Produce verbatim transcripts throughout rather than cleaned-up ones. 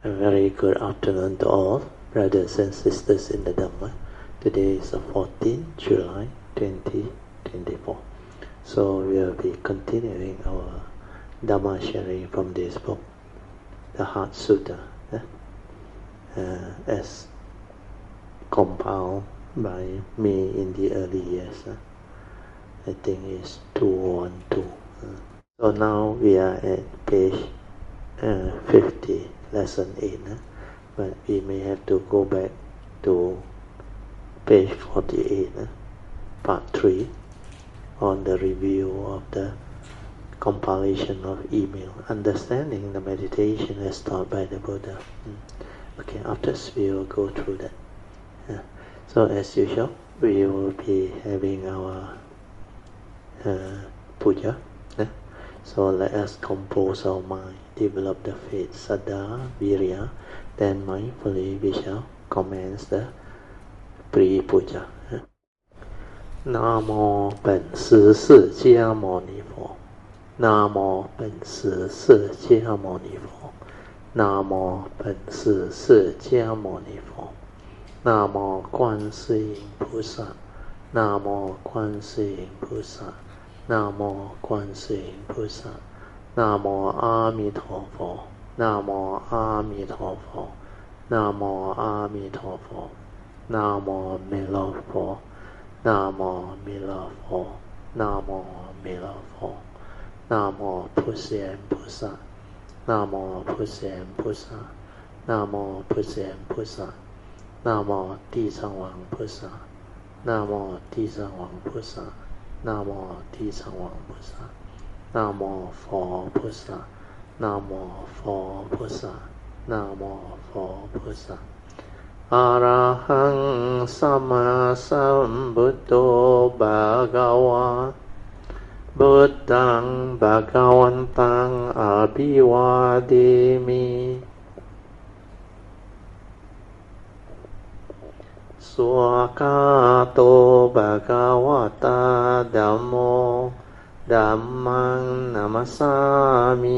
A very good afternoon to all brothers and sisters in the Dhamma. Today is the fourteenth of July twenty twenty-four. So we will be continuing our Dhamma sharing from this book, the Heart Sutta, eh? uh, as compiled by me in the early years. Eh? I think it's two one two. Uh. So now we are at page uh, fifty. Lesson eight, eh? But we may have to go back to page forty-eight, eh? Part three, on the review of the compilation of email, understanding the meditation as taught by the Buddha. Mm. Okay, after this we will go through that. Yeah. So as usual, we will be having our uh, puja. Eh? So let us compose our mind, develop the faith, saddha, virya, then mindfully we shall commence the pre-puja. 南无本师释迦牟尼佛，南无本师释迦牟尼佛，南无本师释迦牟尼佛，南无观世音菩萨，南无观世音菩萨，南无观世音菩萨。南无阿弥陀佛，南无阿弥陀佛，南无阿弥陀佛，南无弥勒佛，南无弥勒佛，南无弥勒佛，南无普贤菩萨，南无普贤菩萨，南无普贤菩萨，南无地藏王菩萨，南无地藏王菩萨，南无地藏王菩萨。南无佛菩萨，南无佛菩萨，南无佛菩萨。อะระหังสัมมาสัมพุทโธภะคะวะพุทธังภะคะวันตังอะภิวาเทมิสวากขาโตภะคะวะตาธัมโมธัมมังนามัสสามิ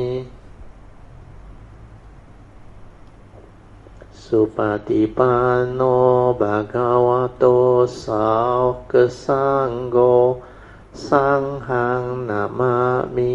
สุปฏิปันโนภะคะวะโตสาวกสังโฆสังฆังนามามิ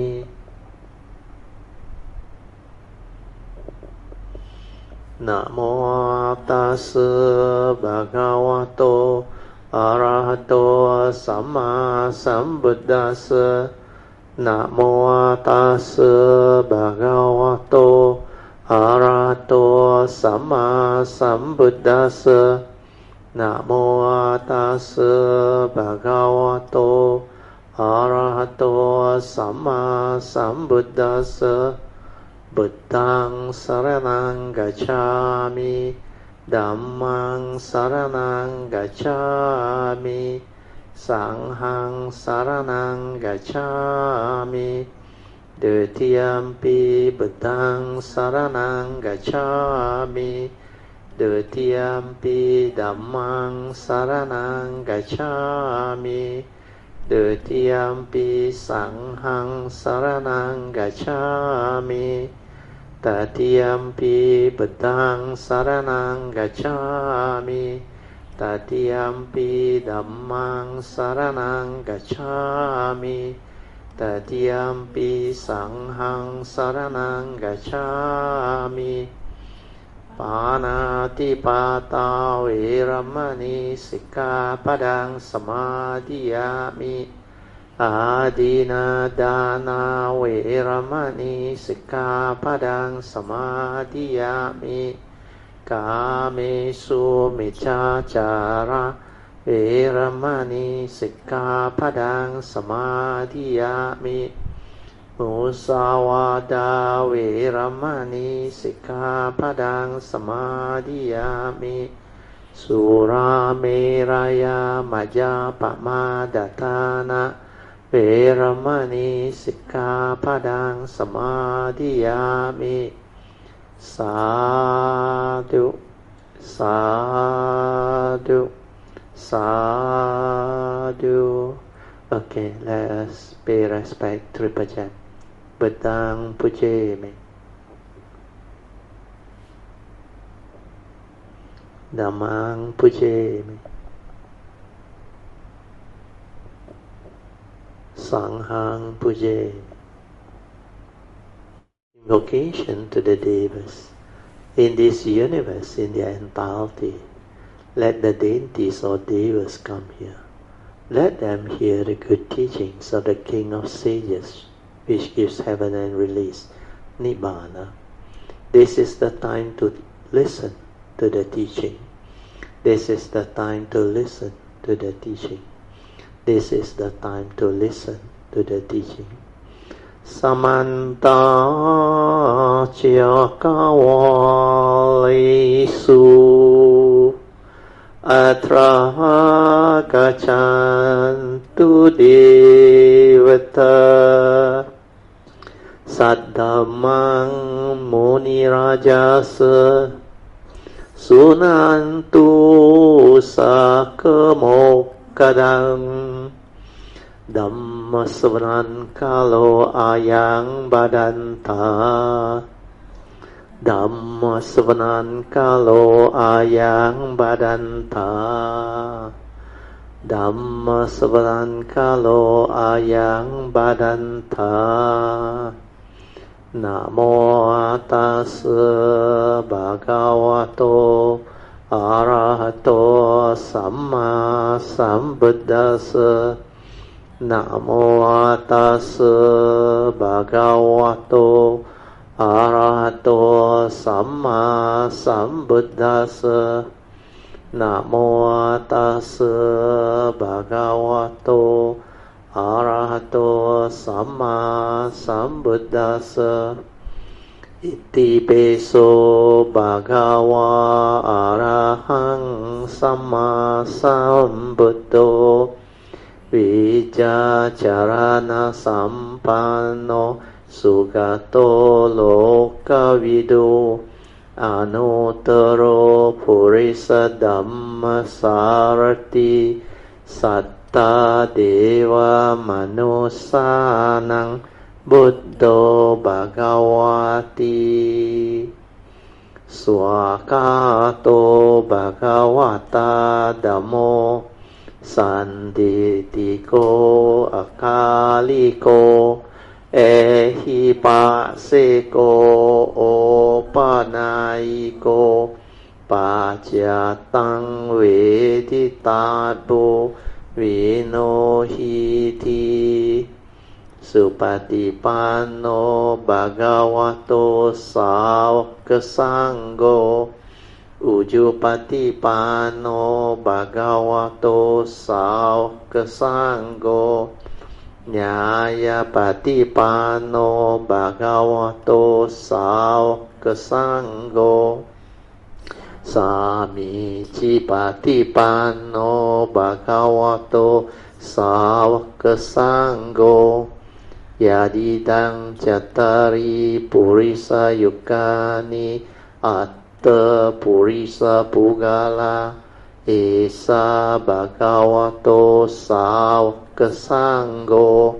นะโมตัสสะภะคะวะโตอะระหะโตสัมมาสัมพุทธัสสะนะโมตัสสะภะคะวะโตอะระหะโตสัมมาสัมพุทธัสสะนะโมตัสสะภะคะวะโตอะระหะโตสัมมาสัมพุทธัสสะบุตตังสรณังกัจฉามิธัมมังสรณังกัจฉามิสังฆังสรณังกัจฉามิดุติยัมปิพุทธังสรณังกัจฉามิดุติยัมปิธัมมังสรณังกัจฉามิดุติยัมปิสังฆังสรณังกัจฉามิตติยัมปิพุทธังสรณังกัจฉามิตติยัมปิธัมมังสรณังกัจฉามิตติยัมปิสังฆังสรณังกัจฉามิปานาติปาตาเวรมณีสิกขาปดังสมาธิยามิอาดินาดานาเวรมณีสิกขาปดังสมาธิยามิกาเมสุมิจฉาจาระเวรมณีสิกขาปดังสมาธิยามิมุสาวาทาเวรมณีสิกขาปดังสมาธิยามิสุราเมรยามจาปมาดทานะเวรมณีสิกขาปดังสมาธิยามิสาธุสาธุสาธุ Okay, let us pay respect to Rinpoche. Bedang Puji Me. Dhammang pujemi, Sanghang pujemi. Invocation to the Devas. In this universe, in their entirety, let the deities or Devas come here. Let them hear the good teachings of the King of Sages, which gives heaven and release, Nibbana. This is the time to listen to the teaching. This is the time to listen to the teaching. This is the time to listen to the teaching. Samanta Chakawalisu Atra Gachantu Devata Saddhamang Muni Rajasa Sunantu Sakamokadang Dhamma savanan kalo ayang badanta Dhamma savanan kalo ayang badanta Dhamma savanan kalo ayang badanta Namo tassa bhagavato arahato samma sambuddhassa Namo tassa bhagavato arahato samma sambuddhassa Namo tassa bhagavato arahato samma sambuddhassa Iti peso bhagava arahang samma sambuddho Vijacarana sampanno sugato lokavidu Anuttaro purisa dhamma sarati Satta deva manusanang buddho bhagavati Swakato bhagavata dhammo Sanditiko akaliko ehipaseko opanaiko pacatang veditato vinohiti supatipanno bhagavato sāvaka sangho Ujupatipano bhagavato sāvaka sangho Nyāyapatipano bhagavato sāvaka sangho Samicipatipano bhagavato sāvaka sangho Yadidang cattari purisa yukani at Purisa Pugala Esa Bhagavato Sāvaka Sangho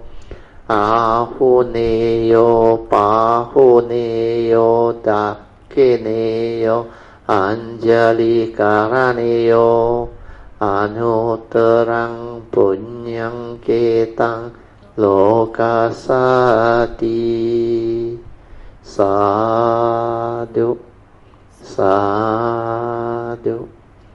Ahuneyo Pahuneyo Dakkeneyo Anjali Karaneyo Anuttarang Punyang Ketang Lokasati Sadhu Sadhu,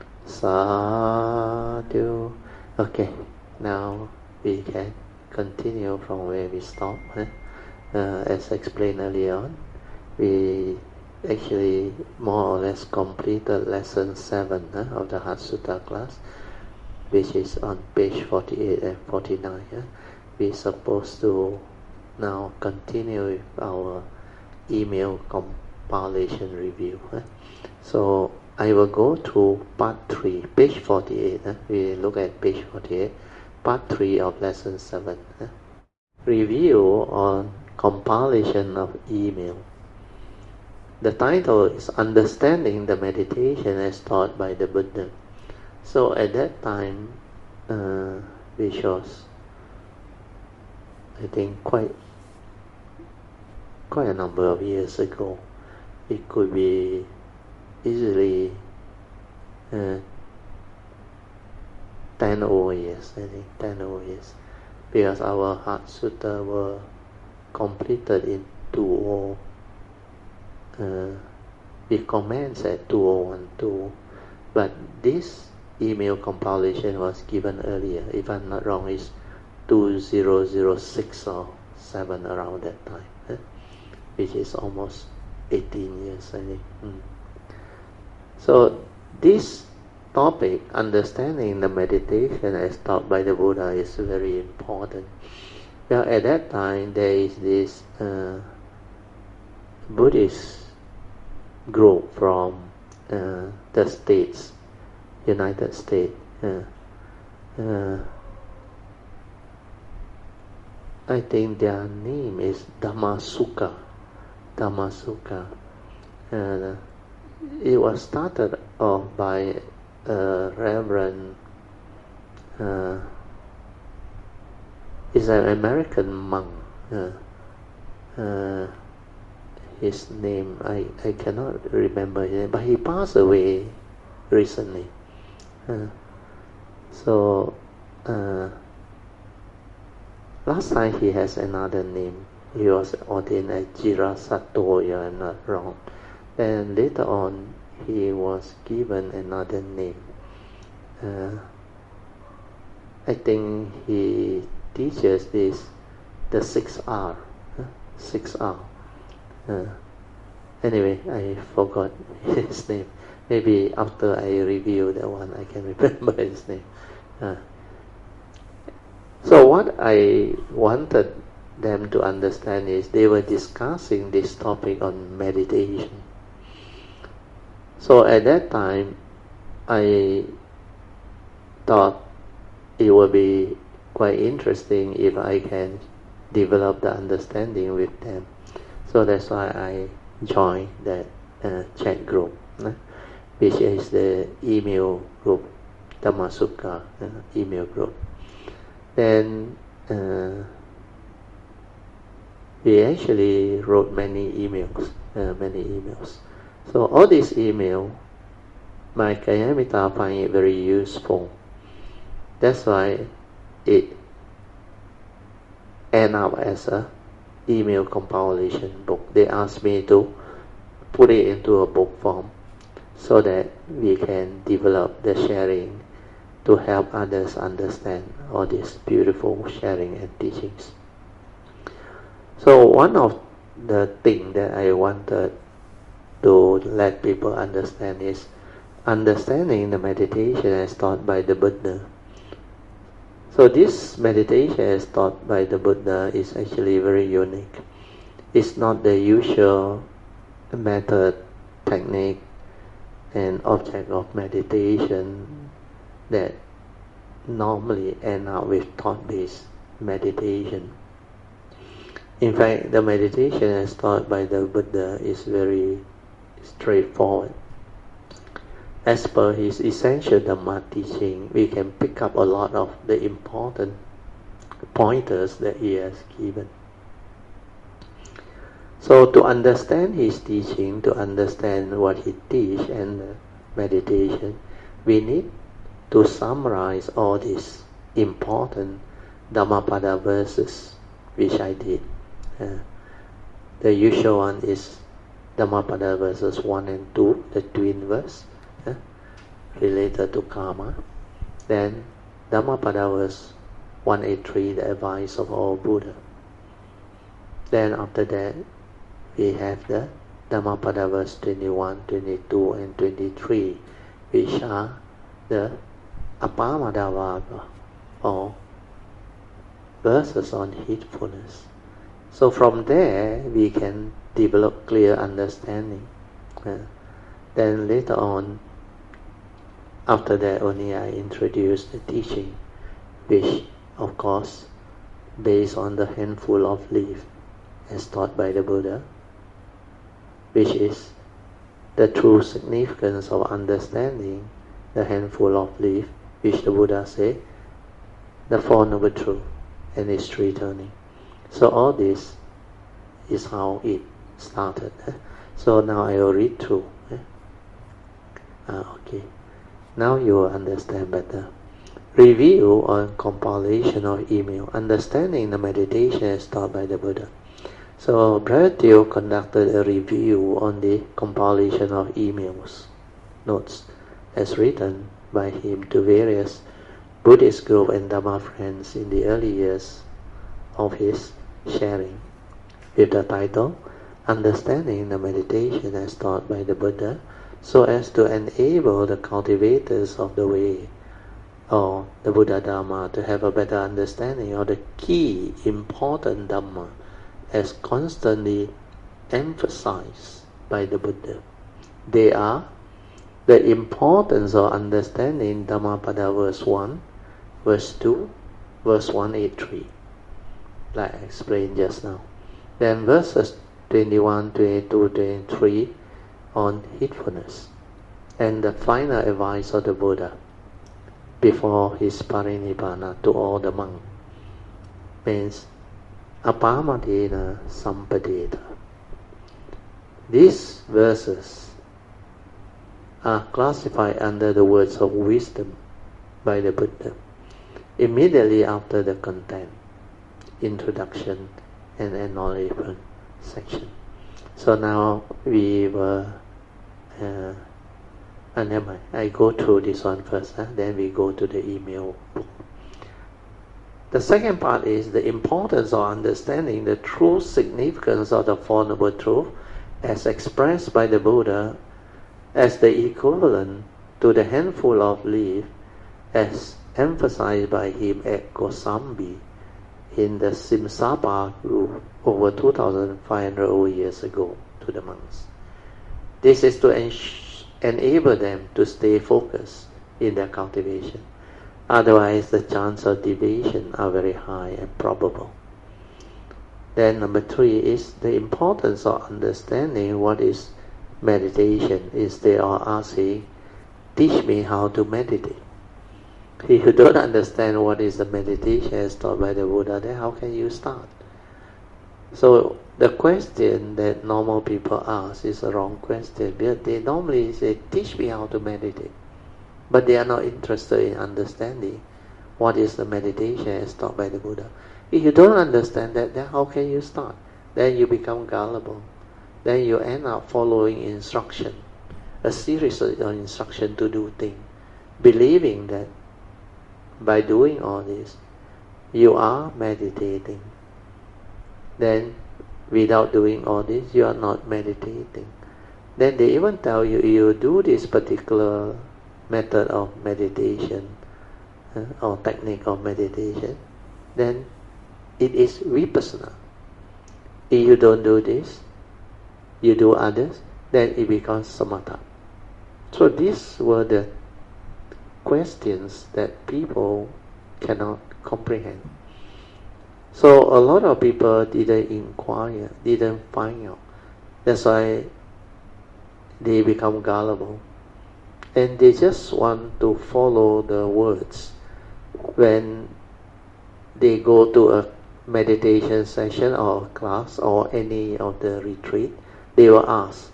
sadhu. Okay, now we can continue from where we stopped. Huh? Uh, as explained earlier on, we actually more or less completed lesson seven huh, of the Heart Sutta class, which is on page forty-eight and forty-nine. Huh? We're supposed to now continue with our email compilation review. Huh? So I will go to part three, page forty-eight. Huh? We look at page forty-eight, part three of lesson seven. Huh? Review on compilation of email. The title is Understanding the Meditation as Taught by the Buddha. So at that time, uh, which was, I think, quite quite a number of years ago, it could be easily uh, ten over years, I think, ten over years. Because our Heart Sutta were completed in two thousand, uh, with comments at two thousand twelve, but this email compilation was given earlier, if I'm not wrong, it's two thousand six or seven, around that time, eh? Which is almost eighteen years, I think. Mm. So this topic, understanding the meditation as taught by the Buddha, is very important. Well, at that time there is this uh, Buddhist group from uh, the States, United States. Uh, uh, I think their name is Dhammasuka. Dhammasuka. Uh, it was started off by uh, Reverend. Uh, is an American monk. Uh, uh, his name I, I cannot remember his name, but he passed away recently. Uh, so uh, last time he has another name. He was ordained as Jirasato, if I'm not wrong. And later on he was given another name. Uh, I think he teaches this, the six R. Huh? six R. Uh, anyway, I forgot his name. Maybe after I review that one, I can remember his name. Uh, so what I wanted them to understand is they were discussing this topic on meditation. So at that time, I thought it would be quite interesting if I can develop the understanding with them. So that's why I joined that uh, chat group, uh, which is the email group, Dhammasuka uh, email group. Then uh, we actually wrote many emails, uh, many emails. So all these emails, my Kayamita find it very useful. That's why it end up as a email compilation book. They asked me to put it into a book form so that we can develop the sharing to help others understand all this beautiful sharing and teachings. So one of the things that I wanted to let people understand is understanding the meditation as taught by the Buddha. So this meditation as taught by the Buddha is actually very unique. It's not the usual method, technique, and object of meditation that normally end up with thought-based meditation. In fact, the meditation as taught by the Buddha is very straightforward. As per his essential Dhamma teaching, we can pick up a lot of the important pointers that he has given. So to understand his teaching, to understand what he teaches and uh, meditation, we need to summarize all these important Dhammapada verses, which I did. Uh, the usual one is Dhammapada verses one and two, the twin verse, uh, related to karma. Then Dhammapada verse one eighty-three, the advice of all Buddha. Then after that, we have the Dhammapada verse twenty-one, twenty-two, and twenty-three, which are the Appamadavagga, or verses on heedfulness. So from there, we can develop clear understanding. Uh, then later on, after that only I introduce the teaching, which of course based on the handful of leaf as taught by the Buddha, which is the true significance of understanding the handful of leaf, which the Buddha said, the Four Noble Truths and its three turning. So all this is how it started. So now I will read through. Ah, okay. Now you will understand better. review or compilation of email, understanding the meditation as taught by the Buddha. So Brother Teoh conducted a review on the compilation of emails, notes, as written by him to various Buddhist group and Dhamma friends in the early years of his sharing, with the title, Understanding the Meditation as Taught by the Buddha, so as to enable the cultivators of the way, or the Buddha Dhamma, to have a better understanding of the key important Dhamma as constantly emphasized by the Buddha. They are the importance of understanding Dhammapada verse one, verse two, verse one eighty-three, like I explained just now. Then verses twenty-one, twenty-two, twenty-three on heedfulness, and the final advice of the Buddha before his parinibbana to all the monks means apamadena sampadeta. These verses are classified under the words of wisdom by the Buddha immediately after the content, introduction and acknowledgement section. So now we were uh, and never mind, I go through this one first, huh? Then we go to the email book. The second part is the importance of understanding the true significance of the Four Noble Truths as expressed by the Buddha as the equivalent to the handful of leaves as emphasized by him at Kosambi in the Simsapa group over two thousand five hundred years ago to the monks. This is to en- enable them to stay focused in their cultivation. Otherwise, the chance of deviation are very high and probable. Then number three is the importance of understanding what is meditation. Instead of asking, teach me how to meditate. If you don't understand what is the meditation as taught by the Buddha, then how can you start? So the question that normal people ask is a wrong question, because they normally say, teach me how to meditate. But they are not interested in understanding what is the meditation as taught by the Buddha. If you don't understand that, then how can you start? Then you become gullible. Then you end up following instruction, a series of instruction to do things, believing that by doing all this, you are meditating. Then, without doing all this, you are not meditating. Then they even tell you, you do this particular method of meditation uh, or technique of meditation, then it is vipassana. If you don't do this, you do others, then it becomes samatha. So these were the questions that people cannot comprehend. So a lot of people didn't inquire, didn't find out. That's why they become gullible. And they just want to follow the words. When they go to a meditation session or a class or any of the retreat, they will ask,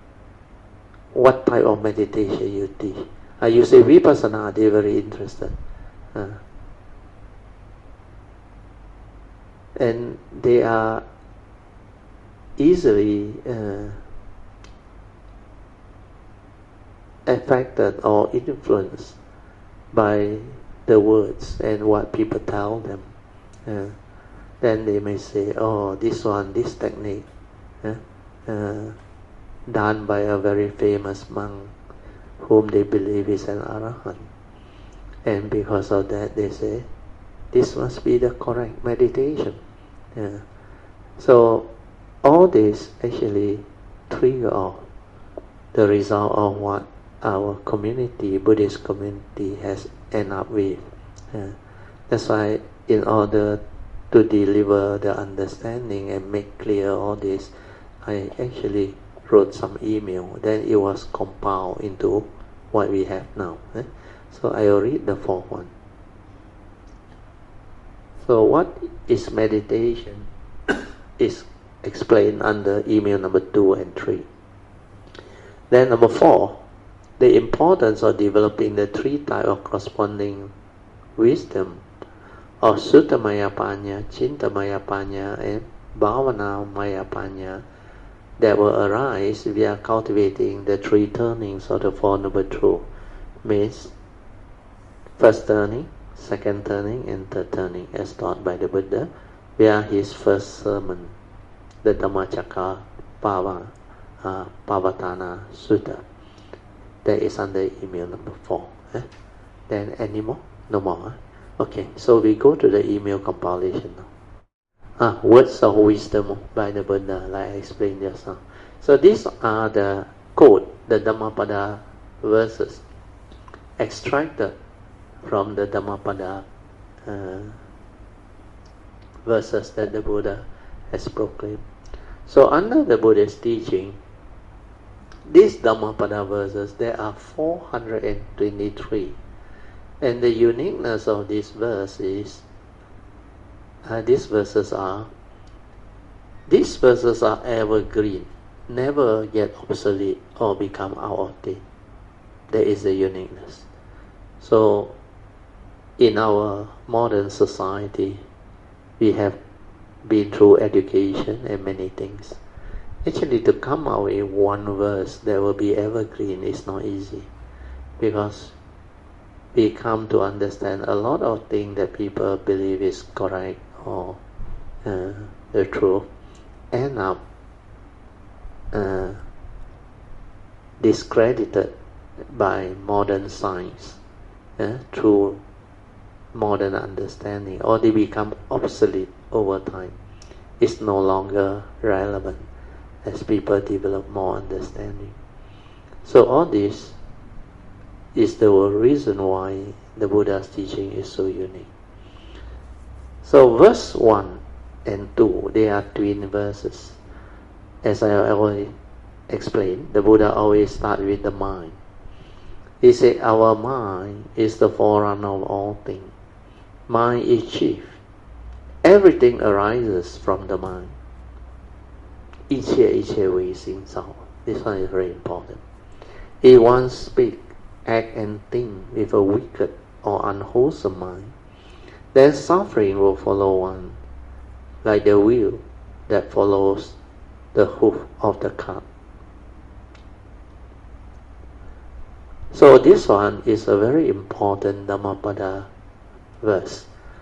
what type of meditation you teach? Uh, you say vipassana, they're very interested. Uh, and they are easily uh, affected or influenced by the words and what people tell them. Uh, then they may say, oh, this one, this technique, uh, uh, done by a very famous monk whom they believe is an arahant. And because of that, they say, this must be the correct meditation. Uh, so all this actually trigger off the result of what our community, Buddhist community, has ended up with. Uh, that's why in order to deliver the understanding and make clear all this, I actually wrote some email. Then it was compiled into what we have now. Eh? So I will read the fourth one. So what is meditation is explained under email number two and three. Then number four, the importance of developing the three types of corresponding wisdom of Suttamaya Panya, Chintamaya Panya, and Bhavanamaya Panya that will arise via cultivating the three turnings of the Four Noble Truths, means first turning, second turning, and third turning, as taught by the Buddha via his first sermon, the Dhammacakka Pava, uh, Pavatana Sutta. That is under email number four. Eh? Then any more? No more. Eh? Okay, so we go to the email compilation now. Ah, words of wisdom by the Buddha, like I explained just now. So these are the quote, the Dhammapada verses, extracted from the Dhammapada uh, verses that the Buddha has proclaimed. So under the Buddha's teaching, these Dhammapada verses, there are four hundred twenty-three. And the uniqueness of this verse is, uh, these verses are, these verses are evergreen, never get obsolete or become out of date. There is a uniqueness. So, in our modern society, we have been through education and many things. Actually, to come out with one verse that will be evergreen is not easy, because we come to understand a lot of things that people believe is correct or uh, the truth end up uh, discredited by modern science uh, through modern understanding, or they become obsolete over time. It's no longer relevant as people develop more understanding. So all this is the reason why the Buddha's teaching is so unique. So verse one and two, they are twin verses. As I already explained, the Buddha always starts with the mind. He said, our mind is the forerunner of all things. Mind is chief. Everything arises from the mind. 一切一切为心造. This one is very important. If one speak, act and think with a wicked or unwholesome mind, then suffering will follow one, like the wheel that follows the hoof of the cart. So this one is a very important Dhammapada verse.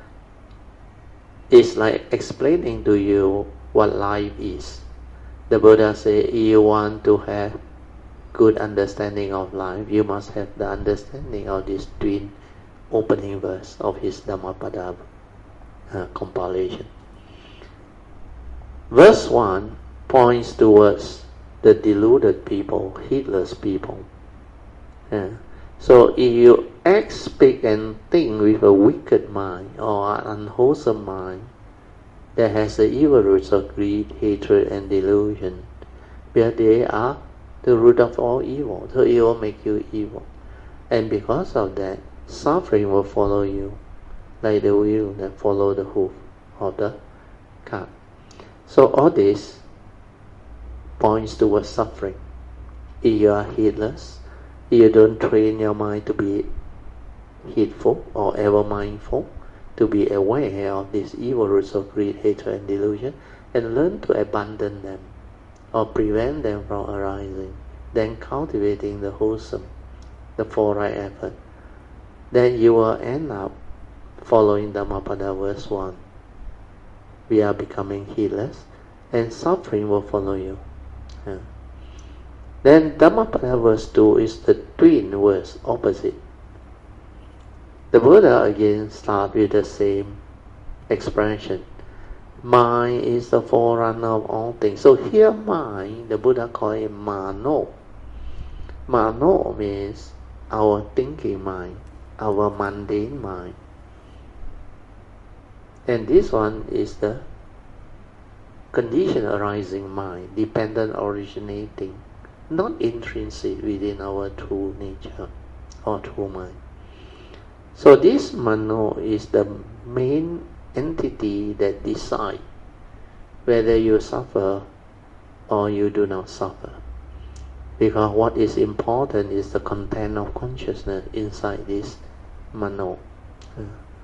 It's like explaining to you what life is. The Buddha said, if you want to have good understanding of life, you must have the understanding of this twin opening verse of his Dhammapada uh, compilation. Verse one points towards the deluded people, heedless people. Yeah. So if you act, speak and think with a wicked mind or an unwholesome mind that has the evil roots of greed, hatred and delusion, where they are the root of all evil. So it will make you evil. And because of that, suffering will follow you, like the wheel that follow the hoof of the cart. So all this points towards suffering. If you are heedless, if you don't train your mind to be heedful or ever mindful, to be aware of these evil roots of greed, hatred and delusion, and learn to abandon them or prevent them from arising, then cultivating the wholesome, the four right effort, then you will end up following Dhammapada verse one. We are becoming heedless and suffering will follow you. Yeah. Then Dhammapada verse two is the twin verse, opposite. The Buddha again starts with the same expression. Mind is the forerunner of all things. So here mind, the Buddha calls it mano. Mano means our thinking mind, our mundane mind. And this one is the conditioned arising mind, dependent originating, not intrinsic within our true nature or true mind. So this mano is the main entity that decides whether you suffer or you do not suffer. Because what is important is the content of consciousness inside this mano.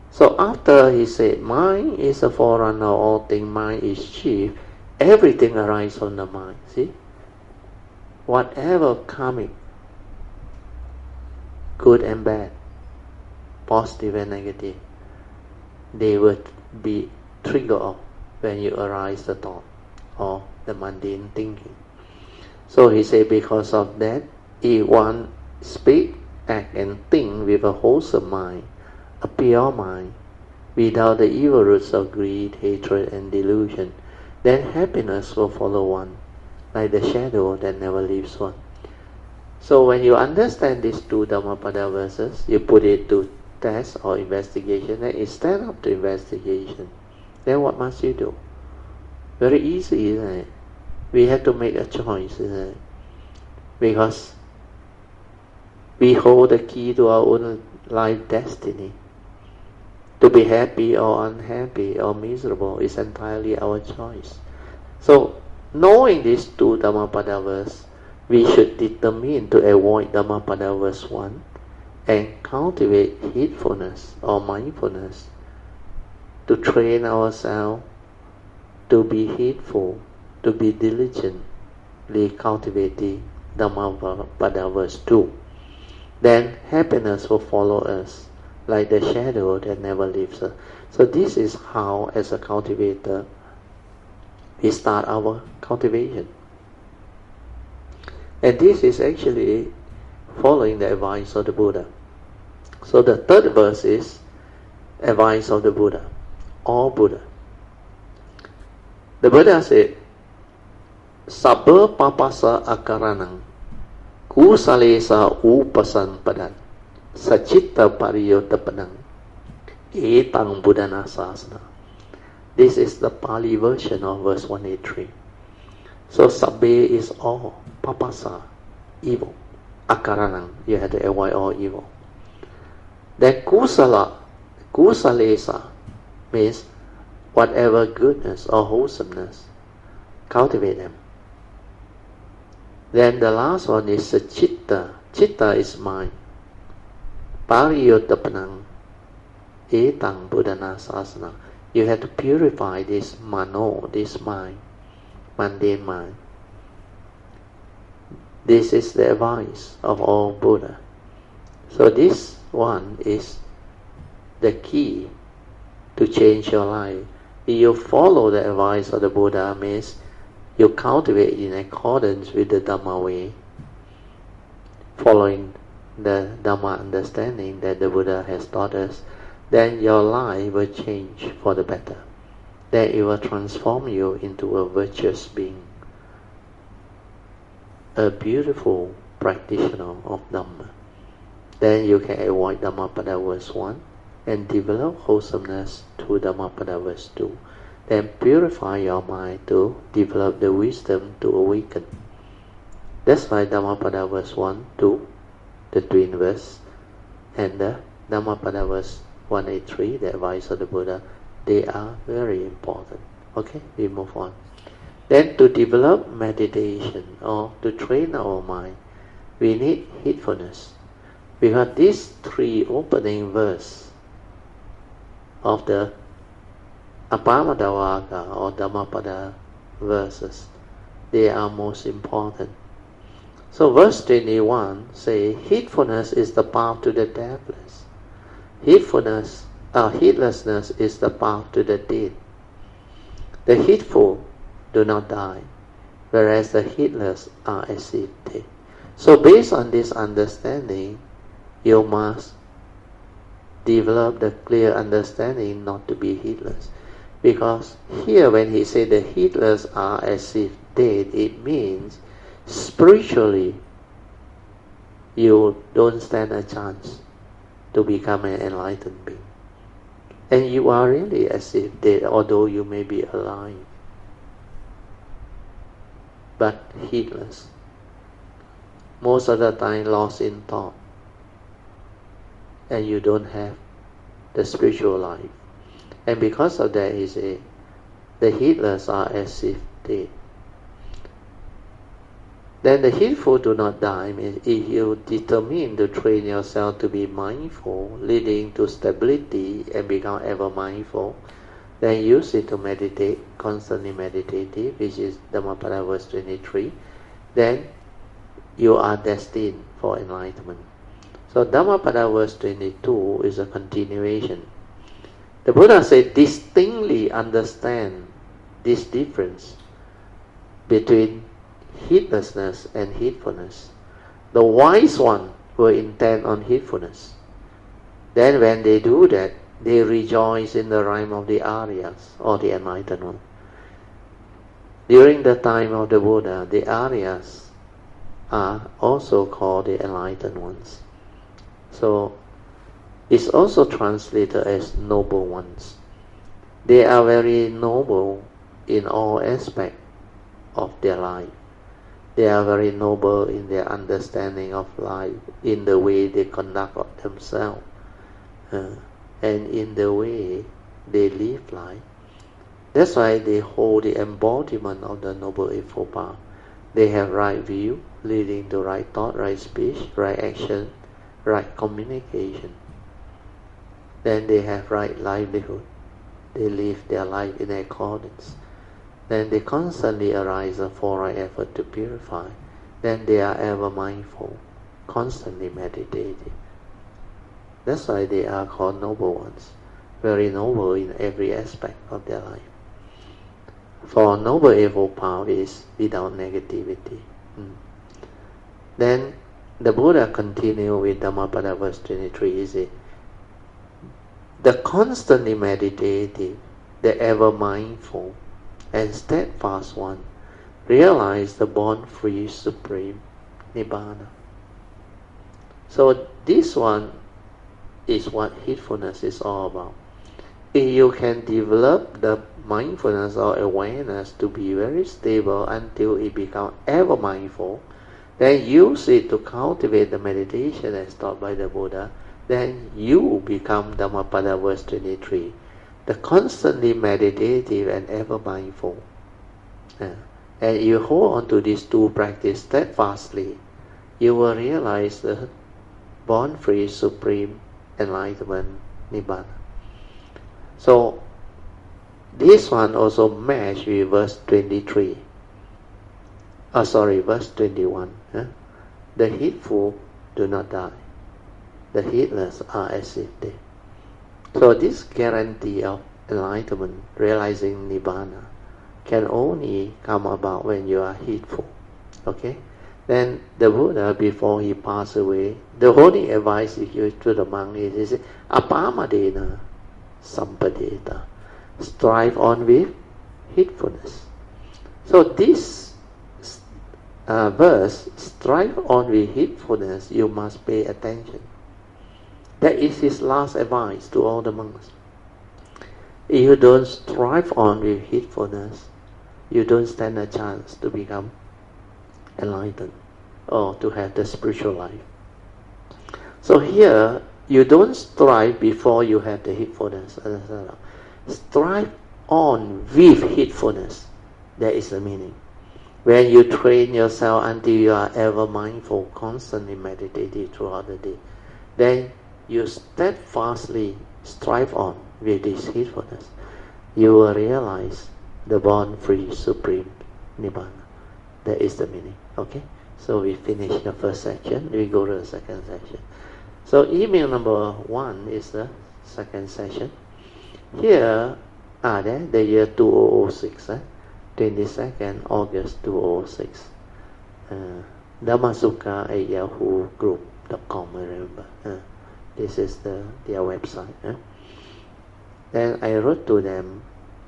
So after he said, mind is a forerunner of all things, mind is chief, everything arises from the mind. See? Whatever coming, good and bad, positive and negative, they will be triggered off when you arise the thought or the mundane thinking. So he said, because of that, if one speak, act and think with a wholesome mind, a pure mind, without the evil roots of greed, hatred and delusion, then happiness will follow one, like the shadow that never leaves one. So when you understand these two Dhammapada verses, you put it to test or investigation, and it stand up to investigation. Then what must you do? Very easy, isn't it? We have to make a choice, isn't it? Because we hold the key to our own life destiny. To be happy or unhappy or miserable is entirely our choice. So, knowing these two Dhammapada verses, we should determine to avoid Dhammapada verse one and cultivate heedfulness or mindfulness to train ourselves to be heedful, to be diligently cultivating Dhammapada verse two. Then happiness will follow us like the shadow that never leaves us. So this is how, as a cultivator, we start our cultivation. And this is actually following the advice of the Buddha. So the third verse is advice of the Buddha, or Buddha. The Buddha said, Sabba papasa akaranang kusalesa upasampadang sachitta pariyotapanang etang buddhana sasana. This is the Pali version of verse one eighty-three. So sabbe is all, papasa, evil, akaranang, you have to avoid all evil. Then kusala, kusalesa means whatever goodness or wholesomeness, cultivate them. Then the last one is chitta. Chitta is mind. Pariyotapanang etang buddhana sasana. You have to purify this mano, this mind, mundane mind. This is the advice of all Buddha. So this one is the key to change your life. If you follow the advice of the Buddha, means you cultivate in accordance with the Dhamma way, following the Dhamma understanding that the Buddha has taught us, then your life will change for the better. Then it will transform you into a virtuous being, a beautiful practitioner of Dhamma. Then you can avoid Dhammapada verse one and develop wholesomeness to Dhammapada verse two. Then purify your mind to develop the wisdom to awaken. That's why Dhammapada verse one, two, the twin verse, and the Dhammapada verse one eighty-three, the advice of the Buddha, they are very important. Okay, we move on. Then to develop meditation or to train our mind, we need heedfulness. Because these three opening verses of the Appamadavaka or Dhammapada verses, they are most important. So verse twenty-one say, heedfulness is the path to the deathless. Heedfulness, uh, heedlessness is the path to the dead. The heedful do not die, whereas the heedless are as if dead. So based on this understanding, you must develop the clear understanding not to be heedless. Because here when he said the heedless are as if dead, it means spiritually you don't stand a chance to become an enlightened being. And you are really as if dead, although you may be alive, but heedless. Most of the time lost in thought. And you don't have the spiritual life. And because of that, he said, the heedless are as if dead. Then the heedful do not die. Means if you determine to train yourself to be mindful, leading to stability and become ever mindful, then use it to meditate, constantly meditative, which is Dhammapada verse twenty-three, then you are destined for enlightenment. So Dhammapada verse twenty-two is a continuation. The Buddha said, distinctly understand this difference between heedlessness and heedfulness. The wise one will intend on heedfulness. Then when they do that, they rejoice in the rhyme of the Aryas, or the enlightened one. During the time of the Buddha, the Aryas are also called the enlightened ones. So it's also translated as noble ones. They are very noble in all aspects of their life. They are very noble in their understanding of life, in the way they conduct themselves, uh, and in the way they live life. That's why they hold the embodiment of the Noble Eightfold Path. They have right view, leading to right thought, right speech, right action, right communication. Then they have right livelihood. They live their life in accordance. Then they constantly arise for right effort to purify. Then they are ever mindful, constantly meditative. That's why they are called noble ones, very noble in every aspect of their life. For Noble Eightfold Path is without negativity. Mm. Then the Buddha continued with Dhammapada verse twenty-three. He said, the constantly meditative, the ever mindful and steadfast one realize the born-free supreme Nibbana. So this one is what heedfulness is all about. If you can develop the mindfulness or awareness to be very stable until it becomes ever mindful, then use it to cultivate the meditation as taught by the Buddha, then you become Dhammapada verse twenty-three, the constantly meditative and ever mindful. Yeah. And you hold on to these two practices steadfastly, you will realize the born-free supreme enlightenment Nibbana. So this one also matches with verse twenty-three. Oh, sorry, verse twenty-one. Huh? The heedful do not die. The heedless are as if dead. So this guarantee of enlightenment, realizing Nibbana, can only come about when you are heedful. Okay? Then the Buddha, before he passed away, the only advice he gave to the monk is, he said, Apamadena sampadeta. Strive on with heedfulness. So this uh, verse, strive on with heedfulness, you must pay attention. That is his last advice to all the monks. If you don't strive on with heedfulness, you don't stand a chance to become enlightened or to have the spiritual life. So here, you don't strive before you have the heedfulness. Strive on with heedfulness. That is the meaning. When you train yourself until you are ever mindful, constantly meditative throughout the day, then you steadfastly strive on with this heedfulness, you will realize the born-free supreme Nibbana. That is the meaning. Okay? So we finish the first section. We go to the second section. So email number one is the second session. Here are there the year two thousand six, eh? twenty-second August two thousand six. Uh, Dhammasukha at yahoo group dot com, I remember. Uh, this is the their website. Eh? Then I wrote to them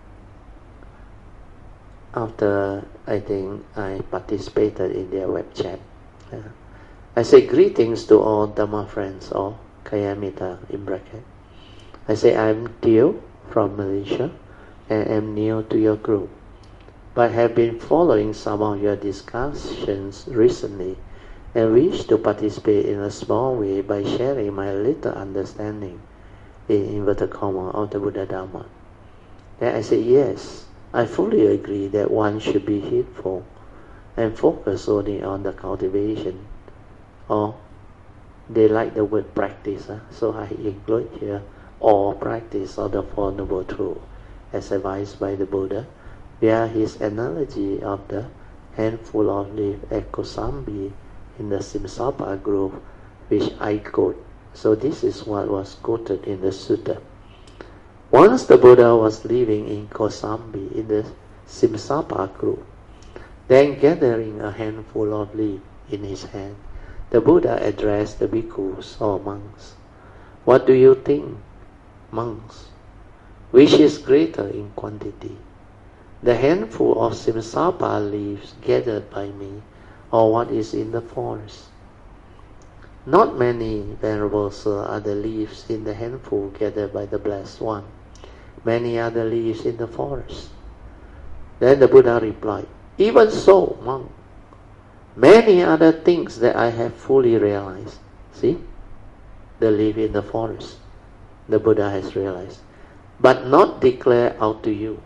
after I think I participated in their web chat. Uh, I say greetings to all Dhamma friends, or Kayamita in bracket. I say I'm Teo from Malaysia and am new to your group, but have been following some of your discussions recently and wish to participate in a small way by sharing my little understanding, in inverted comma, of the Buddha Dhamma. Then I say yes, I fully agree that one should be heedful and focus only on the cultivation, or they like the word practice, huh? So I include here or practice of the Four Noble Truths as advised by the Buddha, where his analogy of the handful of leaves at Kosambi in the Simsapa Grove, which I quote. So this is what was quoted in the sutta. Once the Buddha was living in Kosambi in the Simsapa Grove, then gathering a handful of leaves in his hand, the Buddha addressed the bhikkhus or monks. What do you think, monks? Which is greater in quantity? The handful of Simsapa leaves gathered by me, or what is in the forest? Not many, Venerable Sir, are the leaves in the handful gathered by the Blessed One. Many are the leaves in the forest. Then the Buddha replied, even so, monk, many other things that I have fully realized. See, the leaf in the forest, the Buddha has realized, but not declared out to you.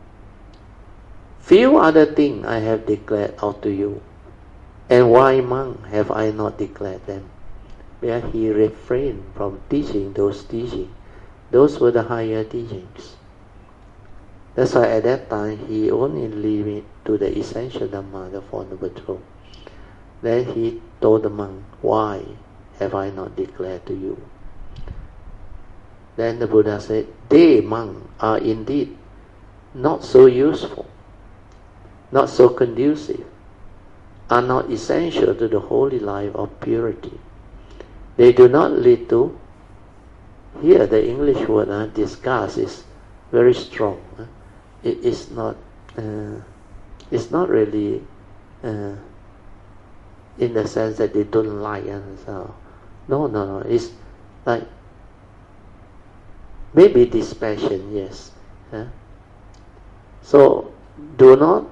Few other things I have declared out to you. And why, monk, have I not declared them? Where he refrained from teaching those teachings. Those were the higher teachings. That's why at that time he only limited to the essential Dhamma, the Four Noble Truths. Then he told the monk, why have I not declared to you? Then the Buddha said, they, monk, are indeed not so useful, not so conducive, are not essential to the holy life of purity. They do not lead to, here the English word uh, disgust is very strong. Uh, it is not, uh, it's not really uh, in the sense that they don't like and so. No, no, no. It's like maybe dispassion, yes. Uh, so do not.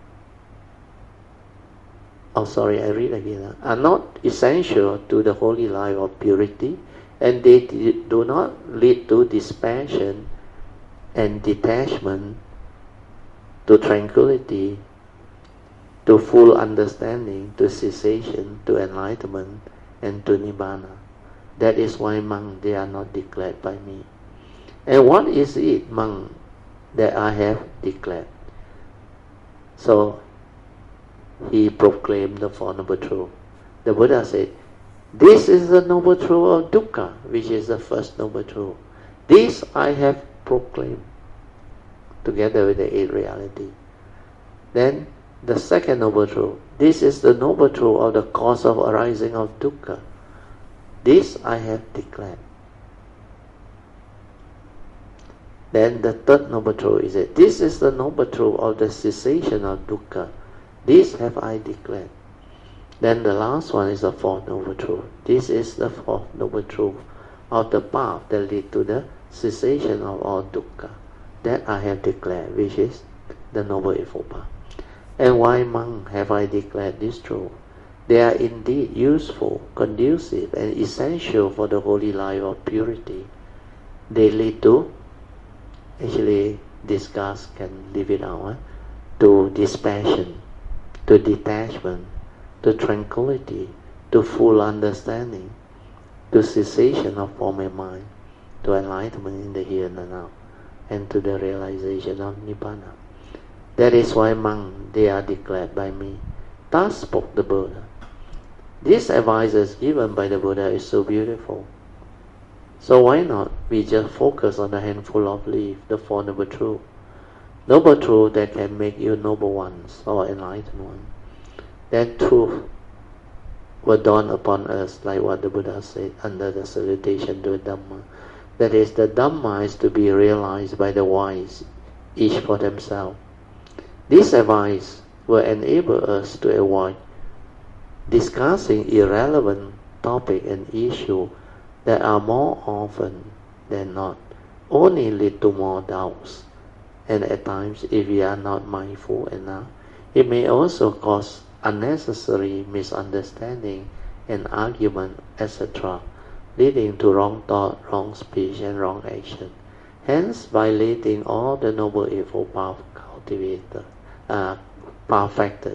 Oh, sorry, I read again. Are not essential to the holy life of purity, and they do not lead to dispassion and detachment, to tranquility, to full understanding, to cessation, to enlightenment, and to nibbana. That is why, monk, they are not declared by me. And what is it, monk, that I have declared? So he proclaimed the Four Noble Truths. The Buddha said, this is the Noble Truth of dukkha, which is the first Noble Truth. This I have proclaimed together with the eight reality. Then the second Noble Truth. This is the Noble Truth of the cause of arising of dukkha. This I have declared. Then the third Noble Truth is that this is the Noble Truth of the cessation of dukkha. This have I declared. Then the last one is the Fourth Noble Truth. This is the Fourth Noble Truth of the path that lead to the cessation of all dukkha. That I have declared, which is the Noble Eightfold Path. And why, monk, have I declared this truth? They are indeed useful, conducive, and essential for the holy life of purity. They lead to, actually, disgust can leave it out, eh? to dispassion, to detachment, to tranquility, to full understanding, to cessation of form and mind, to enlightenment in the here and the now, and to the realization of nibbana. That is why, monk, they are declared by me. Thus spoke the Buddha. This advice given by the Buddha is so beautiful. So why not we just focus on the handful of leaves, the Four Noble Truths. Noble truth that can make you noble ones or enlightened ones. That truth will dawn upon us, like what the Buddha said under the salutation to Dhamma. That is, the Dhamma is to be realized by the wise, each for themselves. This advice will enable us to avoid discussing irrelevant topic and issue that are more often than not only lead to more doubts. And at times, if we are not mindful enough, it may also cause unnecessary misunderstanding and argument, et cetera, leading to wrong thought, wrong speech, and wrong action, hence violating all the Noble Eightfold Path cultivator, uh, path factors.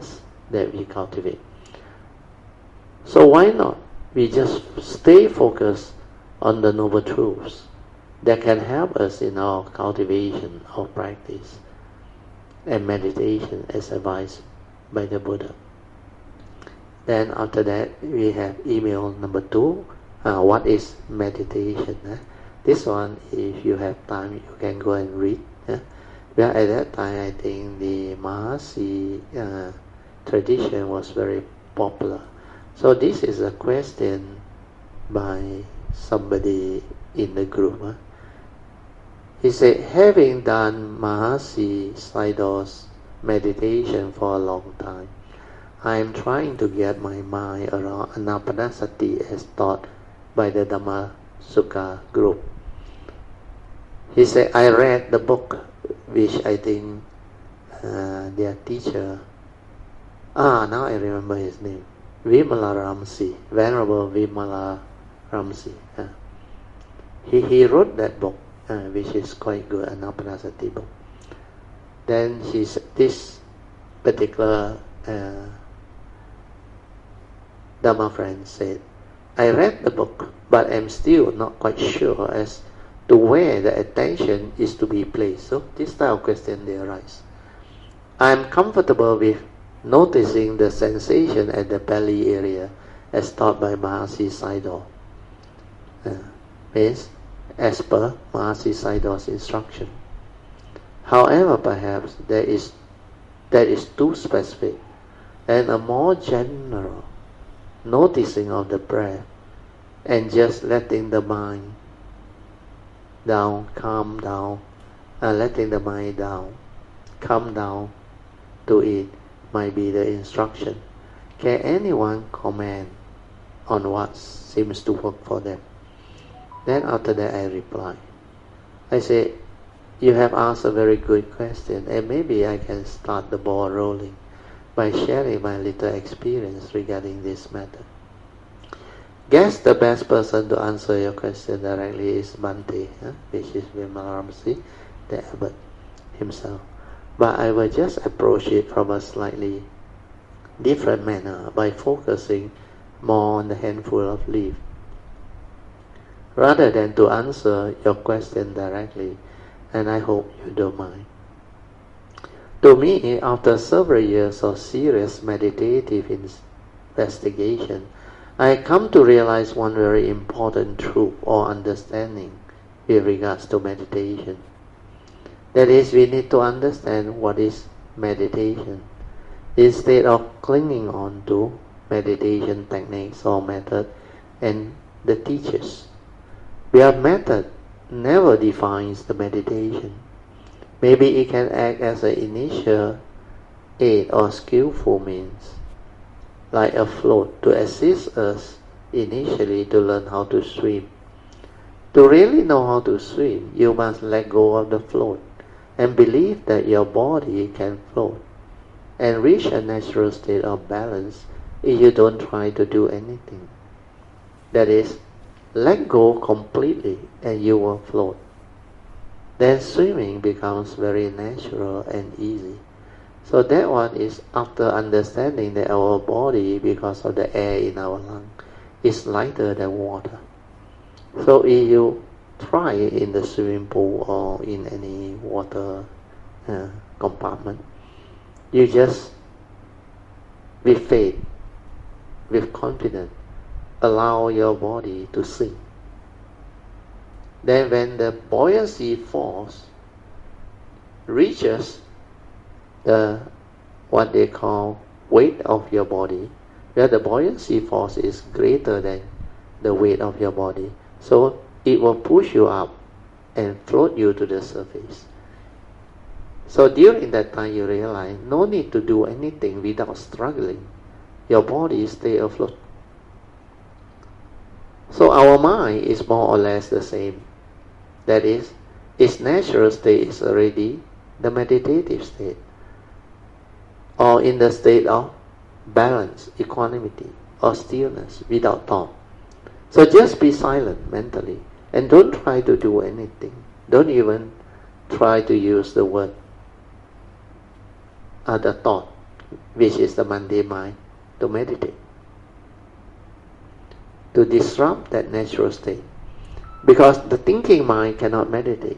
that we cultivate. So why not we just stay focused on the noble truths that can help us in our cultivation of practice and meditation as advised by the Buddha. Then after that we have email number two. Uh, what is meditation? Eh? This one, if you have time, you can go and read. Eh? But at that time, I think the Mahasi uh, tradition was very popular. So this is a question by somebody in the group. Huh? He said, having done Mahasi Sayadaw's meditation for a long time, I am trying to get my mind around Anapanasati as taught by the Dhamma Sukha group. He said, I read the book, which I think uh, their teacher, ah, now I remember his name, Vimala Ramsi, Venerable Vimala Ramsi. Uh, he, he wrote that book, uh, which is quite good, Anapanasati book. Then he said, this particular uh, Dhamma friend said, I read the book, but am still not quite sure as to where the attention is to be placed. So this type of question they arise. I am comfortable with noticing the sensation at the belly area as taught by Mahasi Sayadaw. Uh, means as per Mahasi Sayadaw's instruction. However, perhaps there is that is too specific, and a more general noticing of the breath and just letting the mind down, calm down, and letting the mind down, calm down to it might be the instruction. Can anyone comment on what seems to work for them? Then after that I reply. I say, you have asked a very good question, and maybe I can start the ball rolling by sharing my little experience regarding this matter. Guess the best person to answer your question directly is Bhante, huh? which is Vimala Ramsi, the abbot himself. But I will just approach it from a slightly different manner by focusing more on the handful of leaves. Rather than to answer your question directly, and I hope you don't mind. To me, after several years of serious meditative investigation, I come to realize one very important truth or understanding with regards to meditation. That is, we need to understand what is meditation instead of clinging on to meditation techniques or method and the teachers. Their method never defines the meditation. Maybe it can act as an initial aid or skillful means, like a float, to assist us initially to learn how to swim. To really know how to swim, you must let go of the float and believe that your body can float and reach a natural state of balance if you don't try to do anything. That is, let go completely and you will float. Then swimming becomes very natural and easy. So that one is after understanding that our body, because of the air in our lung, is lighter than water. So if you try in the swimming pool or in any water uh, compartment, you just, with faith, with confidence, allow your body to sink. Then when the buoyancy force reaches the what they call weight of your body, where the buoyancy force is greater than the weight of your body, so it will push you up and float you to the surface. So during that time you realize no need to do anything without struggling. Your body stay afloat. So our mind is more or less the same. That is, its natural state is already the meditative state, or in the state of balance, equanimity, or stillness without thought. So just be silent mentally and don't try to do anything. Don't even try to use the word, uh, the thought. which is the mundane mind, to meditate, to disrupt that natural state. Because the thinking mind cannot meditate.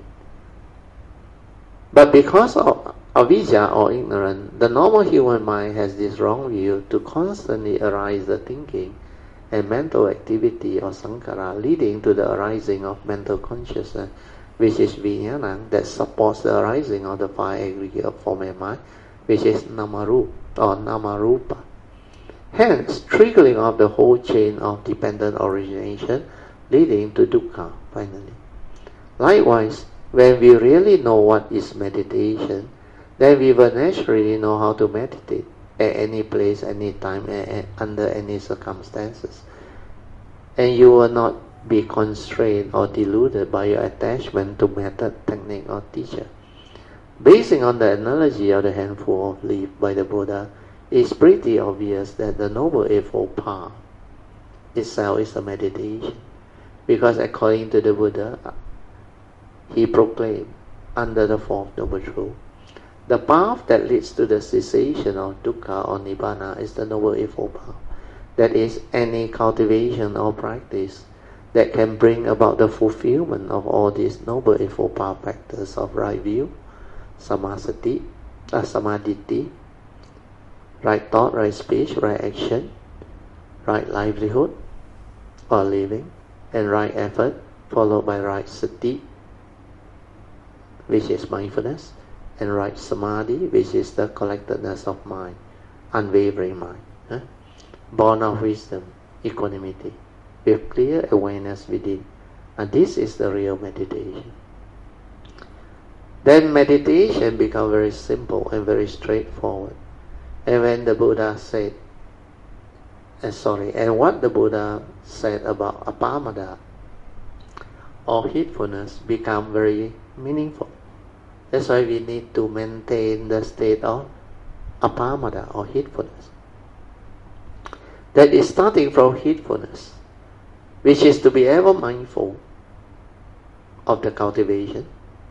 But because of avidya or ignorance, the normal human mind has this wrong view to constantly arise the thinking and mental activity or sankhara, leading to the arising of mental consciousness, which is vijnana, that supports the arising of the five aggregate of form and mind, which is namarupa or namarupa. Hence, triggering of the whole chain of dependent origination, leading to dukkha finally. Likewise, when we really know what is meditation, then we will naturally know how to meditate at any place, any time, and under any circumstances. And you will not be constrained or deluded by your attachment to method, technique, or teacher. Basing on the analogy of the handful of leaves by the Buddha, it's pretty obvious that the Noble Eightfold Path itself is a meditation. Because according to the Buddha, he proclaimed under the Fourth Noble Truth, the path that leads to the cessation of dukkha or nibbana is the Noble Eightfold Path. That is, any cultivation or practice that can bring about the fulfillment of all these Noble Eightfold Path factors of right view, samasati, uh, samadhi, right thought, right speech, right action, right livelihood or living, and right effort, followed by right sati, which is mindfulness, and right samadhi, which is the collectedness of mind, unwavering mind, huh? Born of wisdom, equanimity, with clear awareness within. And this is the real meditation. Then meditation becomes very simple and very straightforward. And when the Buddha said, and sorry, and what the Buddha said about apamada or heedfulness become very meaningful. That's why we need to maintain the state of apamada or heedfulness. That is starting from heedfulness, which is to be ever mindful of the cultivation.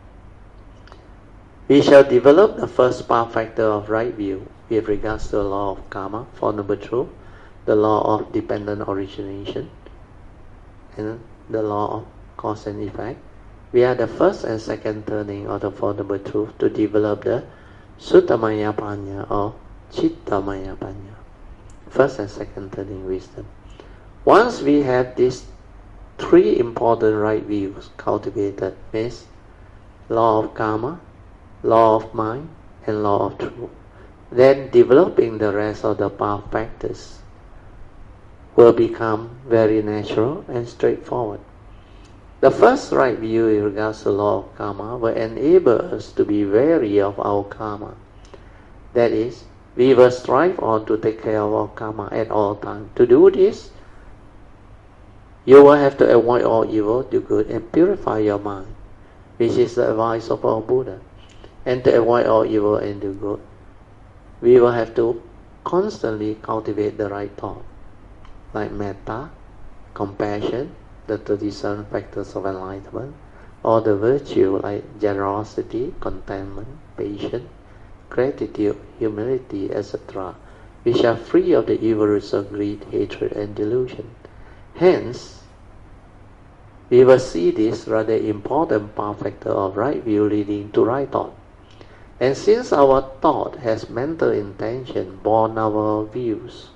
We shall develop the first path factor of right view with regards to the law of karma, Four Noble Truths, the law of dependent origination, and the law of cause and effect. We are the first and second turning of the Four Noble Truths to develop the Suttamaya Panya or Chittamaya Panya. First and second turning wisdom. Once we have these three important right views cultivated, means law of karma, law of mind, and law of truth, then developing the rest of the path factors will become very natural and straightforward. The first right view in regards to law of karma will enable us to be wary of our karma. That is, we will strive on to take care of our karma at all times. To do this, you will have to avoid all evil, do good, and purify your mind, which is the advice of our Buddha. And to avoid all evil and do good, we will have to constantly cultivate the right thought, like metta, compassion, the thirty-seven factors of enlightenment, or the virtue like generosity, contentment, patience, gratitude, humility, et cetera, which are free of the evil roots of greed, hatred, and delusion. Hence, we will see this rather important path factor of right view leading to right thought. And since our thought has mental intention born of our views,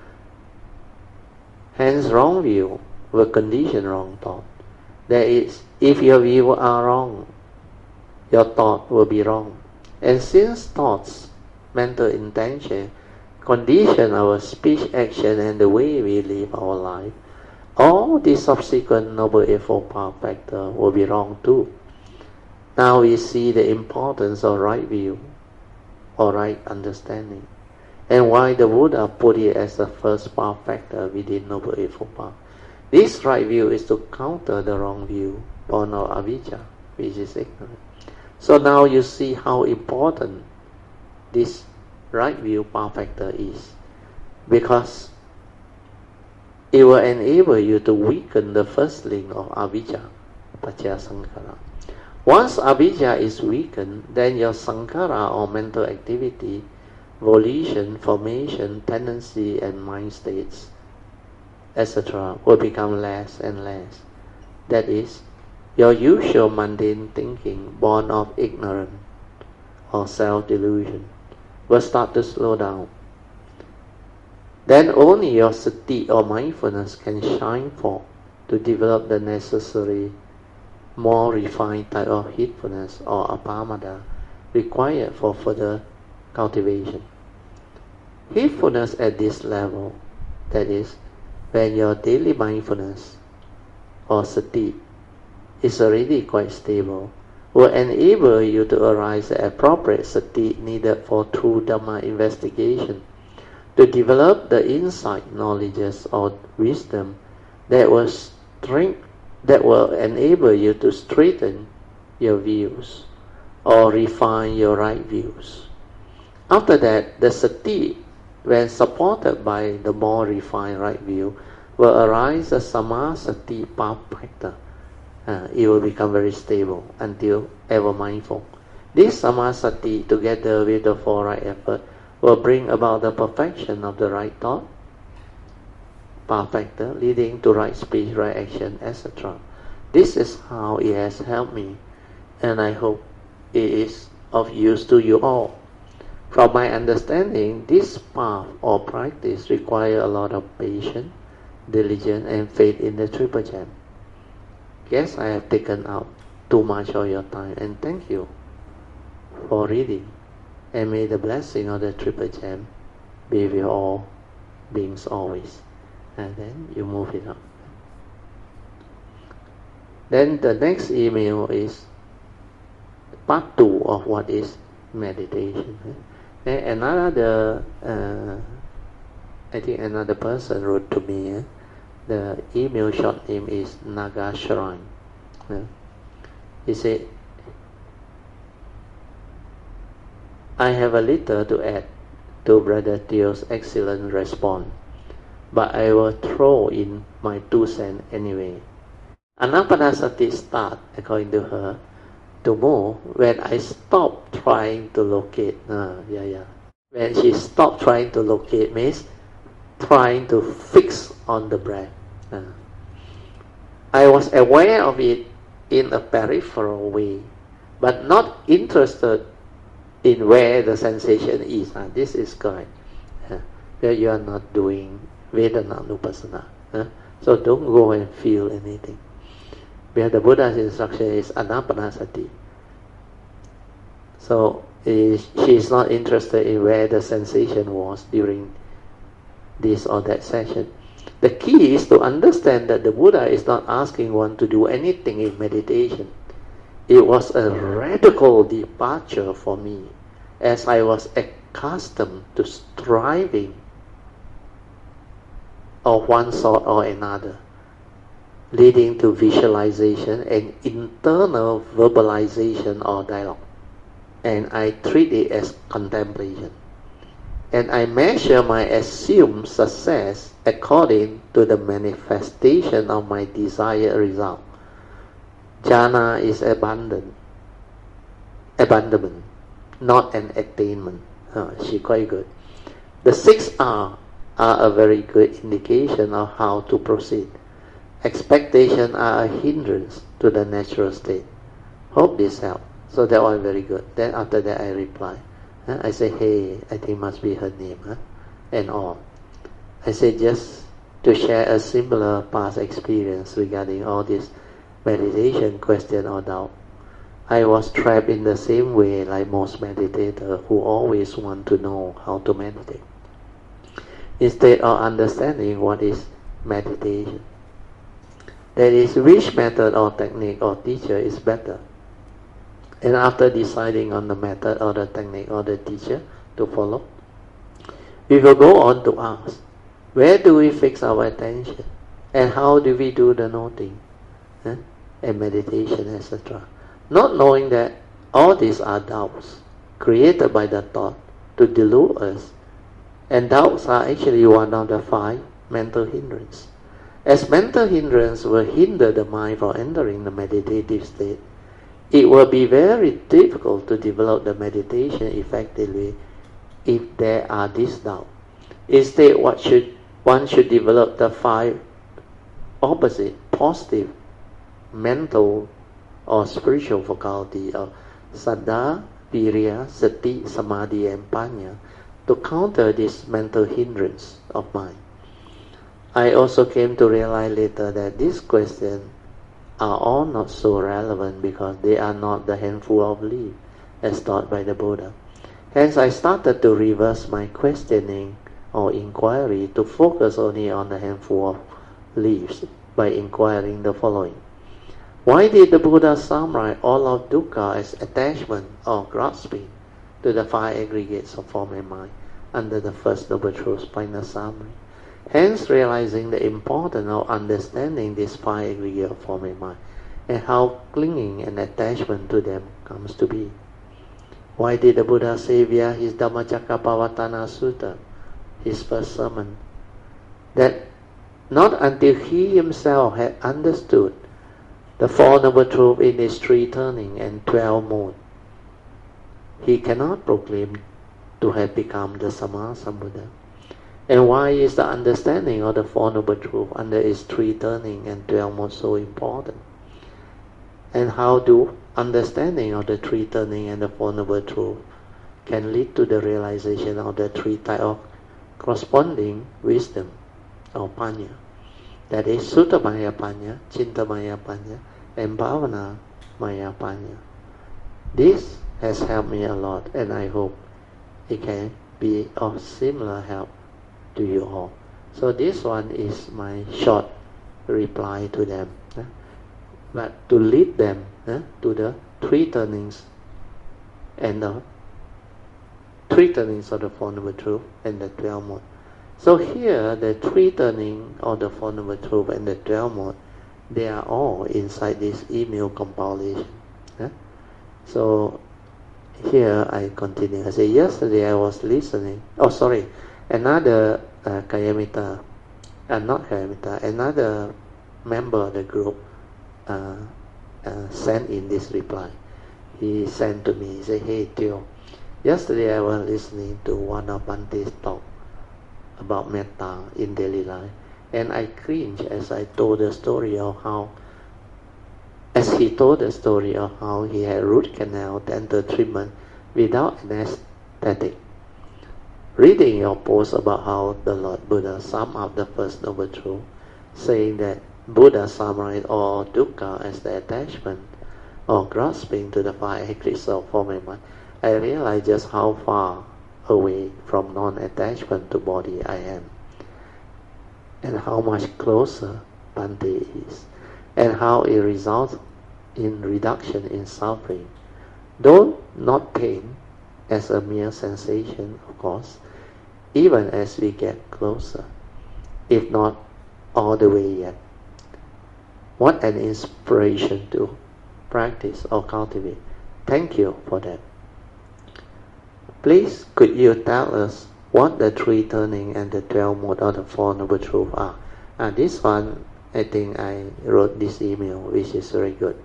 hence wrong view will condition wrong thought. That is, if your view are wrong, your thought will be wrong. And since thoughts, mental intention, condition our speech, action, and the way we live our life, all the subsequent Noble Eightfold Path factor will be wrong too. Now we see the importance of right view or right understanding, and why the Buddha put it as the first path factor within Noble Eightfold Path. This right view is to counter the wrong view, born of avijja, which is ignorance. So now you see how important this right view path factor is, because it will enable you to weaken the first link of avijja, paccaya sankhara. Once avijja is weakened, then your sankhara or mental activity volition, formation, tendency, and mind states, et cetera, will become less and less. That is, your usual mundane thinking, born of ignorance or self-delusion, will start to slow down. Then only your sati or mindfulness can shine forth to develop the necessary, more refined type of heedfulness or apamada required for further cultivation. Heedfulness at this level, that is, when your daily mindfulness or sati is already quite stable, will enable you to arise the appropriate sati needed for true Dhamma investigation, to develop the insight, knowledges, or wisdom that will strength, that will enable you to straighten your views or refine your right views. After that, the sati, when supported by the more refined right view, will arise as samasati perfecta. Uh, it will become very stable until ever mindful. This samasati, together with the four right effort, will bring about the perfection of the right thought, perfecta, leading to right speech, right action, et cetera. This is how it has helped me, and I hope it is of use to you all. From my understanding, this path or practice requires a lot of patience, diligence, and faith in the Triple Gem. Yes, I have taken up too much of your time, and thank you for reading. And may the blessing of the Triple Gem be with all beings always. And then you move it up. Then the next email is part two of what is meditation. And another, uh, I think another person wrote to me. Eh? The email short name is Naga Shrine. Eh? He said, I have a little to add to Brother Theo's excellent response, but I will throw in my two cents anyway. Anapanasati start, according to her, to move when I stop trying to locate. Uh, yeah, yeah. When she stopped trying to locate means trying to fix on the breath. Uh, I was aware of it in a peripheral way, but not interested in where the sensation is. Uh, this is correct. Uh, where you are not doing Vedana-nupassana. Uh, so don't go and feel anything. Where the Buddha's instruction is anapanasati. So is, she is not interested in where the sensation was during this or that session. The key is to understand that the Buddha is not asking one to do anything in meditation. It was a radical departure for me, as I was accustomed to striving of one sort or another, leading to visualization and internal verbalization or dialogue. And I treat it as contemplation. And I measure my assumed success according to the manifestation of my desired result. Jhana is abundant, abandonment, not an attainment. Oh, she quite good. The six R are a very good indication of how to proceed. Expectations are a hindrance to the natural state. Hope this helps. So that was very good. Then after that I reply. Huh? I say, hey, I think must be her name. Huh? And all. I say just to share a similar past experience regarding all this meditation question or doubt. I was trapped in the same way like most meditators who always want to know how to meditate, instead of understanding what is meditation. That is, which method or technique or teacher is better. And after deciding on the method or the technique or the teacher to follow, we will go on to ask, where do we fix our attention? And how do we do the noting? Eh? And meditation, et cetera. Not knowing that all these are doubts created by the thought to delude us. And doubts are actually one of the five mental hindrances. As mental hindrance will hinder the mind from entering the meditative state, it will be very difficult to develop the meditation effectively if there are this doubt. Instead, what should one should develop the five opposite, positive, mental or spiritual faculty of Saddha, Virya, Sati, Samadhi and Panya to counter this mental hindrance of mine. I also came to realize later that these questions are all not so relevant because they are not the handful of leaves as taught by the Buddha. Hence I started to reverse my questioning or inquiry to focus only on the handful of leaves by inquiring the following. Why did the Buddha summarize all of dukkha as attachment or grasping to the five aggregates of form and mind under the first noble truth final summary? Hence realizing the importance of understanding these five aggregates of form and mind and how clinging and attachment to them comes to be. Why did the Buddha say via his Dhammacakkappavattana Sutta, his first sermon, that not until he himself had understood the Four Noble Truths in his three turning and twelve modes, he cannot proclaim to have become the Sammā Sambuddha? And why is the understanding of the Four Noble Truths under its three turning and twelve modes so important? And how do understanding of the three turning and the Four Noble Truths can lead to the realization of the three types of corresponding wisdom or Panya? That is Suttamaya Panya, Chintamaya Panya, and Bhavanamaya Panya. This has helped me a lot, and I hope it can be of similar help to you all. So this one is my short reply to them. Eh? But to lead them eh, to the three turnings and the three turnings of the Four Noble Truths and the twelve modes. So here, the three turning of the Four Noble Truths and the twelve modes, they are all inside this email compilation. Eh? So here I continue. I say, yesterday I was listening. Oh, sorry. Another uh, Kayamita, uh, not Kayamita, another member of the group uh, uh, sent in this reply. He sent to me, he said, hey Teo, yesterday I was listening to one of Bante's talk about metta in daily life, and I cringed as I told the story of how, as he told the story of how he had root canal dental treatment without anesthetic. Reading your post about how the Lord Buddha summed up the First Noble Truth, saying that Buddha summarized all dukkha as the attachment or grasping to the five aggregates of form and mind, I realized just how far away from non-attachment to body I am, and how much closer Bhante is, and how it results in reduction in suffering, though not pain as a mere sensation, of course, even as we get closer, if not all the way yet. What an inspiration to practice or cultivate. Thank you for that. Please, could you tell us what the three turning and the twelve modes of the Four Noble Truths are? And this one, I think I wrote this email, which is very good.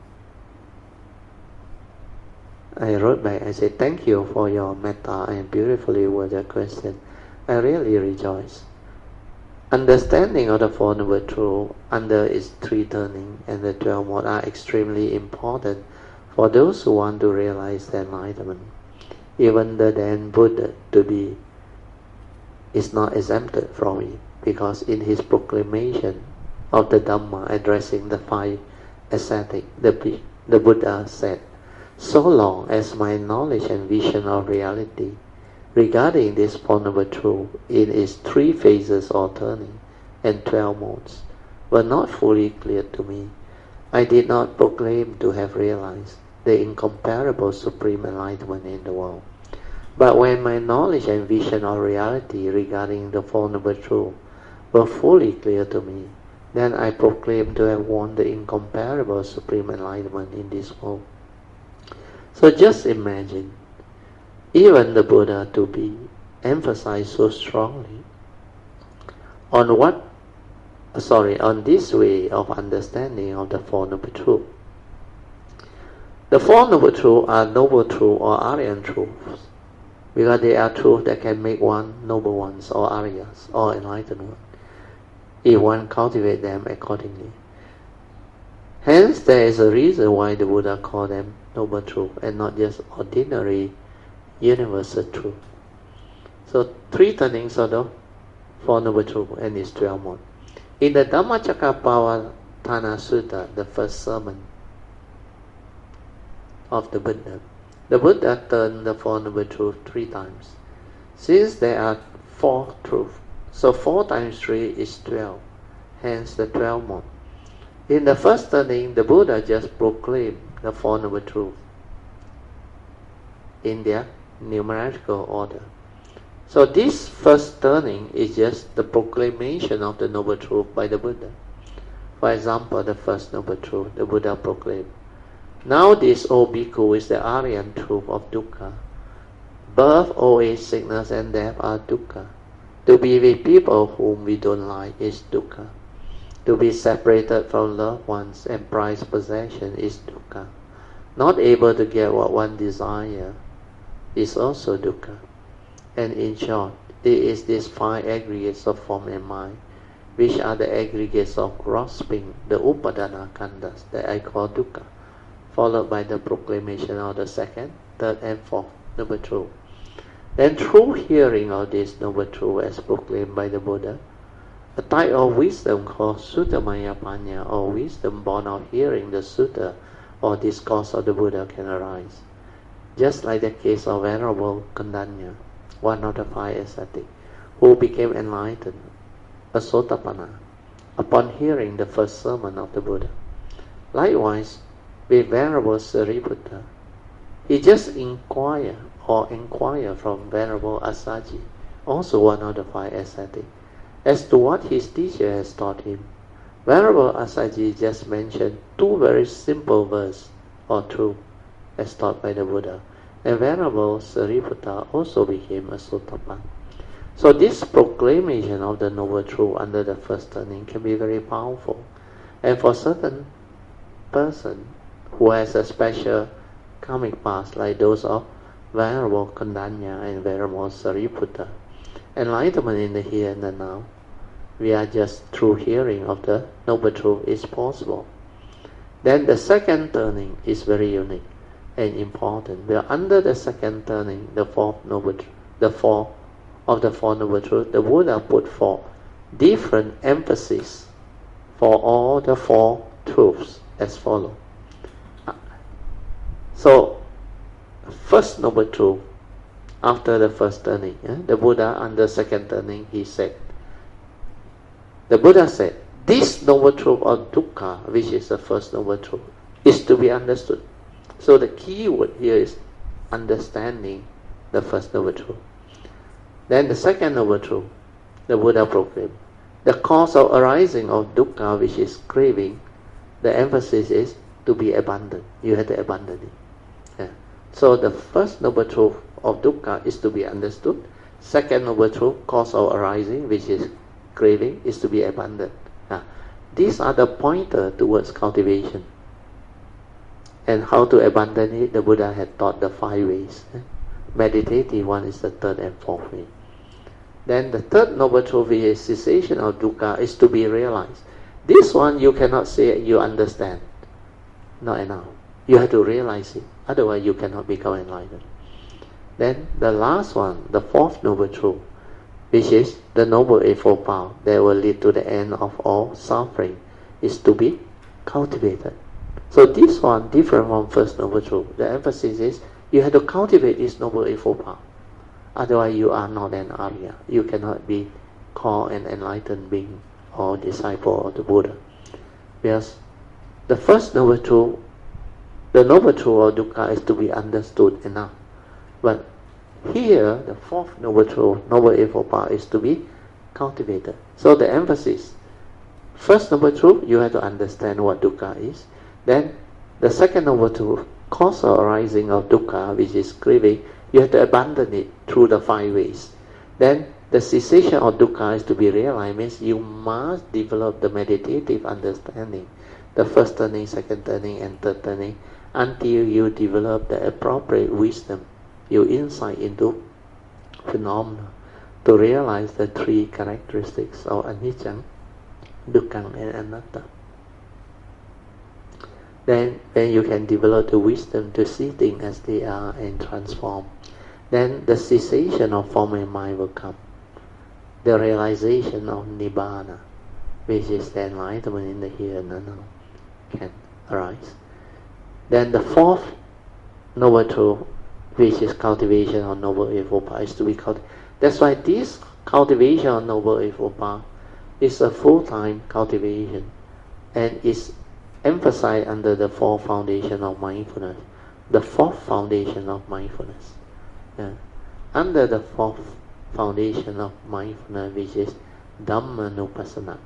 I wrote back, I said, thank you for your metta and beautifully worded question. I really rejoice. Understanding of the Four Noble Truths under its three turning and the twelve modes are extremely important for those who want to realize their enlightenment. Even the then Buddha to be is not exempted from it, because in his proclamation of the Dhamma addressing the five ascetics, the, the Buddha said, so long as my knowledge and vision of reality regarding this Four Noble Truth in its three phases or turning and twelve modes were not fully clear to me, I did not proclaim to have realized the incomparable supreme enlightenment in the world. But when my knowledge and vision of reality regarding the Four Noble Truths were fully clear to me, then I proclaimed to have won the incomparable supreme enlightenment in this world. So just imagine, even the Buddha to be emphasized so strongly on what, sorry, on this way of understanding of the Four Noble Truths. The Four Noble Truths are Noble Truths or Aryan Truths, because they are truth that can make one noble ones or Aryas or enlightened one, if one cultivate them accordingly. Hence, there is a reason why the Buddha called them noble truth and not just ordinary universal truth. So, three turnings of the Four Noble Truths and its twelve modes. In the Dhammacakkappavattana Sutta, the first sermon of the Buddha, the Buddha turned the Four Noble Truths three times. Since there are four truths, so four times three is twelve, hence the twelve modes. In the first turning, the Buddha just proclaimed the Four Noble Truths in their numerical order. So this first turning is just the proclamation of the Noble Truth by the Buddha. For example, the first Noble Truth, the Buddha proclaimed, "Now this, O Bhikkhu, is the Aryan truth of dukkha. Birth, old age, sickness, and death are dukkha. To be with people whom we don't like is dukkha. To be separated from loved ones and prized possession is dukkha. Not able to get what one desires is also dukkha." And in short, it is these five aggregates of form and mind, which are the aggregates of grasping the upadana khandhas, that I call dukkha, followed by the proclamation of the second, third, and fourth Noble Truth. Then through hearing of this Noble Truth as proclaimed by the Buddha, a type of wisdom called Suttamaya Panya, or wisdom born of hearing the sutta or discourse of the Buddha, can arise. Just like the case of Venerable Kondanya, one of the five ascetics, who became enlightened, a Sotapanna, upon hearing the first sermon of the Buddha. Likewise, with Venerable Sariputta, he just inquired or inquired from Venerable Assaji, also one of the five ascetics, as to what his teacher has taught him. Venerable Assaji just mentioned two very simple verses or truths as taught by the Buddha, and Venerable Sariputta also became a Sotapanna. So this proclamation of the Noble Truth under the first turning can be very powerful. And for certain person who has a special karmic past, like those of Venerable Kondanya and Venerable Sariputta, enlightenment in the here and the now, we are just through hearing of the Noble Truth is possible. Then the second turning is very unique and important. We are under the second turning, the fourth Noble Truth, the four of the Four Noble Truths, the Buddha put forth different emphasis for all the four truths as follows. So, first Noble Truth, after the first turning, eh, the Buddha under second turning, he said, the Buddha said, this Noble Truth of dukkha, which is the first Noble Truth, is to be understood. So the key word here is understanding the first Noble Truth. Then the second Noble Truth, the Buddha proclaimed, the cause of arising of dukkha, which is craving, the emphasis is to be abandoned. You have to abandon it. Yeah. So the first Noble Truth of dukkha is to be understood. Second Noble Truth, cause of arising, which is craving, is to be abandoned. Yeah. These are the pointer towards cultivation. And how to abandon it, the Buddha had taught the five ways. Meditative one is the third and fourth way. Then the third Noble Truth, which is cessation of dukkha, is to be realized. This one you cannot say you understand. Not enough. You have to realize it. Otherwise you cannot become enlightened. Then the last one, the fourth Noble Truth, which is the Noble Eightfold Path that will lead to the end of all suffering, is to be cultivated. So this one, different from first Noble Truth. The emphasis is you have to cultivate this Noble Eightfold Path. Otherwise you are not an Arya. You cannot be called an enlightened being or disciple of the Buddha. Because the first Noble Truth, the Noble Truth of dukkha, is to be understood enough. But here, the fourth Noble Truth, Noble Eightfold Path, is to be cultivated. So the emphasis, first Noble Truth, you have to understand what dukkha is. Then the second Noble Truth, cause of arising of dukkha, which is craving, you have to abandon it through the five ways. Then the cessation of dukkha is to be realized, means you must develop the meditative understanding, the first turning, second turning, and third turning, until you develop the appropriate wisdom, your insight into phenomena, to realize the three characteristics of anicca, dukkha, and anatta. Then when you can develop the wisdom to see things as they are and transform, then the cessation of form and mind will come. The realization of nibbana, which is the enlightenment in the here and now, can arise. Then the fourth noble truth, which is cultivation of noble eightfold path, is to be cultivated. That's why this cultivation of noble eightfold path is a full-time cultivation, and is emphasized under the fourth foundation of mindfulness, the fourth foundation of mindfulness. Yeah. Under the fourth foundation of mindfulness, which is Dhammanupassana,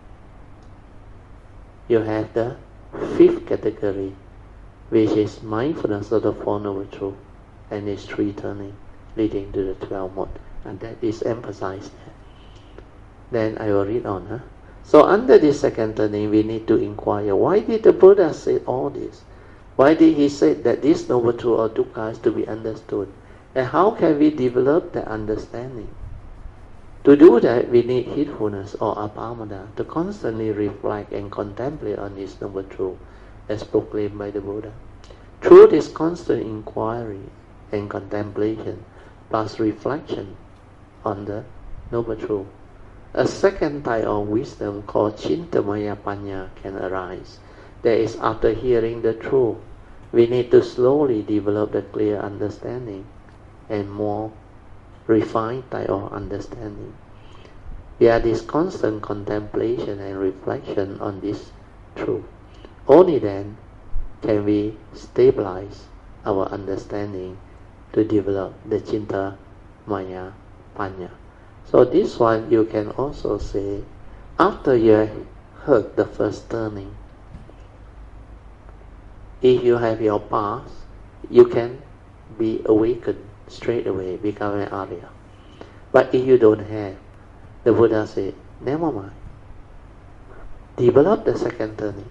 you have the fifth category, which is mindfulness of the Four Noble Truths and its three turning, leading to the twelve modes, and that is emphasized there. Then I will read on. Huh? So under this second turning, we need to inquire, why did the Buddha say all this? Why did he say that this noble truth or dukkha is to be understood? And how can we develop the understanding? To do that, we need heedfulness or apamada, to constantly reflect and contemplate on this noble truth, as proclaimed by the Buddha. Through this constant inquiry and contemplation, plus reflection on the noble truth, a second type of wisdom called Chintamaya Panya can arise. That is, after hearing the truth, we need to slowly develop the clear understanding and more refined type of understanding. Via this constant contemplation and reflection on this truth, only then can we stabilize our understanding to develop the Chintamaya Panya. So this one you can also say, after you have heard the first turning, if you have your path, you can be awakened straight away, become an Arya. But if you don't have, the Buddha said, never mind. Develop the second turning.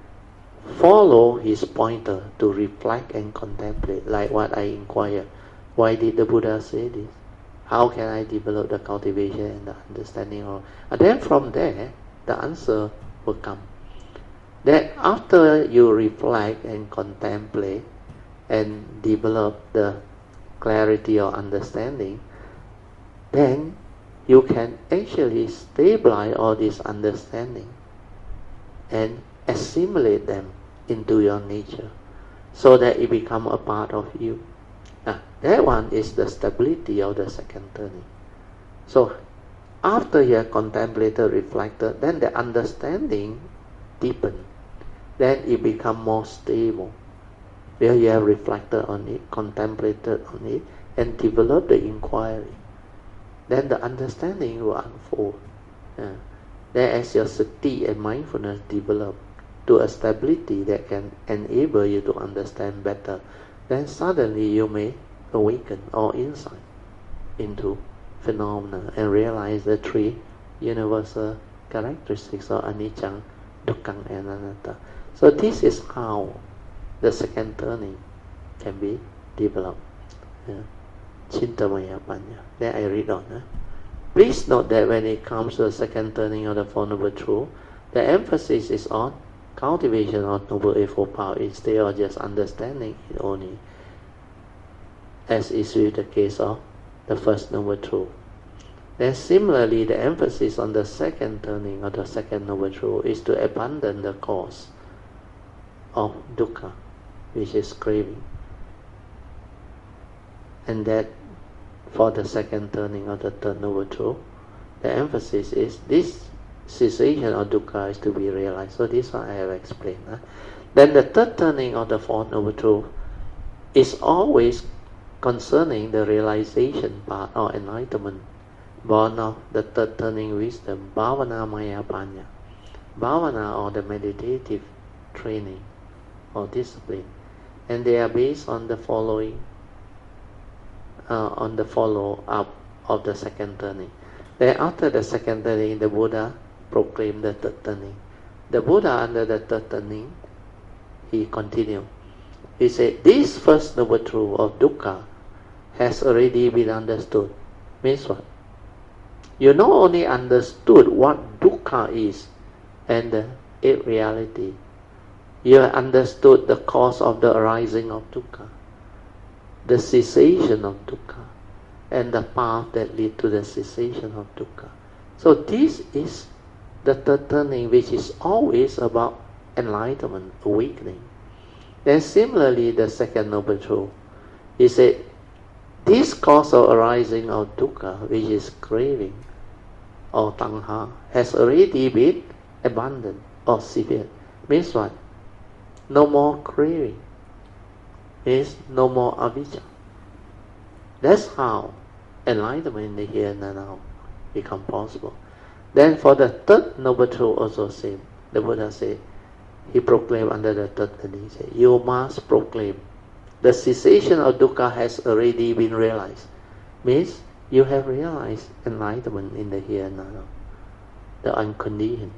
Follow his pointer to reflect and contemplate, like what I inquired. Why did the Buddha say this? How can I develop the cultivation and the understanding of? And then from there, the answer will come. That after you reflect and contemplate and develop the clarity or understanding, then you can actually stabilize all this understanding and assimilate them into your nature, so that it become a part of you. Ah, that one is the stability of the second turning. So after you have contemplated, reflected, then the understanding deepens. Then it becomes more stable. Where you have reflected on it, contemplated on it, and developed the inquiry. Then the understanding will unfold. Yeah. Then as your sati and mindfulness develop to a stability that can enable you to understand better, then suddenly you may awaken or insight into phenomena and realize the three universal characteristics of anicca, dukkha, and anatta. So this is how the second turning can be developed. Yeah. Chintamaya Panya. Then I read on. Huh? Please note that when it comes to the second turning of the Four Noble Truths, the emphasis is on cultivation of Noble Eightfold Path instead of just understanding it only, as is with the case of the first Noble Truth. Then similarly, the emphasis on the second turning of the second Noble Truth is to abandon the cause of dukkha, which is craving. And that for the second turning of the third Noble Truth, the emphasis is this cessation of dukkha is to be realized. So this one I have explained. Huh? Then the third turning of the fourth Noble Truth is always concerning the realization part or enlightenment, born of the third turning wisdom, Bhavana Maya Panya. Bhavana, or the meditative training or discipline. And they are based on the following, uh, on the follow-up of the second turning. Then after the second turning, the Buddha proclaimed the third turning. The Buddha, under the third turning, he continued. He said, this first noble truth of dukkha has already been understood. means what? You not only understood what dukkha is and the eight reality, you have understood the cause of the arising of dukkha, the cessation of dukkha, and the path that lead to the cessation of dukkha. So this is the third turning, which is always about enlightenment, awakening. Then similarly, the second noble truth, he said, this cause of arising of dukkha, which is craving or tanha, has already been abandoned or severed. Means what? No more craving. Means no more avijja. That's how enlightenment in the here and now become possible. Then for the third noble truth also same. The Buddha said, he proclaimed under the third turning, he said, you must proclaim the cessation of dukkha has already been realized. Means you have realized enlightenment in the here and now, the unconditioned.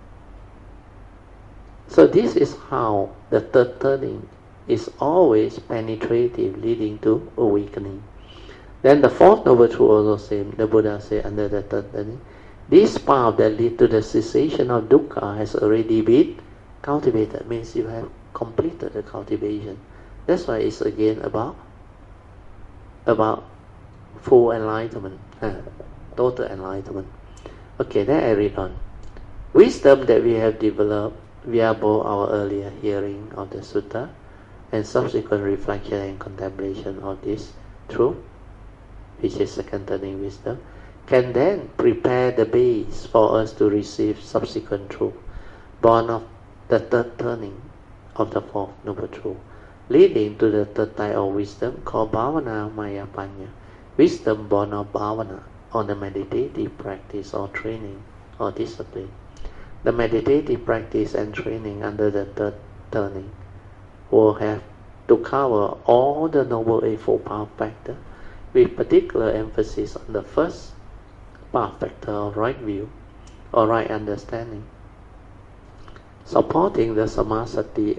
So this is how the third turning is always penetrative, leading to awakening. Then the fourth noble truth also same. The Buddha said under the third turning, this path that leads to the cessation of dukkha has already been cultivated. Means you have completed the cultivation. That's why it's again about about full enlightenment, uh, total enlightenment. Okay, then I read on. Wisdom that we have developed via both our earlier hearing of the sutta and subsequent reflection and contemplation of this truth, which is second turning wisdom, can then prepare the base for us to receive subsequent truth, born of the third turning of the fourth noble truth, leading to the third type of wisdom called bhavana maya panya, wisdom born of bhavana, or the meditative practice or training or discipline. The meditative practice and training under the third turning will have to cover all the Noble Eightfold Path factors, with particular emphasis on the first path factor of right view or right understanding, supporting the samasati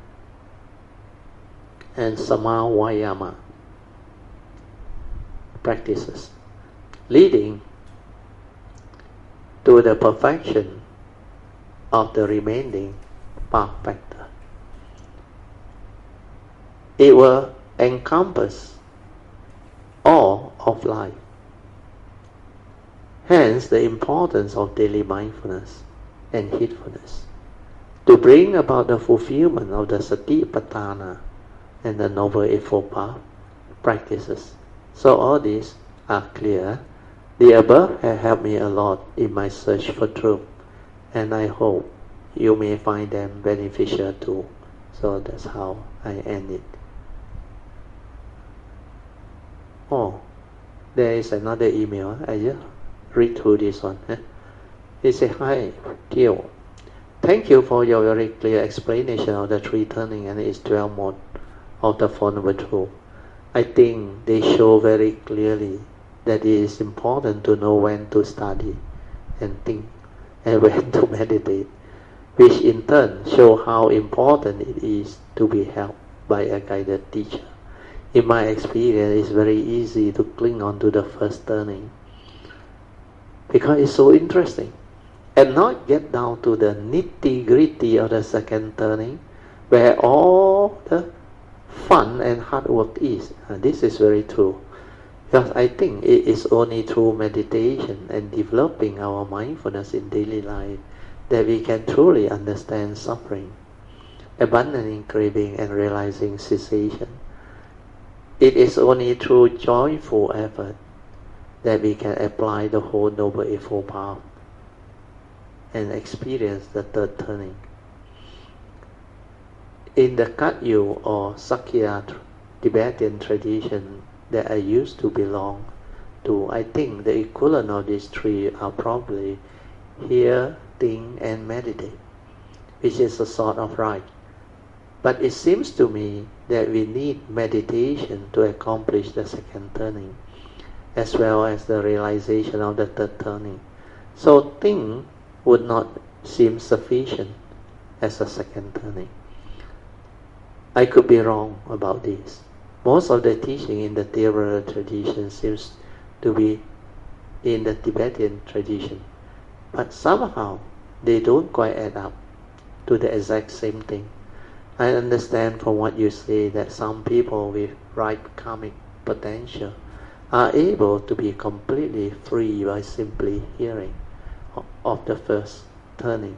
and samavayama practices, leading to the perfection of the remaining path factor. It will encompass all of life. Hence the importance of daily mindfulness and heedfulness to bring about the fulfillment of the Satipatthana and the Noble Eightfold Path practices. So all these are clear. The above have helped me a lot in my search for truth, and I hope you may find them beneficial too. So that's how I end it. Oh, there is another email. I just read through this one. He said, hi, Teo. Thank you for your very clear explanation of the three turning and its twelve mode of the Four Noble Truths. I think they show very clearly that it is important to know when to study and think and when to meditate, which in turn show how important it is to be helped by a guided teacher. In my experience, it's very easy to cling on to the first turning because it's so interesting, and not get down to the nitty-gritty of the second turning, where all the fun and hard work is. And this is very true, because I think it is only through meditation and developing our mindfulness in daily life that we can truly understand suffering, abandoning craving, and realizing cessation. It is only through joyful effort that we can apply the whole Noble Eightfold Path and experience the third turning. In the Katyu or Sakya Tibetan tradition that I used to belong to, I think the equivalent of these three are probably hear, think, and meditate, which is a sort of right. But it seems to me that we need meditation to accomplish the second turning, as well as the realization of the third turning. So think would not seem sufficient as a second turning. I could be wrong about this. Most of the teaching in the theoretical tradition seems to be in the Tibetan tradition, but somehow they don't quite add up to the exact same thing. I understand from what you say that some people with ripe karmic potential are able to be completely free by simply hearing of the first turning.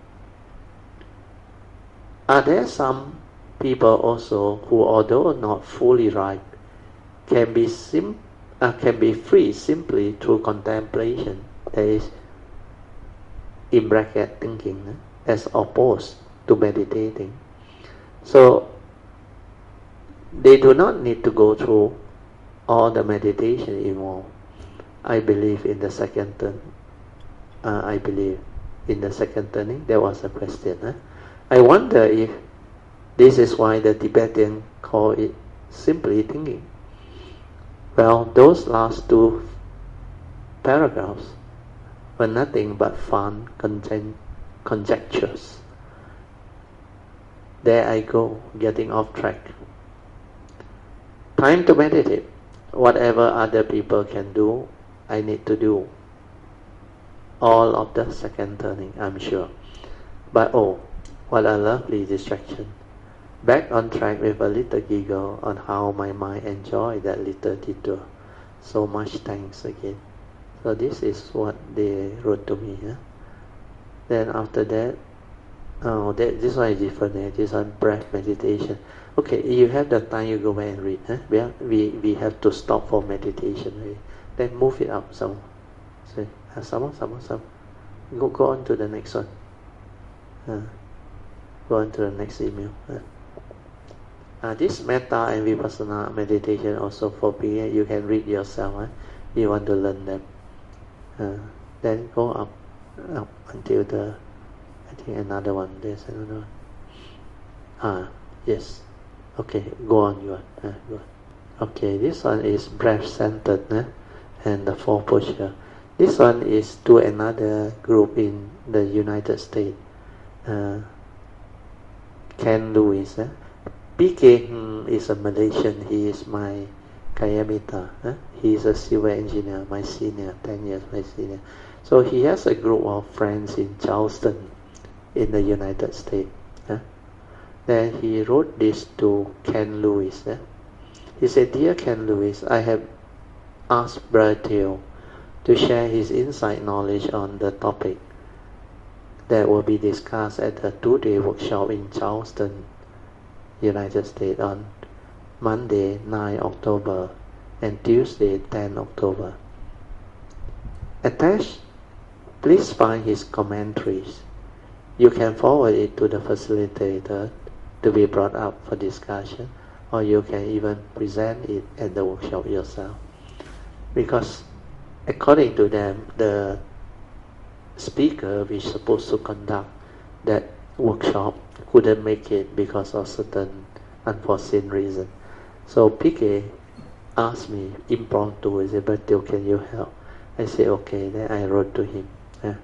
Are there some people also who, although not fully ripe, can be sim uh, can be free simply through contemplation, that is, in bracket thinking, eh, as opposed to meditating? So they do not need to go through all the meditation involved. I believe in the second turn. Uh, I believe in the second turning. There was a question. Eh? I wonder if this is why the Tibetan call it simply thinking. Well, those last two paragraphs were nothing but fun conject conjectures. There I go, getting off track. Time to meditate. Whatever other people can do, I need to do. All of the second turning, I'm sure. But oh, what a lovely distraction. Back on track with a little giggle on how my mind enjoyed that little detour. So much thanks again. So this is what they wrote to me. Huh? Then after that, oh, that, this one is different. Eh? This one, breath meditation. Okay, you have the time, you go back and read. Huh? We, have, we, we have to stop for meditation. Right? Then move it up some. So, uh, some, some, some. Go, go on to the next one. Uh, go on to the next email. Uh. Uh, this metta and vipassana meditation also for me, you can read yourself. Eh? You want to learn them. Uh, then go up, up until the, I think another one. There's another one. Ah, yes. Okay, go on, you want. Uh, go on. Okay, this one is breath centered, eh? And the four posture. This one is to another group in the United States. Uh, Ken Lewis. Eh? P K hmm, is a Malaysian. He is my Kayamita. Eh? He is a civil engineer, my senior, ten years my senior. So he has a group of friends in Charleston, in the United States. Eh? Then he wrote this to Ken Lewis. Eh? He said, "Dear Ken Lewis, I have asked Brother Theo to share his inside knowledge on the topic that will be discussed at the two-day workshop in Charleston, United States on Monday, ninth October and Tuesday, tenth October. Attached, please find his commentaries. You can forward it to the facilitator to be brought up for discussion, or you can even present it at the workshop yourself. Because according to them, the speaker which is supposed to conduct that workshop couldn't make it because of certain unforeseen reason. So P K asked me impromptu, he said, "But can you help?" I said, okay. Then I wrote to him. Yeah.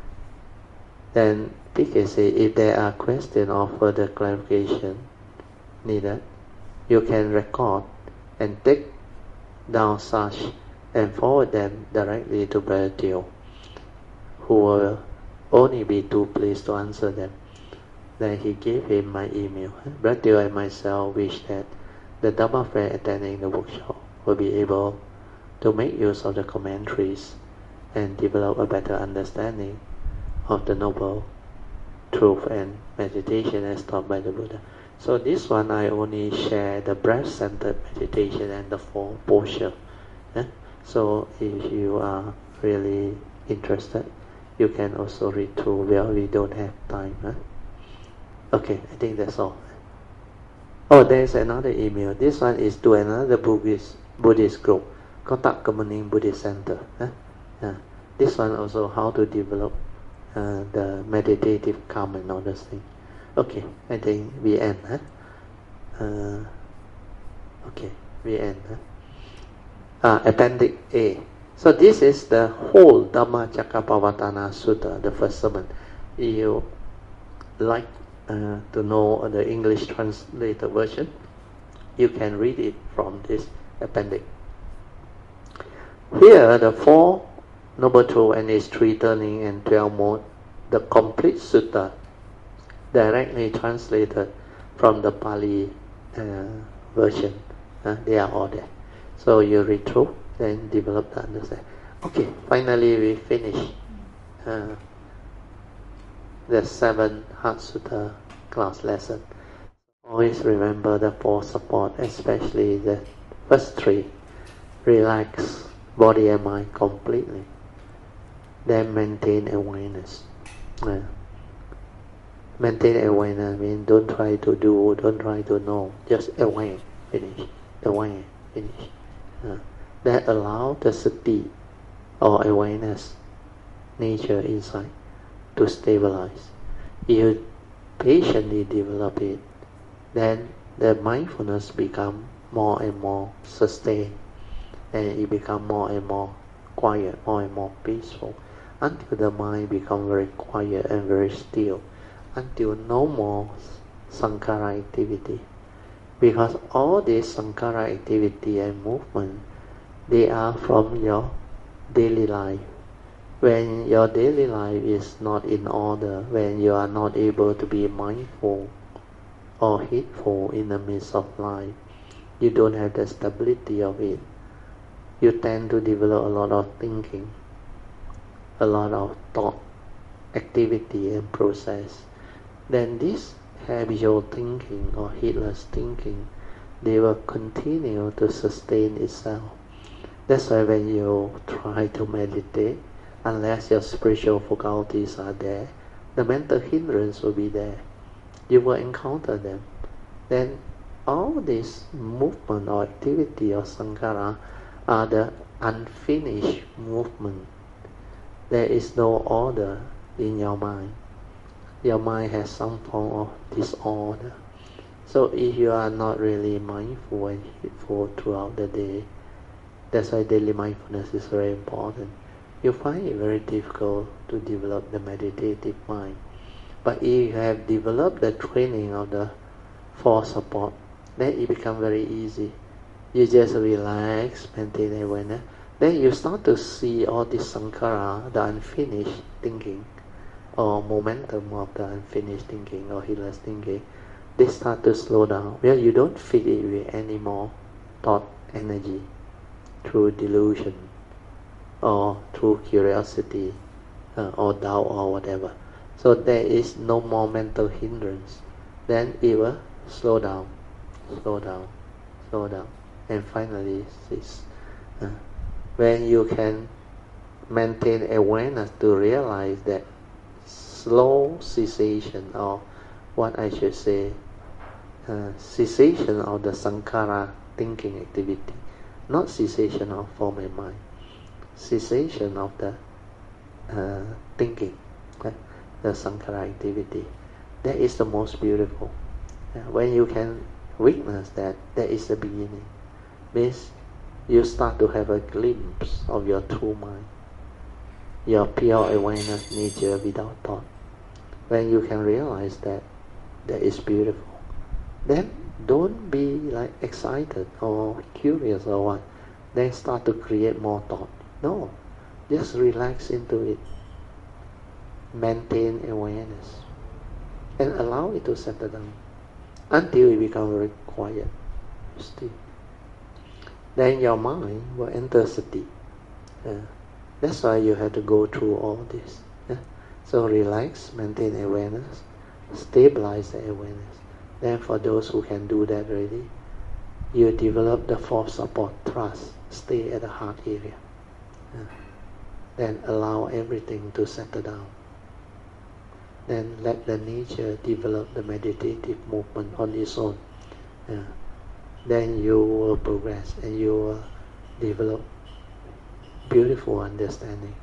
Then P K said, if there are questions or further clarification needed, you can record and take down such and forward them directly to Brother Theo, who will only be too pleased to answer them. Then he gave him my email. Brother Theo and myself wish that the Dhamma friend attending the workshop will be able to make use of the commentaries and develop a better understanding of the noble truth and meditation as taught by the Buddha. So this one I only share the breath-centered meditation and the four posture. Eh? So if you are really interested, you can also read through. Well, we don't have time. Eh? Okay, I think that's all. Oh, there's another email. This one is to another Buddhist Buddhist group, Kotak Kemuning Buddhist Center. Eh? Yeah. This one also how to develop uh, the meditative calm and all those things. Okay, I think we end. Huh? Uh, okay, we end. Huh? Uh, appendix A. So this is the whole Dhammacakkappavattana Sutta, the first sermon. You like uh, to know the English translated version, you can read it from this appendix. Here, the four Noble Truth and its three turning and twelve mode, the complete sutta, directly translated from the Pali uh, version. Uh, they are all there. So you read through, then develop the understanding. Okay, finally we finish uh, the seven Heart Sutta class lesson. Always remember the four support, especially the first three. Relax body and mind completely. Then maintain awareness. Uh, maintain awareness means don't try to do, don't try to know, just aware, finish, aware, finish. Uh, that allow the sati or awareness nature inside to stabilize. If you patiently develop it, then the mindfulness become more and more sustained, and it become more and more quiet, more and more peaceful, until the mind become very quiet and very still, until no more sankhara activity. Because all this sankhara activity and movement, they are from your daily life. When your daily life is not in order, when you are not able to be mindful or heedful in the midst of life, you don't have the stability of it. You tend to develop a lot of thinking, a lot of thought, activity and process. Then this habitual thinking or heedless thinking, they will continue to sustain itself. That's why when you try to meditate, unless your spiritual faculties are there, the mental hindrance will be there. You will encounter them. Then all this movement or activity of sankhara are the unfinished movement. There is no order in your mind. Your mind has some form of disorder. So if you are not really mindful and heedful throughout the day, that's why daily mindfulness is very important. You find it very difficult to develop the meditative mind. But if you have developed the training of the four support, then it becomes very easy. You just relax, maintain awareness. Then you start to see all this sankhara, the unfinished thinking, or momentum of the unfinished thinking or heedless thinking. They start to slow down. Well, you don't feed it with any more thought energy through delusion or through curiosity uh, or doubt or whatever. So there is no more mental hindrance. Then it will slow down, slow down, slow down, and finally cease. Uh, when you can maintain awareness to realize that slow cessation, or what I should say, uh, cessation of the sankhara thinking activity, not cessation of form and mind, cessation of the uh, thinking, uh, the sankhara activity. That is the most beautiful. Uh, when you can witness that, that is the beginning. Means you start to have a glimpse of your true mind, your pure awareness nature without thought. When you can realize that, that is beautiful. Then don't be like excited or curious or what. Then start to create more thought. No, just relax into it. Maintain awareness and allow it to settle down until it becomes very quiet, still. Then your mind will enter sati. Uh, that's why you have to go through all this. Uh, so relax, maintain awareness, stabilize the awareness. Then for those who can do that already, you develop the fourth support, trust, stay at the heart area. Uh, then allow everything to settle down. Then let the nature develop the meditative movement on its own. Uh, then you will progress and you will develop beautiful understanding.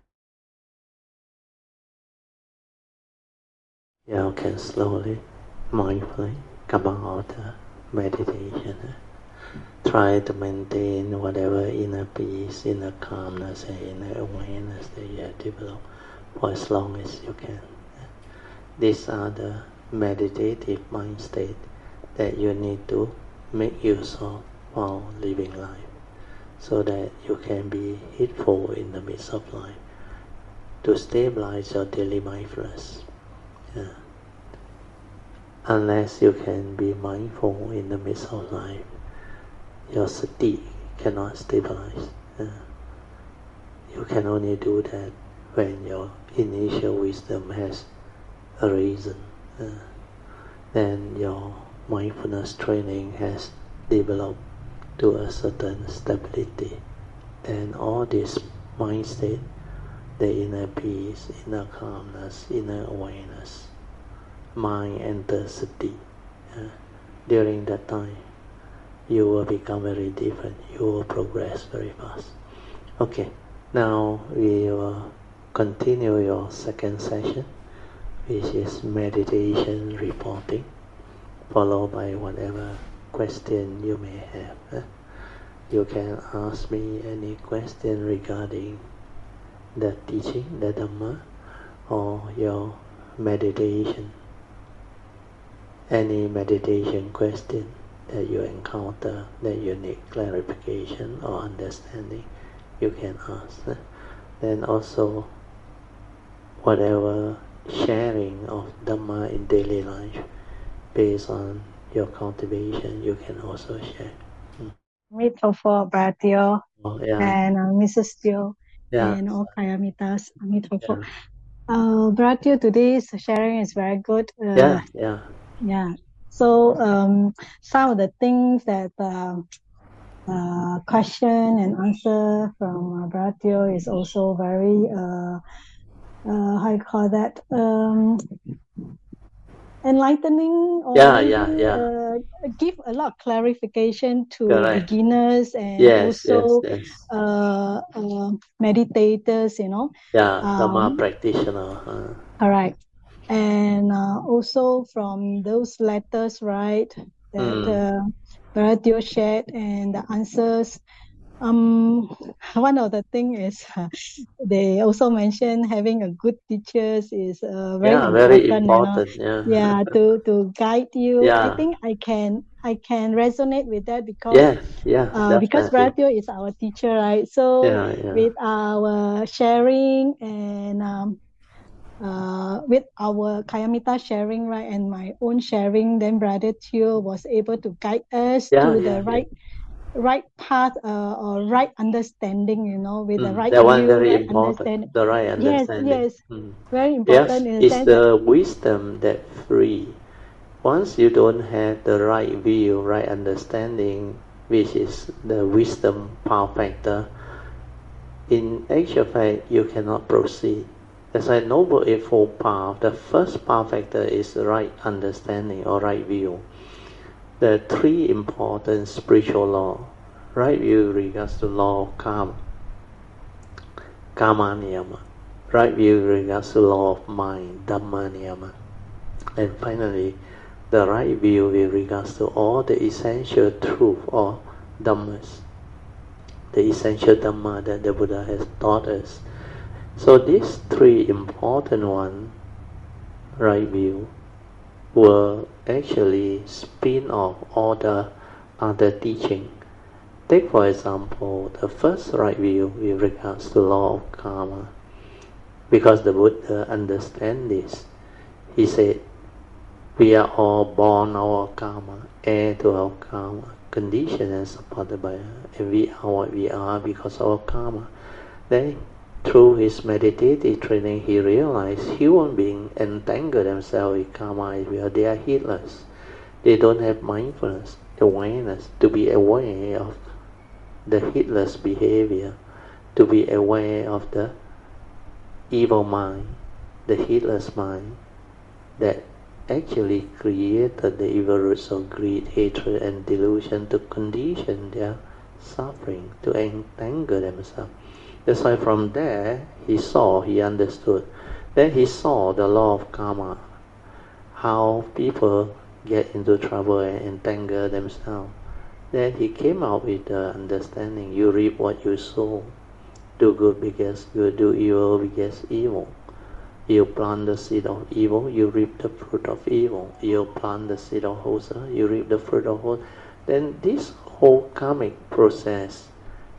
You can slowly, mindfully come out of meditation. Try to maintain whatever inner peace, inner calmness, and inner awareness that you have developed for as long as you can. These are the meditative mind state that you need to make use of while living life. so that you can be heedful in the midst of life, to stabilize your daily mindfulness. Yeah. Unless you can be mindful in the midst of life, your sati cannot stabilize. Yeah. You can only do that when your initial wisdom has arisen. Uh, then your mindfulness training has developed to a certain stability. And all this mind state, the inner peace, inner calmness, inner awareness, mind enters sati. Uh, during that time, you will become very different. You will progress very fast. Okay, now we will continue your second session, which is meditation reporting, followed by whatever question you may have. Eh? You can ask me any question regarding the teaching, the Dhamma, or your meditation. Any meditation question that you encounter that you need clarification or understanding, you can ask. Eh? Then also, whatever sharing of Dhamma in daily life based on your cultivation, you can also share. Mm. Mitofo Bratio Oh, yeah. and uh, Missus Teo Yeah. and all Kayamitas. Mitofo. Yeah. Uh, Bratio, today's sharing is very good. Uh, Yeah, yeah. Yeah. So um, some of the things that uh, uh, question and answer from uh, Bratio is also very uh, uh, how you call that um, enlightening, or Yeah, maybe yeah, yeah. Uh, give a lot of clarification to Correct. beginners and Yes, also yes, yes. uh, uh, meditators, you know. Yeah, Dhamma Um, practitioner. Uh, Correct. And uh, also from those letters, right, that mm. uh, Bharatio shared and the answers. Um, one of the thing is uh, they also mentioned having a good teachers is uh, very Yeah, important, very you know. important. Yeah. Yeah, to to guide you. I Yeah. think I can I can resonate with that because Yes, yeah, uh, because definitely. Bharatio is our teacher, right? So Yeah, yeah. with our sharing and um, uh, with our Kayamita sharing, right, and my own sharing, then Brother Teo was able to guide us Yeah, to yeah, the yeah. right right path uh, or right understanding, you know, with the Mm, right that one view, very right important. understanding. The right Yes, understanding. yes, Mm. very Yes, important in the it's sense that the wisdom that free. Once you don't have the right view, right understanding, which is the wisdom power factor, in actual fact, you cannot proceed. As a Noble Eightfold Path, the first power factor is the right understanding or right view. The three important spiritual law, right view regards to law of karma, karma niyama, right view regards to law of mind, dhamma niyama, and finally, the right view with regards to all the essential truth or dhammas, the essential dhamma that the Buddha has taught us. So these three important ones, right view, will actually spin off all the other teaching. Take for example the first right view with regards to law of karma. Because the Buddha understands this, he said, we are all born our karma, heir to our karma, conditioned and supported by her, and we are what we are because of our karma. Then, through his meditative training, he realized human beings entangle themselves with karma as well. They are heedless. They don't have mindfulness, awareness, to be aware of the heedless behavior, to be aware of the evil mind, the heedless mind that actually created the evil roots of greed, hatred, and delusion to condition their suffering, to entangle themselves. That's why from there he saw, he understood. Then he saw the law of karma, how people get into trouble and entangle themselves. Then he came out with the understanding, you reap what you sow. Do good because good, do evil because evil. You plant the seed of evil, you reap the fruit of evil. You plant the seed of wholesome, you reap the fruit of wholesome. Then this whole karmic process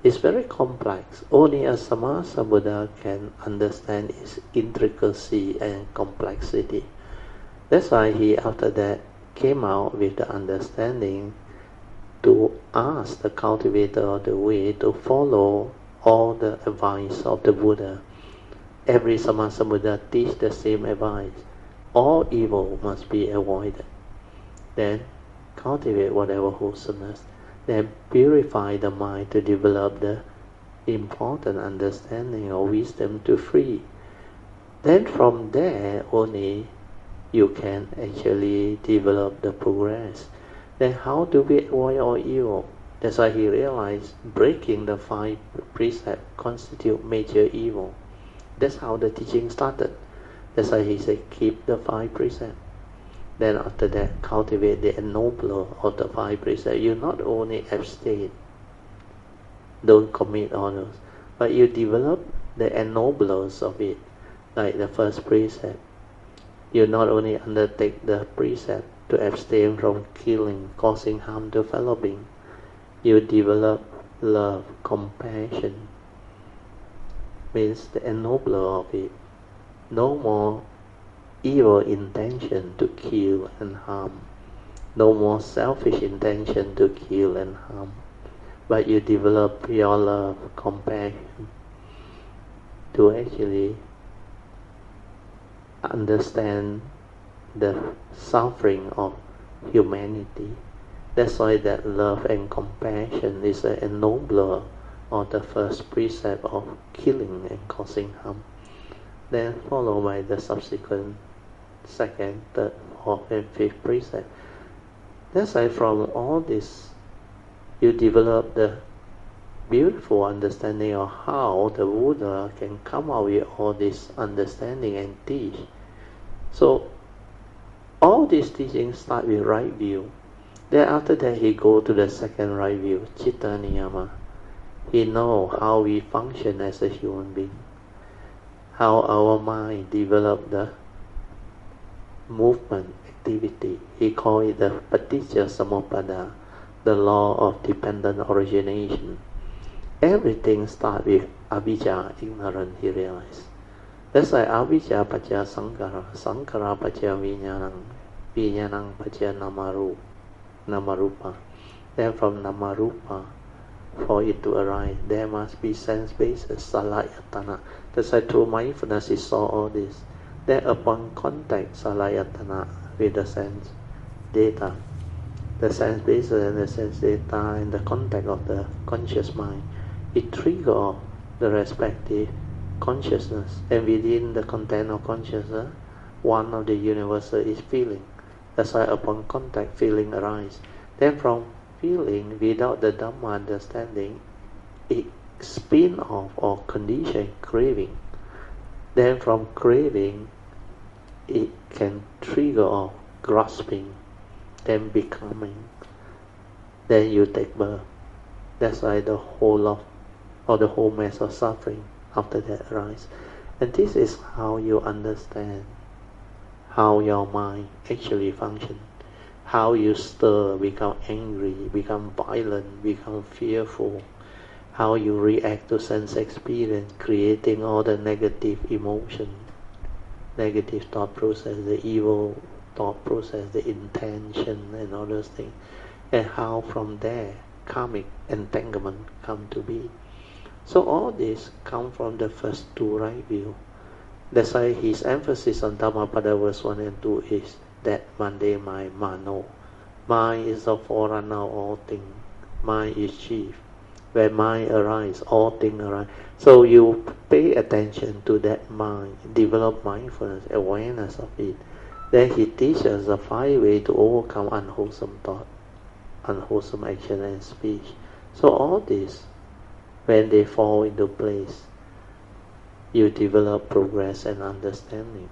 It's very complex. Only a Sammasambuddha can understand its intricacy and complexity. That's why he, after that, came out with the understanding to ask the cultivator of the way to follow all the advice of the Buddha. Every Sammasambuddha teach the same advice. All evil must be avoided. Then cultivate whatever wholesomeness. Then purify the mind to develop the important understanding or wisdom to free. Then from there only you can actually develop the progress. Then how do we avoid all evil? That's why he realized breaking the five precepts constitute major evil. That's how the teaching started. That's why he said keep the five precepts. Then after that, cultivate the ennobler of the five precepts. You not only abstain, don't commit all those, but you develop the ennoblers of it, like the first precept. You not only undertake the precept to abstain from killing, causing harm to fellow beings, you develop love, compassion, means the ennobler of it. No more evil intention to kill and harm. No more selfish intention to kill and harm. But you develop pure love, compassion to actually understand the suffering of humanity. That's why that love and compassion is an ennobler of the first precept of killing and causing harm. Then followed by the subsequent second, third, fourth, and fifth precept. That's why from all this, you develop the beautiful understanding of how the Buddha can come out with all this understanding and teach. So, all these teachings start with right view. Then after that, he go to the second right view, Citta Niyama. He know how we function as a human being, how our mind develop the movement activity. He call it the Paticca Samuppada, the law of dependent origination. Everything starts with avijja, ignorance, he realized. That's why avijja paccaya sankhara, sankhara paccaya vijnanam, vijnanam paccaya namaru, namarupa. Then from namarupa, for it to arise, there must be sense basis, salayatana. That's why through mindfulness he saw all this. Then upon contact, salayatana, with the sense data, the sense basis and the sense data and the contact of the conscious mind, it triggers the respective consciousness. And within the content of consciousness, one of the universal is feeling. That's why upon contact, feeling arises. Then from feeling, without the Dhamma understanding, it spin off or condition craving. Then from craving, it can trigger off grasping, then becoming. Then you take birth. That's why the whole of, or the whole mass of suffering after that arises. And this is how you understand how your mind actually functions. How you stir, become angry, become violent, become fearful. How you react to sense experience, creating all the negative emotion, negative thought process, the evil thought process, the intention and all those things. And how from there karmic entanglement come to be. So all this come from the first two right view. That's why his emphasis on Dhammapada verse one and two is that mande mind, mano. Mind is the forerunner of all things. Mind is chief. When mind arises, all things arise. So you pay attention to that mind, develop mindfulness, awareness of it. Then he teaches the five ways to overcome unwholesome thought, unwholesome action and speech. So all this, when they fall into place, you develop progress and understanding.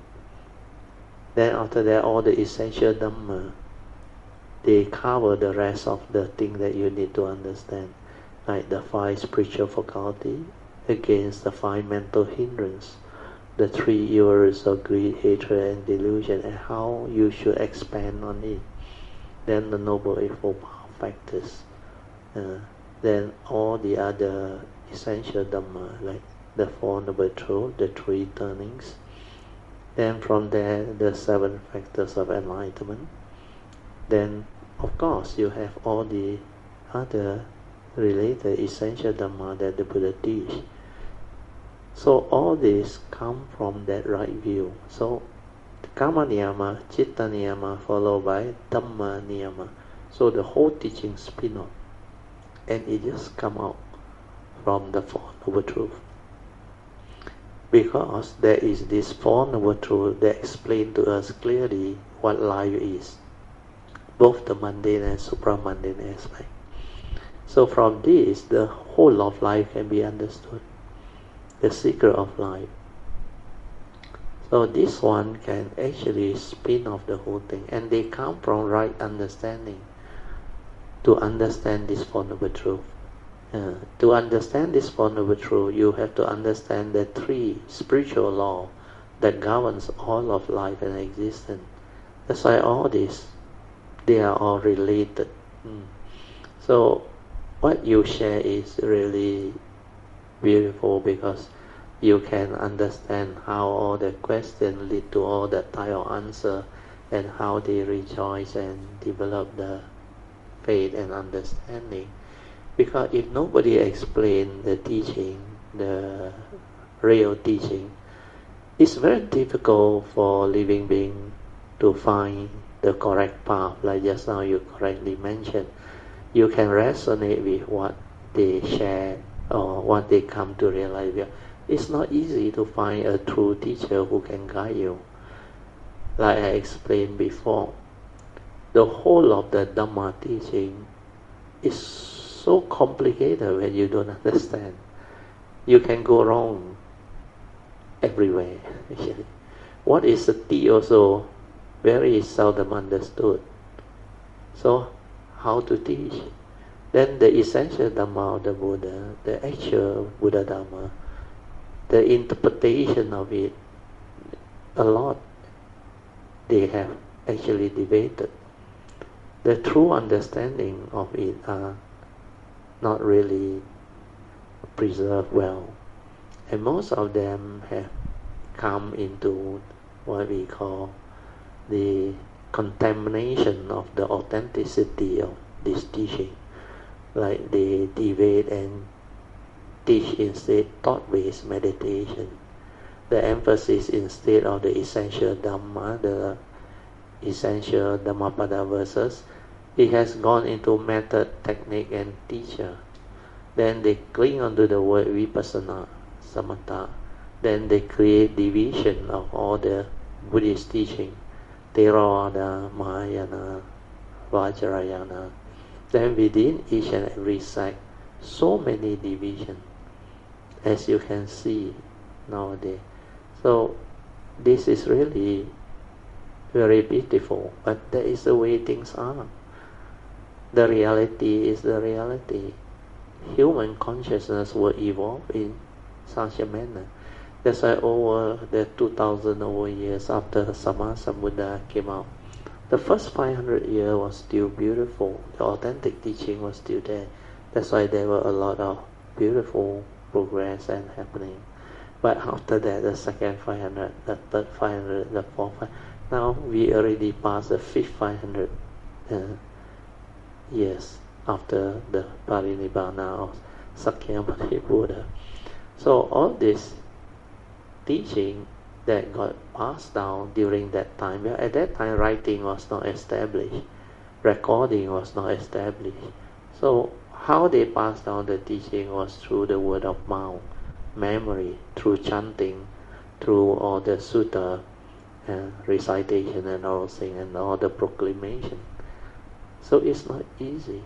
Then after that, all the essential Dhamma, they cover the rest of the thing that you need to understand, like the five spiritual faculty against the five mental hindrance, the three evils of greed, hatred, and delusion, and how you should expand on it. Then the Noble Eightfold Path factors, uh, then all the other essential Dhamma, like the Four Noble Truths, the three turnings. Then from there, the seven factors of enlightenment. Then, of course, you have all the other related essential Dhamma that the Buddha teach. So all this come from that right view. So Kama Niyama, Chitta Niyama, followed by Dhamma Niyama. So the whole teaching spin off, and it just come out from the Four Noble Truths. Because there is this Four Noble Truths that explain to us clearly what life is, both the mundane and supramundane aspect. So from this, the whole of life can be understood, the secret of life. So this one can actually spin off the whole thing, and they come from right understanding. To understand this Four Noble Truths, uh, to understand this Four Noble Truths, you have to understand the three spiritual laws that governs all of life and existence. That's why all this, they are all related. Mm. So what you share is really beautiful, because you can understand how all the questions lead to all the type of answer, and how they rejoice and develop the faith and understanding. Because if nobody explains the teaching, the real teaching, it's very difficult for living being to find the correct path. Like just now you correctly mentioned, you can resonate with what they share or what they come to realize. It's not easy to find a true teacher who can guide you. Like I explained before, the whole of the Dhamma teaching is so complicated when you don't understand. You can go wrong everywhere, actually. What is sati also very seldom understood. So, how to teach? Then the essential Dhamma of the Buddha, the actual Buddha Dhamma, the interpretation of it, a lot they have actually debated. The true understanding of it are not really preserved well, and most of them have come into what we call the contamination of the authenticity of this teaching. Like they debate and teach instead thought-based meditation. The emphasis instead of the essential Dhamma, the essential Dhammapada verses, it has gone into method, technique and teacher. Then they cling onto the word vipassana, samatha. Then they create division of all the Buddhist teaching, Theravada, Mahayana, Vajrayana. Then within each and every sect, so many divisions, as you can see nowadays. So this is really very beautiful, but that is the way things are. The reality is the reality. Human consciousness will evolve in such a manner. That's why over the two thousand over years after Sammasambuddha came out, the first five hundred years was still beautiful. The authentic teaching was still there. That's why there were a lot of beautiful progress and happening. But after that, the second five hundred, the third five hundred, the fourth five hundred, now we already passed the fifth five hundred uh, years after the Parinibbana of Sakyamuni Buddha. So all this teaching that got passed down during that time, well, at that time writing was not established, recording was not established. So how they passed down the teaching was through the word of mouth, memory, through chanting, through all the sutta, and recitation and all things, and all the proclamation. So it's not easy.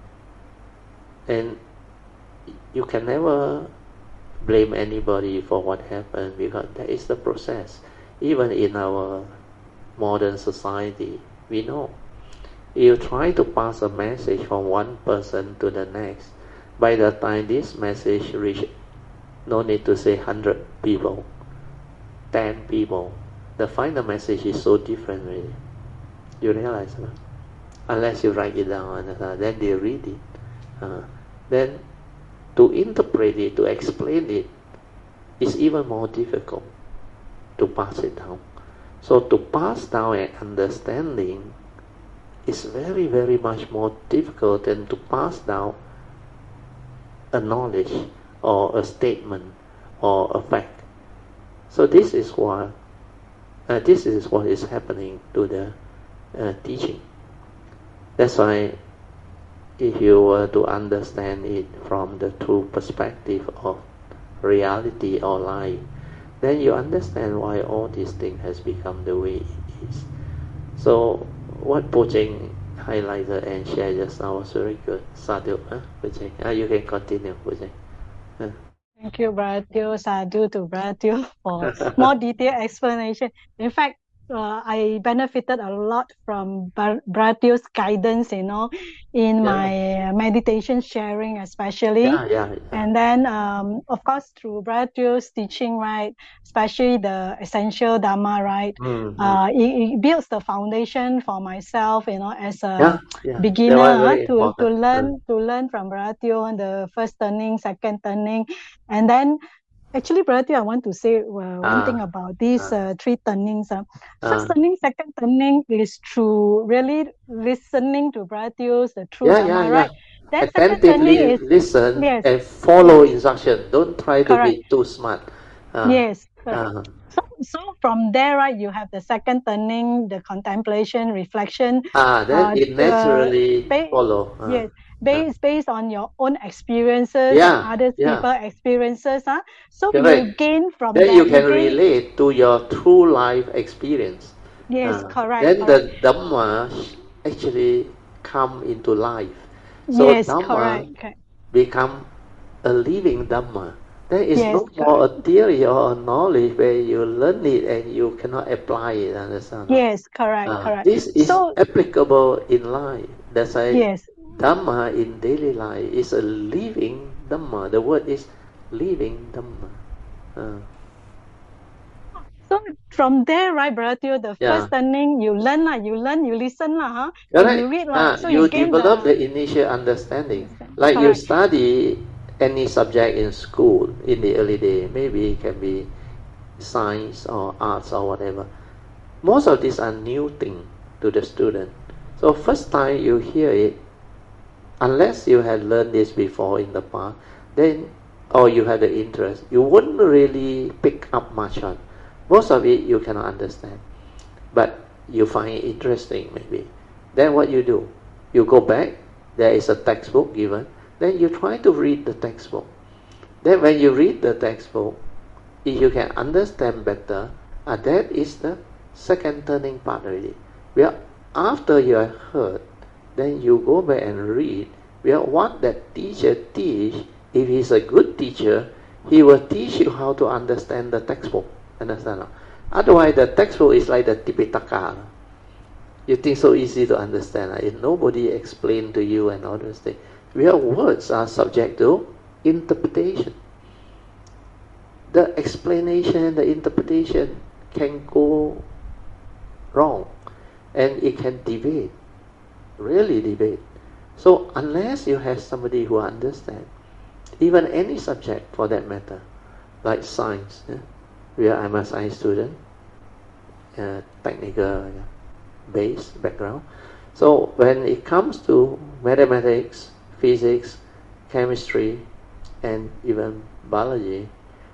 And you can never blame anybody for what happened, because that is the process. Even in our modern society, we know. You try to pass a message from one person to the next. By the time this message reaches, no need to say one hundred people, ten people, the final message is so different really. You realize that? Unless you write it down, and uh, then they read it. Uh, then to interpret it, to explain it, is even more difficult to pass it down. So to pass down an understanding is very, very much more difficult than to pass down a knowledge or a statement or a fact. So this is what uh, this is what is happening to the uh, teaching. That's why if you were to understand it from the true perspective of reality or life, then you understand why all these things has become the way it is. So what Pujeng highlighted and shared just now was very good. Sadhu, huh, Pujeng? Uh, you can continue, Pujeng. Uh. Thank you, Bratio. Sadhu to Bratio for more detailed explanation. In fact, uh, I benefited a lot from Bratio's guidance, you know, in Yeah. my meditation sharing, especially. Yeah, yeah, yeah. And then, um, of course, through Bratio's teaching, right, especially the essential Dhamma, right, Mm-hmm. uh, it, it builds the foundation for myself, you know, as a Yeah, yeah. beginner uh, to to learn uh. to learn from Bratio on the first turning, second turning, and then. Actually, Bratio, I want to say uh, one Ah, thing about these ah. uh, three turnings. Uh. First Ah. turning, second turning is through really listening to Bratio's the true Yeah, Dhamma, yeah, yeah. right? Then second turning Attentively is listen yes, and follow yes, instruction. Don't try to correct. be too smart. Ah. Yes, correct. Ah. So, so from there, right, you have the second turning, the contemplation, reflection. Ah, then uh, it naturally uh, ba- follow. Ah. Yes, based based on your own experiences Yeah, and other yeah. people experiences. Huh? So Correct. you gain from Then that. you can gain, relate to your true life experience. Yes, Ah. correct. Then correct. the Dhamma actually come into life. So Yes, Dhamma correct. correct. become a living Dhamma. There is Yes, no more a theory or a knowledge where you learn it and you cannot apply it. Understand? Yes, correct, Uh, correct. this is So applicable in life. That's why yes, Dhamma in daily life is a living Dhamma. The word is living Dhamma. Uh, So from there, right, Bratio, the yeah. first turning, you learn, lah, you learn, you listen, lah, huh? Correct. And you read, Ah, lah. So you you gain develop the, the initial understanding. understand. Like you Correct. study any subject in school in the early day. Maybe it can be science or arts or whatever. Most of these are new thing to the student. So first time you hear it, unless you had learned this before in the past, then or you had the interest, you wouldn't really pick up much on. Most of it you cannot understand, but you find it interesting maybe. Then what you do? You go back. There is a textbook given. Then you try to read the textbook. Then when you read the textbook, if you can understand better, uh, that is the second turning part already. Well, after you have heard, then you go back and read. Well, what that teacher teach, if he's a good teacher, he will teach you how to understand the textbook. Understand? Otherwise, the textbook is like the Tipitaka. You think so easy to understand. If nobody explain to you and all those things. Well, words are subject to interpretation. The explanation, the interpretation can go wrong, and it can debate, really debate. So unless you have somebody who understands, even any subject for that matter, like science, yeah? Where I'm a science student, uh, technical yeah, base background. So when it comes to mathematics, physics, chemistry, and even biology,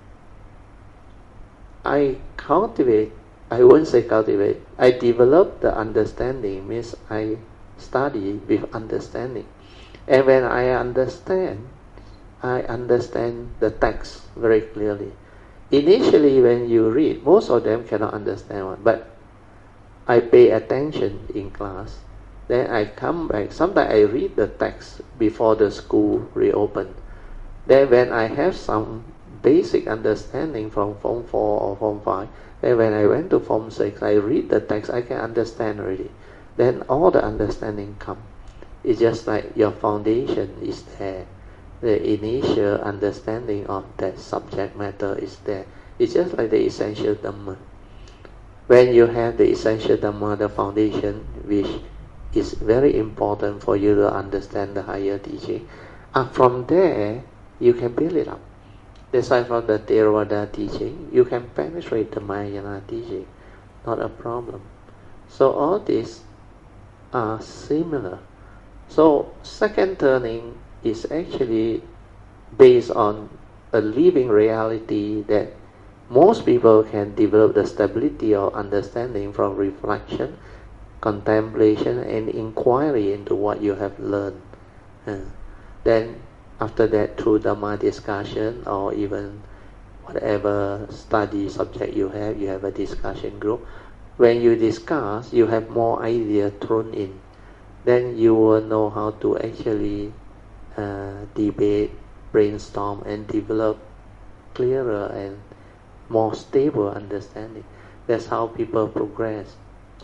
I cultivate, I won't say cultivate, I develop the understanding, means I study with understanding. And when I understand, I understand the text very clearly. Initially when you read, most of them cannot understand one, but I pay attention in class. Then I come back, sometimes I read the text before the school reopen. Then when I have some basic understanding from Form four or Form five, then when I went to Form six, I read the text, I can understand already. Then all the understanding come. It's just like your foundation is there. The initial understanding of that subject matter is there. It's just like the essential Dhamma. When you have the essential Dhamma, the foundation, which is very important for you to understand the higher teaching, And from there, you can build it up. That's why from the Theravada teaching, you can penetrate the Mahayana teaching, not a problem. So all these are similar. So second turning is actually based on a living reality that most people can develop the stability or understanding from reflection, contemplation, and inquiry into what you have learned. Uh, then after that, through Dhamma discussion or even whatever study subject you have, you have a discussion group. When you discuss, you have more ideas thrown in. Then you will know how to actually uh, debate, brainstorm, and develop clearer and more stable understanding. That's how people progress.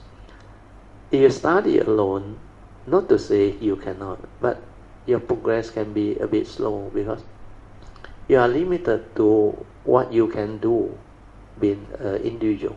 If you study alone, not to say you cannot, but your progress can be a bit slow because you are limited to what you can do being an individual.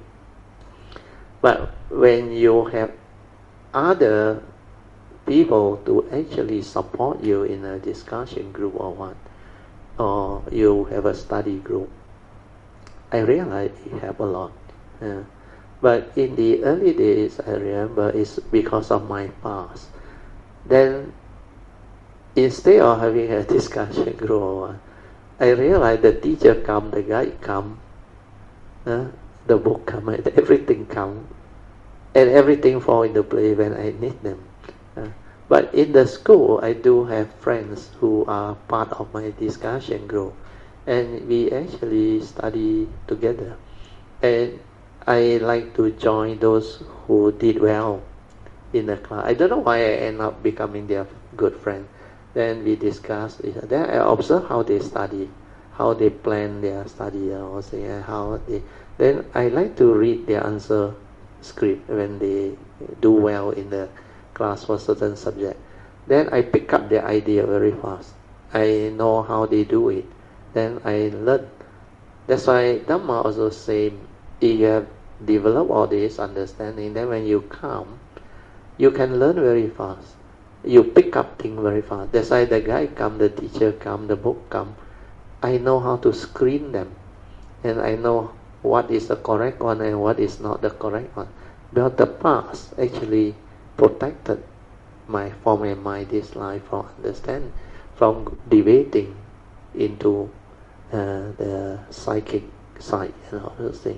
But when you have other people to actually support you in a discussion group or what, or you have a study group, I realize it helps a lot. Uh, but in the early days, I remember it's because of my past. Then instead of having a discussion group, I realized the teacher come, the guide come, uh, the book come, and everything come, and everything fall into place when I need them. Uh, but in the school, I do have friends who are part of my discussion group, and we actually study together. And I like to join those who did well in the class. I don't know why I end up becoming their good friend. Then we discuss. Then I observe how they study, how they plan their study, or say how they. Then I like to read their answer script when they do well in the class for certain subject. Then I pick up their idea very fast. I know how they do it. Then I learn. That's why Dhamma also say, if you have developed all this understanding, then when you come, you can learn very fast. You pick up things very fast. That's why the guy come, the teacher come, the book come. I know how to screen them, and I know what is the correct one and what is not the correct one. Because the past actually protected my form and mind this life from understand, from debating into uh, the psychic side and all those things.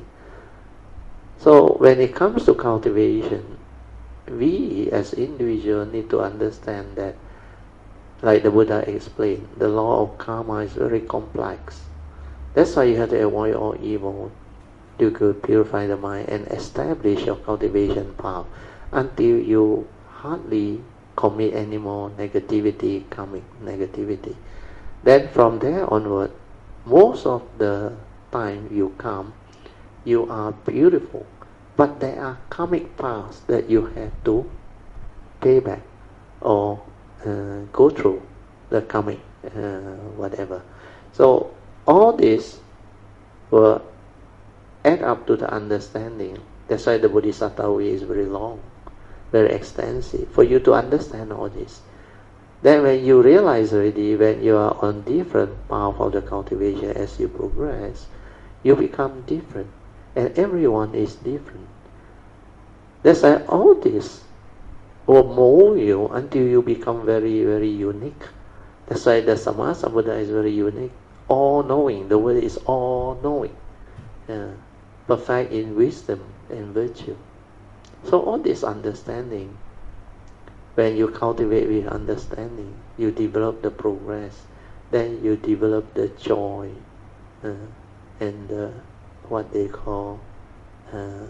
So when it comes to cultivation, we as individuals need to understand that, like the Buddha explained, the law of karma is very complex. That's why you have to avoid all evil. You could purify the mind and establish your cultivation path until you hardly commit any more negativity, karmic negativity. Then from there onward, most of the time you come, you are beautiful. But there are karmic paths that you have to pay back or uh, go through the karmic uh, whatever. So all this will add up to the understanding. That's why the Bodhisattva way is very long, very extensive, for you to understand all this. Then when you realize already, when you are on different path of the cultivation as you progress, you become different. And everyone is different. That's why all this will mold you until you become very, very unique. That's why the Sammasambuddha is very unique. All-knowing. The word is all-knowing. Yeah. Perfect in wisdom and virtue. So all this understanding, when you cultivate with understanding, you develop the progress. Then you develop the joy uh, and the what they call uh,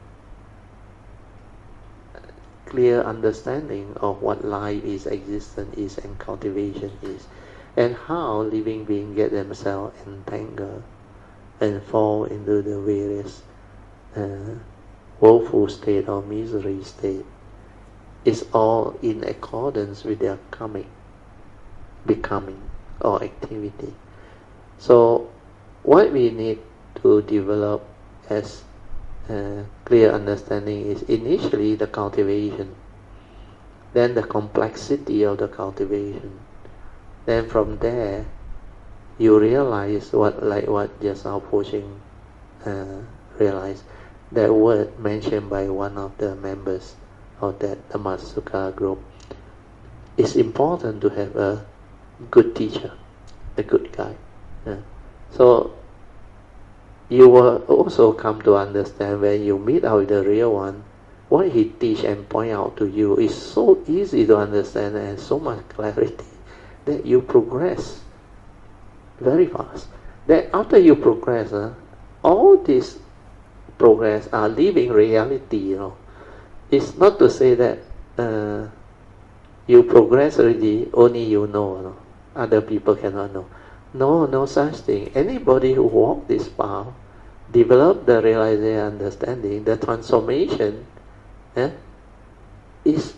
clear understanding of what life is, existence is, and cultivation is, and how living beings get themselves entangled and fall into the various uh, woeful state or misery state. It's all in accordance with their karmic becoming or activity. So what we need to develop as uh, clear understanding is initially the cultivation, then the complexity of the cultivation, Then from there, you realize what, like what Yasao Poching uh, realized, that word mentioned by one of the members of that Dhammasukha group. It's important to have a good teacher, a good guide. Yeah. So you will also come to understand when you meet out with the real one, what he teach and point out to you is so easy to understand and so much clarity that you progress very fast. That after you progress, uh, all this progress are living reality, you know. It's not to say that uh, you progress already, only you know, you know, other people cannot know. No, no such thing. Anybody who walk this path, develop the realization, understanding, the transformation, eh, is,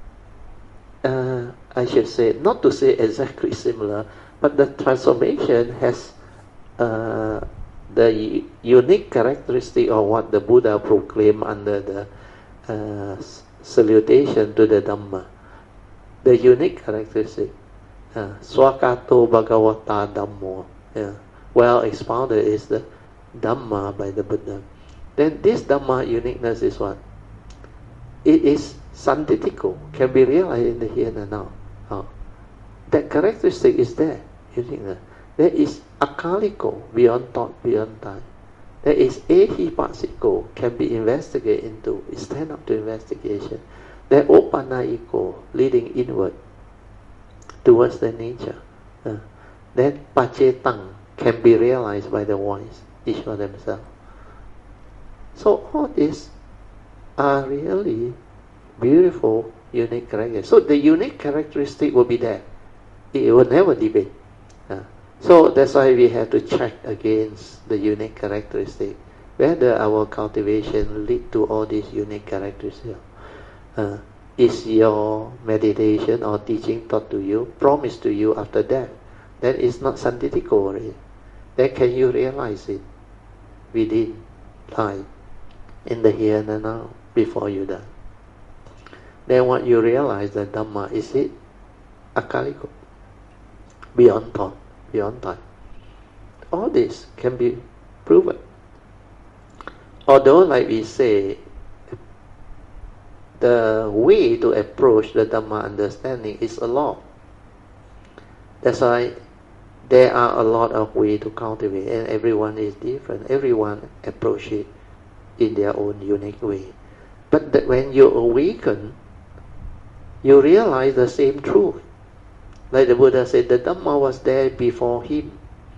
uh, I should say, not to say exactly similar, but the transformation has uh, the unique characteristic of what the Buddha proclaimed under the uh, salutation to the Dhamma. The unique characteristic, uh, Swakato Bhagavata Dhammo, yeah, well expounded is the Dhamma by the Buddha. Then this Dhamma uniqueness is what? It is santitiko, can be realized in the here and now. Oh. That characteristic is there, uniqueness. There is akaliko, beyond thought, beyond time. There is ehipasiko, can be investigated into, stand up to investigation. There opanaiko, leading inward towards the nature. Uh, then pacetang, can be realized by the voice, each of themselves. So all these are really beautiful, unique characteristics. So the unique characteristic will be there. It will never debate. Uh, so that's why we have to check against the unique characteristic, whether our cultivation lead to all these unique characteristics. Uh, is your meditation or teaching taught to you, promised to you after death? That is not santitiko already. Then can you realize it within life, in the here and the now, before you die? Then what you realize, the Dhamma, is it akaliko, beyond thought, beyond time. All this can be proven. Although, like we say, the way to approach the Dhamma understanding is a lot. That's why there are a lot of ways to cultivate, and everyone is different. Everyone approach it in their own unique way. But that when you awaken, you realize the same truth. Like the Buddha said, the Dhamma was there before him.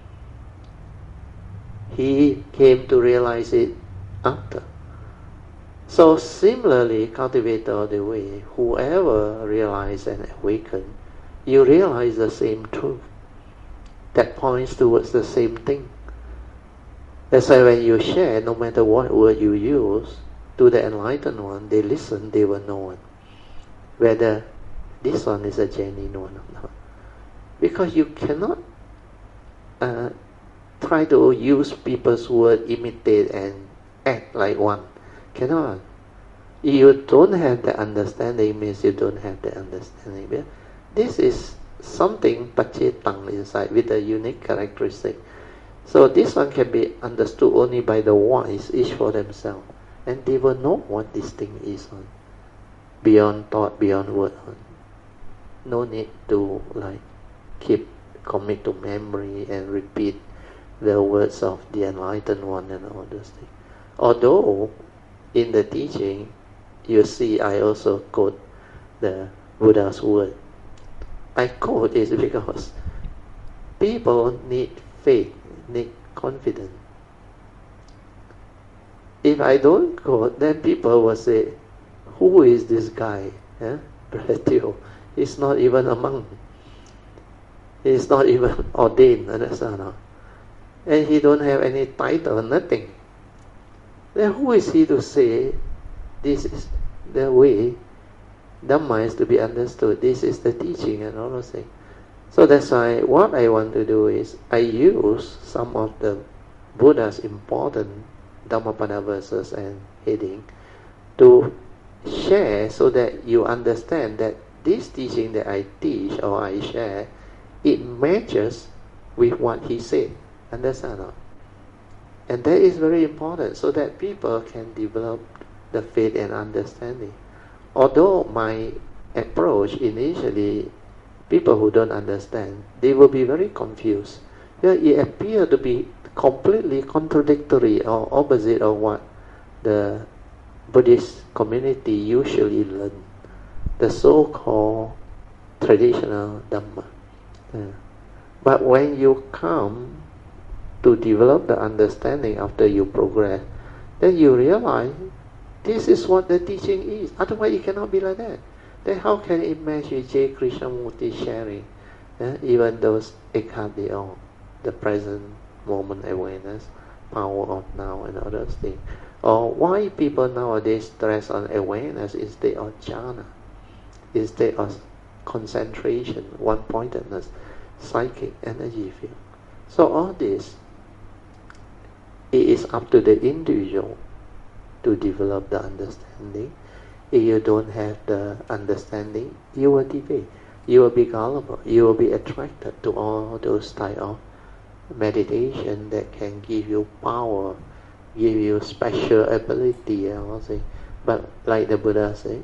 He came to realize it after. So similarly, cultivator of the way, whoever realize and awaken, you realize the same truth that points towards the same thing. That's why when you share, no matter what word you use, to the enlightened one, they listen, they will know whether this one is a genuine one or not. Because you cannot uh, try to use people's word, imitate and act like one. Cannot. You don't have the understanding means you don't have the understanding. This is something pacetang inside with a unique characteristic. So this one can be understood only by the wise, each for themselves. And they will know what this thing is on. Beyond thought, beyond word on. No need to like keep commit to memory and repeat the words of the enlightened one and all those things. Although in the teaching, you see, I also quote the Buddha's word. I quote is because people need faith, need confidence. If I don't quote, then people will say, who is this guy? Eh? Bratio. He's not even a monk. He's not even ordained. Understand? And he don't have any title, nothing. Then who is he to say this is the way Dhamma is to be understood, this is the teaching and all those things. So that's why what I want to do is I use some of the Buddha's important Dhammapada verses and heading to share so that you understand that this teaching that I teach or I share it matches with what he said. Understand? Not? And that is very important so that people can develop the faith and understanding. Although my approach initially, people who don't understand, they will be very confused. Yeah, it appears to be completely contradictory or opposite of what the Buddhist community usually learn, the so-called traditional Dhamma. Yeah. But when you come to develop the understanding after you progress, then you realize this is what the teaching is. Otherwise it cannot be like that. Then how can you imagine J. Krishnamurti sharing eh, even those Ekkhati or the present moment awareness, power of now and other things? Or why people nowadays stress on awareness instead of jhana, instead of concentration, one-pointedness, psychic energy field. So all this, it is up to the individual to develop the understanding. If you don't have the understanding, you will debate. You will be gullible. You will be attracted to all those type of meditation that can give you power, give you special ability, I will say. But like the Buddha said,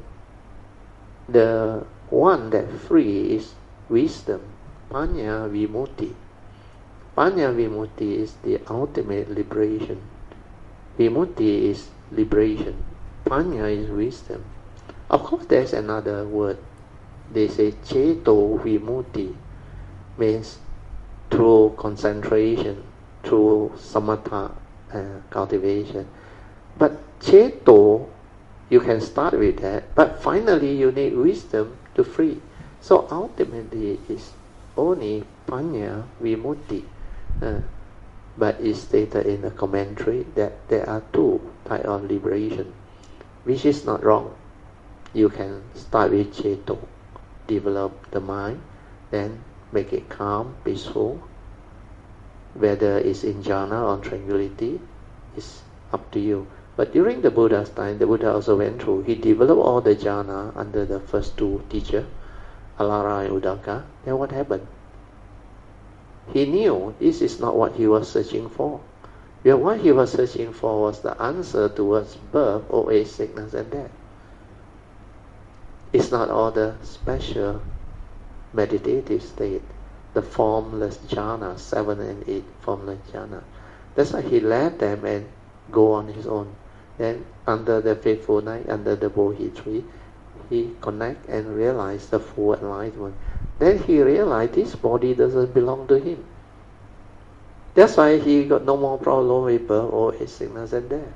the one that free is wisdom, Panya Vimutti. Panya Vimutti is the ultimate liberation. Vimutti is liberation. Panya is wisdom. Of course, there's another word. They say Ceto Vimutti means through concentration, through samatha uh, cultivation. But Ceto, you can start with that, but finally you need wisdom to free. So ultimately it's only Panya Vimutti. Uh, but it's stated in the commentary that there are two types of liberation, which is not wrong. You can start with Ceto, develop the mind, then make it calm, peaceful. Whether it's in jhana or tranquility, it's up to you. But during the Buddha's time, the Buddha also went through, he developed all the jhana under the first two teachers, Alara and Uddaka. Then what happened? He knew this is not what he was searching for. Because what he was searching for was the answer towards birth, old age, sickness, and death. It's not all the special meditative state, the formless jhana, seven and eight formless jhana. That's why he left them and go on his own. Then under the faithful night, under the Bodhi tree, he connect and realized the full enlightenment. Then he realized this body doesn't belong to him. That's why he got no more problem with birth or age, sickness, and death.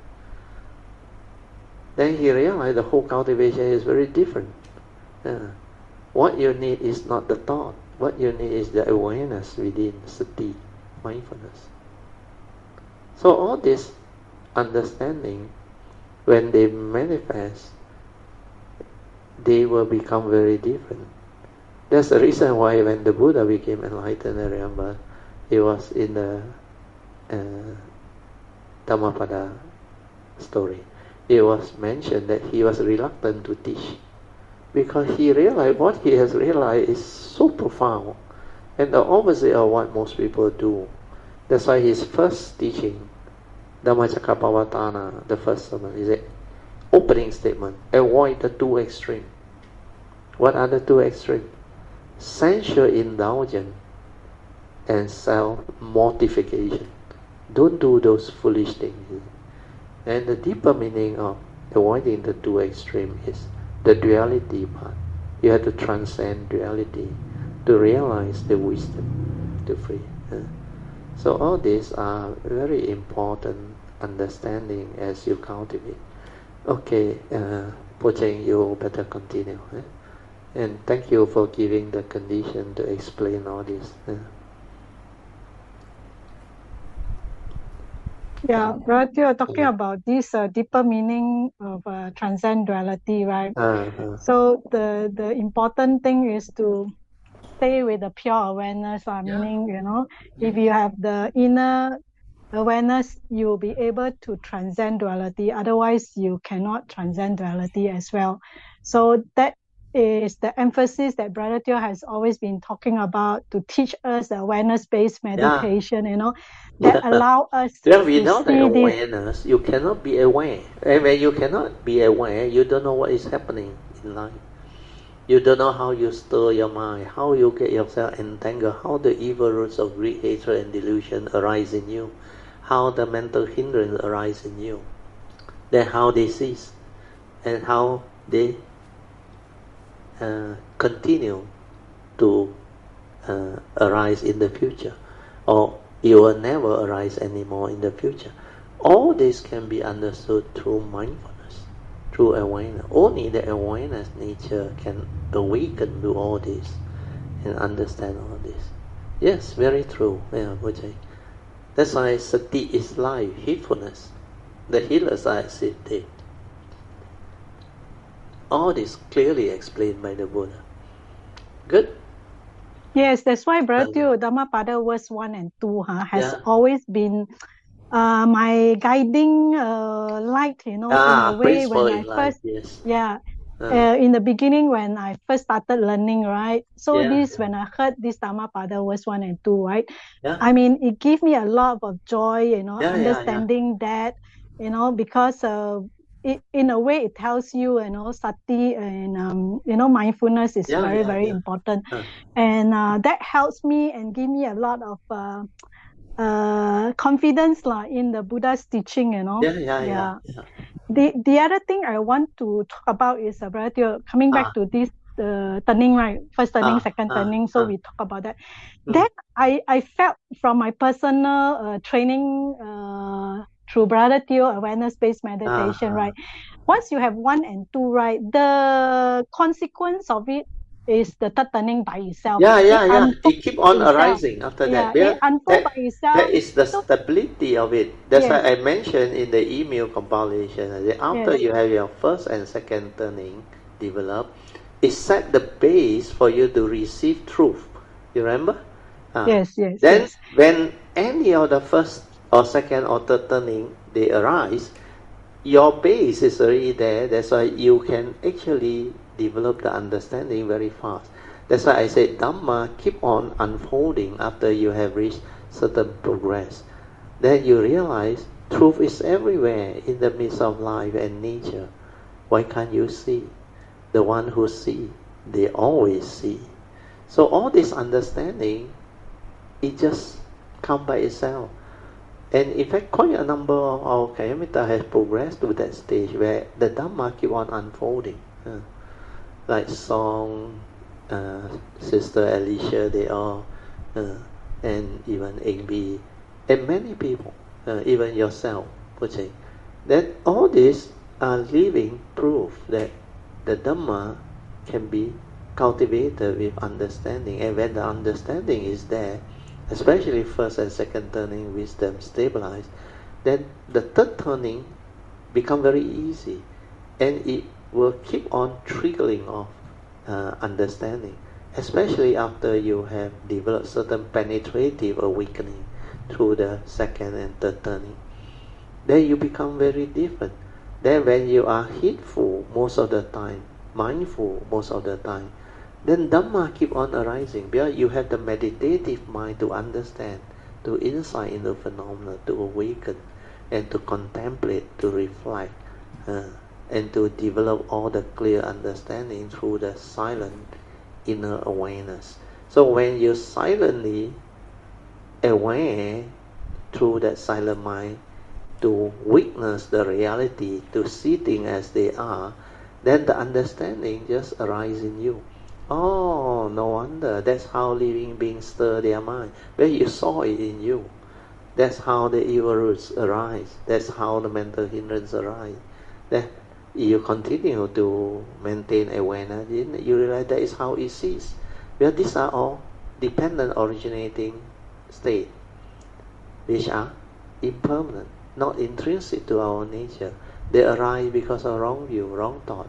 Then he realized the whole cultivation is very different. Uh, what you need is not the thought. What you need is the awareness within, sati, mindfulness. So all this understanding, when they manifest, they will become very different. That's the reason why when the Buddha became enlightened, I remember, it was in the uh, Dhammapada story. It was mentioned that he was reluctant to teach because he realized what he has realized is so profound and the opposite of what most people do. That's why his first teaching, Dhammacakkappavattana, the first sermon, is an opening statement. Avoid the two extremes. What are the two extremes? Sensual indulgence and self-mortification. Don't do those foolish things. And the deeper meaning of avoiding the two extremes is the duality part. You have to transcend duality to realize the wisdom to free. So all these are very important understanding as you cultivate. Okay, uh, Pojeng, you better continue. Eh? And thank you for giving the condition to explain all this. Eh? Yeah, right. You're talking about this uh, deeper meaning of uh, transcend duality, right? Uh-huh. So the the important thing is to stay with the pure awareness. Uh, Yeah. Meaning, you know, if you have the inner awareness, you will be able to transcend duality. Otherwise, you cannot transcend duality as well. So that is the emphasis that Brother Teo has always been talking about to teach us the awareness-based meditation, yeah. you know, that yeah. allow us yeah, without to the see awareness, this. you cannot be aware. And when you cannot be aware, you don't know what is happening in life. You don't know how you stir your mind, how you get yourself entangled, how the evil roots of greed, hatred, and delusion arise in you, how the mental hindrance arise in you, then how they cease, and how they uh, continue to uh, arise in the future, or it will never arise anymore in the future. All this can be understood through mindfulness, through awareness. Only the awareness nature can awaken to all this and understand all this. Yes, very true. Yeah, Bujay. That's why sati is life, heedfulness. The healers are sati. All this clearly explained by the Buddha. Good. Yes, that's why Brother Teo, Dhammapada verse one and two huh, has yeah. always been uh, my guiding uh, light, you know, ah, in a way when I life, first, yes. yeah, uh, uh, in the beginning when I first started learning, right? So yeah, this, yeah. when I heard this Dhammapada verse one and two, right? Yeah. I mean, it gave me a lot of joy, you know, Yeah, understanding yeah, yeah. that, you know, because uh, it, in a way it tells you, you know, sati and, um, you know, mindfulness is yeah, very, yeah, very yeah. important. Uh. And uh, that helps me and give me a lot of uh, uh, confidence la, in the Buddha's teaching, you know. Yeah, yeah, yeah, yeah. The, the other thing I want to talk about is, uh, Brother Teo, coming back Ah. to this uh, turning, right? First turning, Ah, second ah, turning. So ah. we talk about that. Mm. Then I, I felt from my personal uh, training uh, through Brother Teo awareness-based meditation, Ah, right? Once you have one and two, right, the consequence of it is the third turning by itself. Yeah, yeah, It yeah. unfolds It keep on itself. arising after Yeah, that. it Yeah, unfolds that, by itself. that is the So, stability of it. That's yes. why I mentioned in the email compilation that after Yes. you have your first and second turning developed, it set the base for you to receive truth. You remember? Ah. Yes, yes, Then yes. when any of the first or second or third turning they arise, your base is already there. That's why you can actually develop the understanding very fast. That's why I said Dhamma keep on unfolding after you have reached certain progress. Then you realize truth is everywhere in the midst of life and nature. Why can't you see? The one who see, they always see. So all this understanding, it just come by itself. And in fact, quite a number of our Kayamita has progressed to that stage where the Dhamma keep on unfolding. Uh, like Song, uh, Sister Alicia, they all, uh, and even A B, and many people, uh, even yourself, Pucheng. That all these are living proof that the Dhamma can be cultivated with understanding. And when the understanding is there, especially first and second turning wisdom stabilize, then the third turning become very easy, and it will keep on trickling off uh, understanding, especially after you have developed certain penetrative awakening through the second and third turning. Then you become very different. Then when you are heedful most of the time, mindful most of the time, then Dhamma keep on arising because you have the meditative mind to understand, to insight into phenomena, to awaken, and to contemplate, to reflect, uh, and to develop all the clear understanding through the silent inner awareness. So when you silently aware through that silent mind to witness the reality, to see things as they are, then the understanding just arises in you. Oh, no wonder. That's how living beings stir their mind. Well, you saw it in you. That's how the evil roots arise. That's how the mental hindrance arise. That you continue to maintain awareness, you realize that is how it sees. Well, these are all dependent originating state, which are impermanent, not intrinsic to our nature. They arise because of wrong view, wrong thought.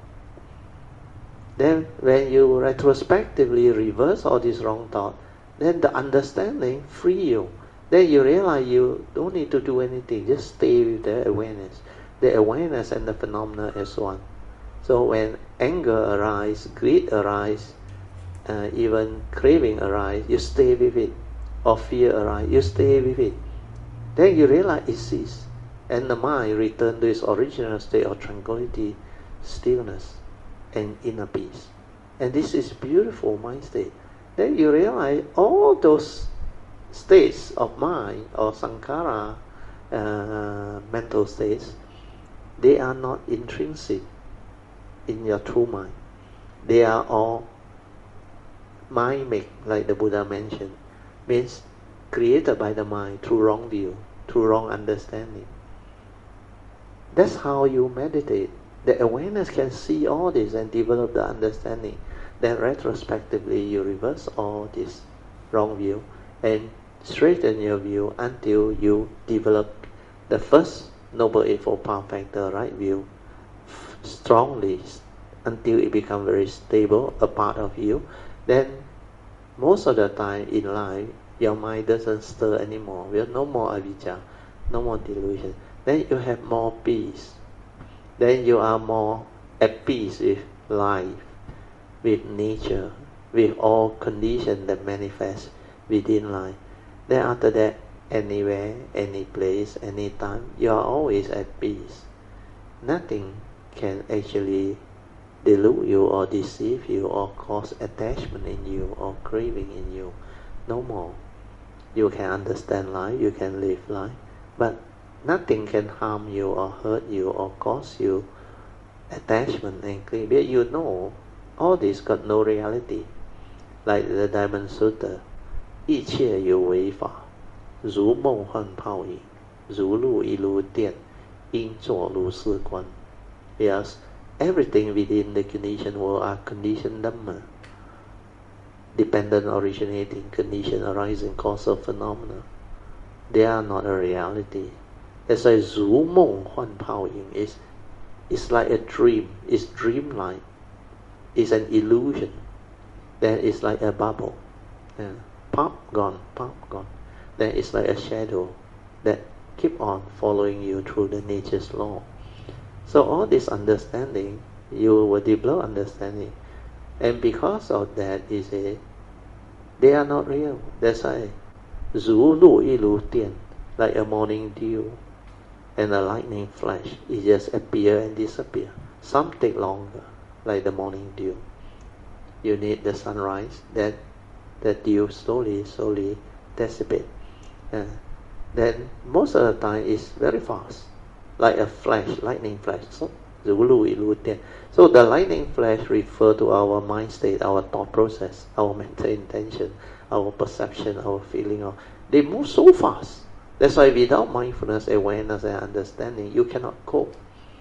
Then when you retrospectively reverse all this wrong thought, then the understanding free you. Then you realize you don't need to do anything, just stay with the awareness. The awareness and the phenomena as one. So when anger arises, greed arises, uh, even craving arises, you stay with it. Or fear arises, you stay with it. Then you realize it ceases. And the mind returns to its original state of tranquility, stillness, and inner peace. And this is beautiful mind state. Then you realize all those states of mind or sankhara, uh, mental states, they are not intrinsic in your true mind. They are all mind-made, like the Buddha mentioned, means created by the mind through wrong view, through wrong understanding. That's how you meditate. The awareness can see all this and develop the understanding. Then retrospectively you reverse all this wrong view and straighten your view until you develop the first Noble Eightfold Path factor, right view, strongly until it becomes very stable, a part of you. Then most of the time in life, your mind doesn't stir anymore. We have no more avijja, no more delusion. Then you have more peace. Then you are more at peace with life, with nature, with all conditions that manifest within life. Then after that, anywhere, any place, any time, you are always at peace. Nothing can actually delude you or deceive you or cause attachment in you or craving in you. No more. You can understand life, you can live life, but nothing can harm you or hurt you or cause you attachment and craving. You know all this got no reality. Like the Diamond Sutta, 一切有为法，如梦幻泡影，如露亦如电，应作如是观。Yes, everything within the conditioned world are conditioned Dhamma, dependent originating condition arising causal phenomena. They are not a reality. That's why 如梦幻泡影 is it's like a dream, it's dreamlike, it's an illusion. Then it's like a bubble. Yeah. Pop, gone, pop, gone. Then it's like a shadow that keep on following you through the nature's law. So all this understanding, you will develop understanding. And because of that, you say, they are not real. That's why 如露亦如电, like a morning dew and a lightning flash, it just appear and disappear. Some take longer, like the morning dew. You need the sunrise, that the dew slowly, slowly dissipate. Uh, then most of the time it's very fast, like a flash, lightning flash. So, so the lightning flash refer to our mind state, our thought process, our mental intention, our perception, our feeling. Of, they move so fast. That's why without mindfulness, awareness, and understanding, you cannot cope.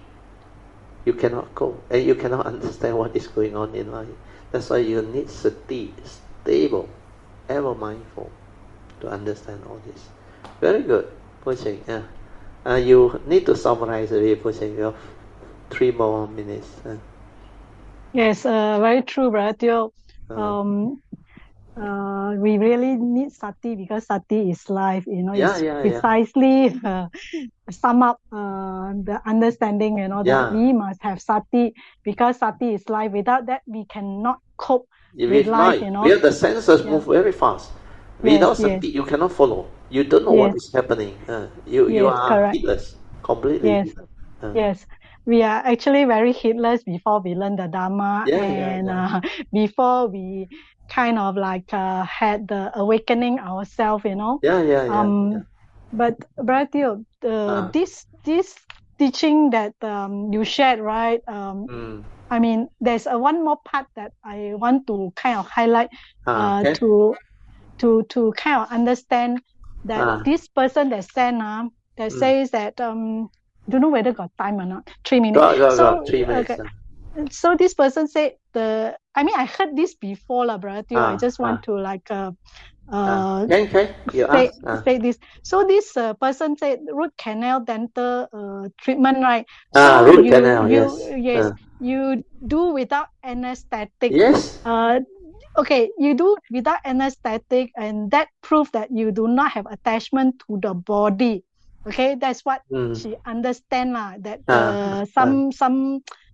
You cannot cope, and you cannot understand what is going on in life. That's why you need sati, stable, ever mindful, to understand all this. Very good, Pushing. Yeah. Uh, you need to summarize a bit, Pushing. You have three more minutes. Uh. Yes, uh, very true, Brother Teo. Um, uh, we really need sati because sati is life. You know, yeah, it's yeah, precisely yeah. uh, sum up uh, the understanding. You know yeah. that we must have sati because sati is life. Without that, we cannot cope with, with life. life. You know, where the senses yeah. move very fast. Without yes, sati, yes. you cannot follow. You don't know yes. what is happening. Uh, you yes, you are correct. heedless, completely. Yes. Uh. Yes, we are actually very heedless before we learn the Dharma, yeah, and yeah, yeah. Uh, before we kind of like uh, had the awakening ourselves, you know. Yeah, yeah, yeah. Um, yeah. But Brother Teo, uh, uh. this this teaching that um, you shared, right? Um, mm. I mean, there's a one more part that I want to kind of highlight Ah, uh, okay. to to to kind of understand that ah. this person that sent uh, that mm. says that um. don't know whether got time or not. Three minutes. Got, got, so got. Three minutes. okay. So this person said the. I mean, I heard this before, lah, Brother Teo. Ah, I just want ah. to like uh, uh, uh okay, okay. You say ask. Ah. say this. So this uh, person said root canal dental uh, treatment, right? Ah, so root you canal. you Yes. yes Uh. you do without anesthetic. Yes. Uh, okay, you do without anesthetic, and that proves that you do not have attachment to the body. Okay, that's what mm. she understand lah. That ah, uh, some ah. some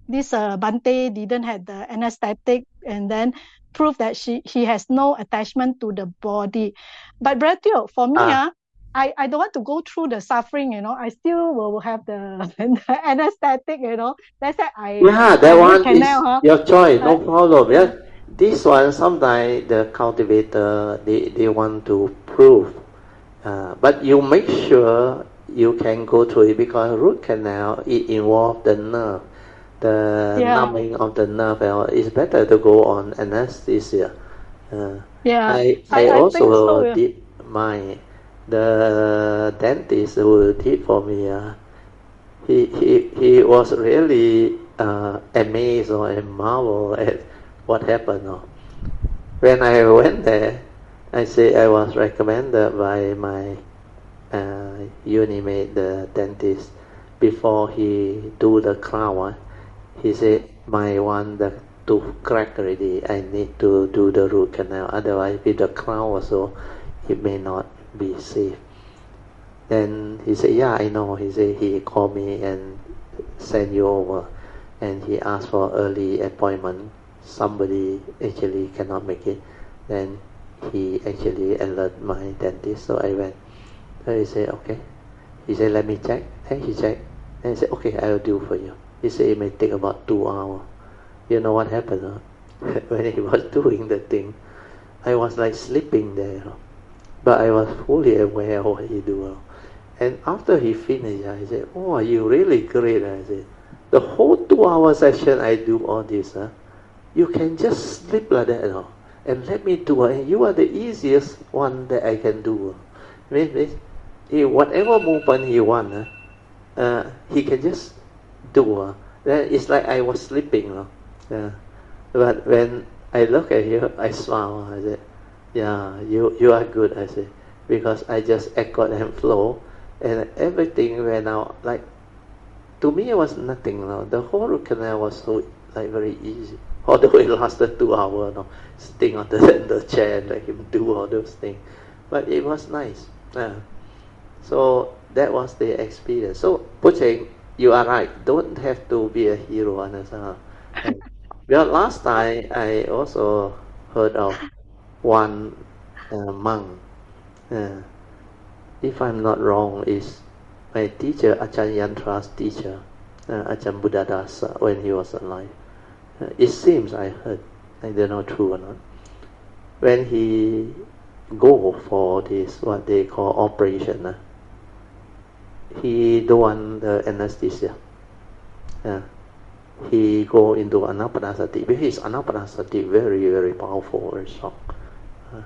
this uh, Bante didn't have the anesthetic, and then prove that she he has no attachment to the body. But Brother Teo, for me, Ah, uh, I, I don't want to go through the suffering, you know. I still will have the, the anesthetic, you know. That's why I yeah, that have root one is canal, huh? your choice, no Uh, problem. yeah, Yeah, this one sometimes the cultivator they, they want to prove, uh, but you make sure you can go through it because root canal it involves the nerve, the yeah, numbing of the nerve. And it's better to go on anesthesia. Uh, yeah. I I I, I think so. also Yeah. did my the dentist who did for me. Uh, he he he was really uh, amazed or and marveled at what happened. Uh. When I went there, I say I was recommended by my uh, Unimate, the dentist, before he do the crown. Uh, he said my one the tooth crack already. I need to do the root canal. Otherwise, with the crown also, it may not be safe. Then he said, yeah, I know. He said he called me and sent you over, and he asked for early appointment. Somebody actually cannot make it. Then he actually alert my dentist, so I went. So he said, okay. He said, let me check. Then he checked. And he said, okay, I will do for you. He said it may take about two hours. You know what happened? Huh? When he was doing the thing, I was like sleeping there. Huh? But I was fully aware of what he do. Huh? And after he finished, I said, oh, you really great. I said, the whole two-hour session I do all this. Huh? You can just sleep like that. Huh? And let me do it. And you are the easiest one that I can do. Huh? Means, means, he, whatever movement he want, huh? uh, he can just do. Uh. Then it's like I was sleeping. Uh. Yeah. But when I look at you, I smile. I said, yeah, you, you are good. I said, because I just echoed and flow, and everything went out. Like, to me, it was nothing. You know? The whole root canal was so, like, very easy. Although it lasted two hours, you know, sitting on the, the chair and let him do all those things. But it was nice. Yeah. So that was the experience. So, Pucheng, you are right. Don't have to be a hero, understand? Well, last time I also heard of one uh, monk. Uh, if I'm not wrong, is my teacher, Ajahn Yantra's teacher, uh, Ajahn Buddhadasa, when he was alive. Uh, it seems I heard, I don't know true or not. When he go for this, what they call operation, uh, he don't want the anesthesia. Uh, he go into anapanasati because his anapanasati very very powerful, very strong. Uh,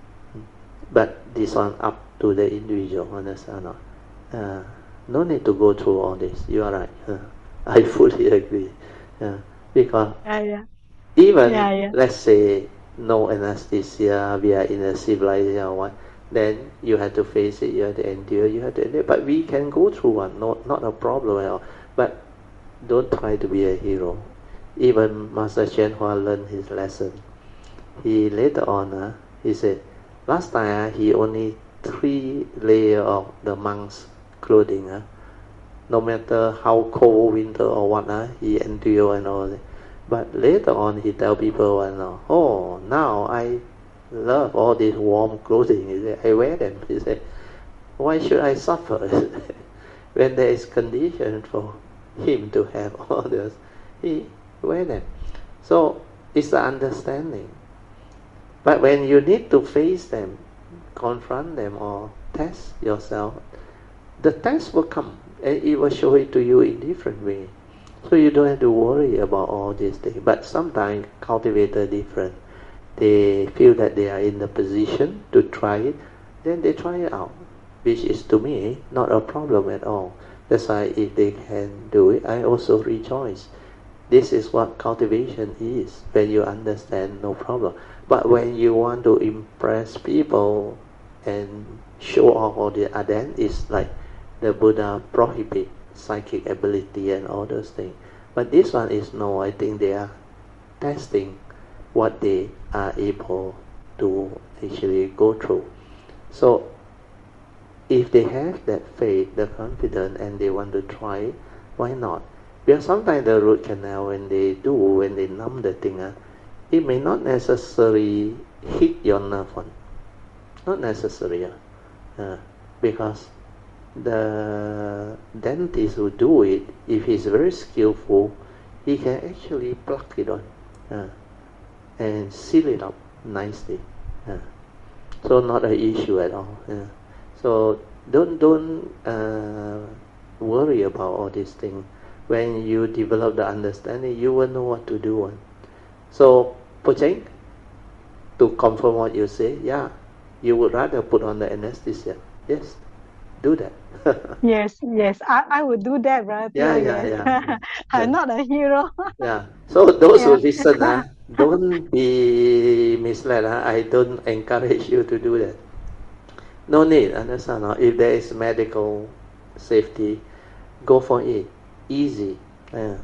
but this one up to the individual, understand? Uh, no need to go through all this. You are right. Uh, I fully agree. Uh, because Yeah, yeah, even yeah, yeah. let's say no anesthesia, we are in a civilization or what, then you have to face it. You have to endure. You have to endure. But we can go through one. Not not a problem at all. But don't try to be a hero. Even Master Chen Hua learned his lesson. He later on, uh, he said, last time uh, he only three layer of the monk's clothing. Uh, no matter how cold winter or what, uh, he endure and all that. But later on, he tell people, uh, oh, now I love all these warm clothing. He said, I wear them. He said, why should I suffer when there is condition for him to have all this? He wear them. So it's the understanding. But when you need to face them, confront them, or test yourself, the test will come and it will show it to you in different way. So you don't have to worry about all these things. But sometimes cultivator different. They feel that they are in the position to try it, then they try it out, which is to me not a problem at all. That's why if they can do it, I also rejoice. This is what cultivation is. When you understand, no problem. But when you want to impress people and show off all the other, then it's like the Buddha prohibit psychic ability and all those things. But this one is no. I think they are testing what they are able to actually go through. So if they have that faith, the confidence, and they want to try it, why not? Because sometimes the root canal, when they do, when they numb the thing, uh, it may not necessarily hit your nerve one. Not necessary, uh, uh, because the dentist who do it, if he's very skillful, he can actually plug it on uh, and seal it up nicely. Uh, so not an issue at all. Uh. So don't don't uh, worry about all these things. When you develop the understanding, you will know what to do. One. So, Pocheng, to confirm what you say, yeah, you would rather put on the anesthesia. Yes, do that. Yes, yes, I, I would do that, Brother Yeah, Teo, yeah, yes. yeah, yeah. I'm Yeah. not a hero. Yeah. So those who Yeah. listen, uh, don't be misled. Uh, I don't encourage you to do that. No need, understand? Uh, if there is medical safety, go for it. Easy. Uh,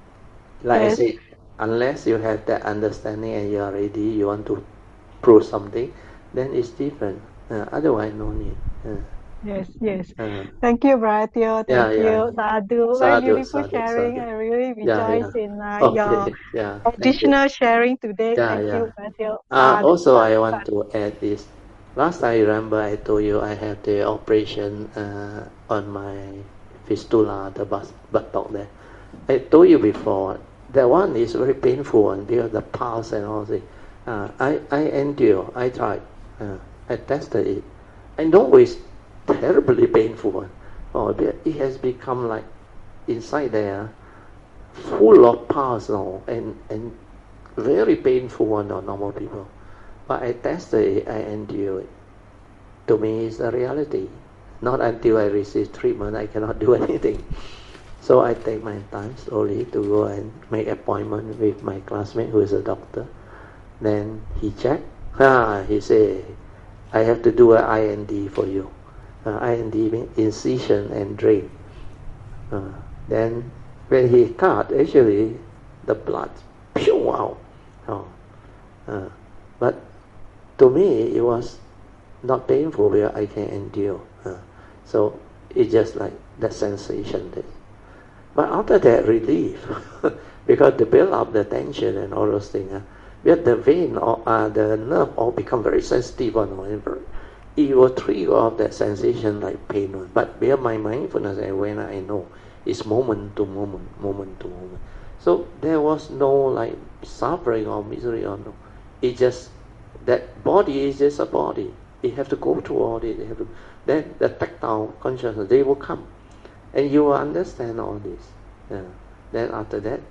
like Yes. I said, unless you have that understanding and you are ready, you want to prove something, then it's different. Uh, otherwise, no need. Uh, Yes, yes. uh, Thank you, Brother Teo. yeah, Thank yeah. you, Sadhu. Very Sadhu, beautiful sadhu, sharing. sadhu. I really Yeah, rejoice yeah. in uh, your Okay, yeah. Thank you. additional sharing today. Yeah, Thank yeah. you, Brother Teo. Uh, Sadhu, also, I sadhu, want sadhu. to add this. Last time, I remember I told you I had the operation uh, on my fistula, the bus, buttock there. I told you before, that one is very painful one because the pulse and all this. Uh, I, I endure, I tried, uh, I tested it. I know it's terribly painful one. Oh, it has become like inside there, full of pulse now, and, and very painful one on normal people. But I tested it, I endure it. To me, it's a reality. Not until I receive treatment, I cannot do anything. So I take my time slowly to go and make appointment with my classmate who is a doctor. Then he checked. Ah, he said, I have to do an I N D for you. Uh, I N D means incision and drain. Uh, then when he cut, actually the blood pew out. Oh, uh, but to me it was not painful where I can endure. Uh, so it's just like that sensation there. But after that relief, because they build up the tension and all those things, uh, because the vein or uh, the nerve all become very sensitive on whatever, it will trigger off that sensation like pain. But because my mindfulness and when I know, it's moment to moment, moment to moment. So there was no like suffering or misery or no. It just that body is just a body. It have to go through all this. They have to, then the tactile consciousness they will come. And you will understand all this. Yeah. Then after that,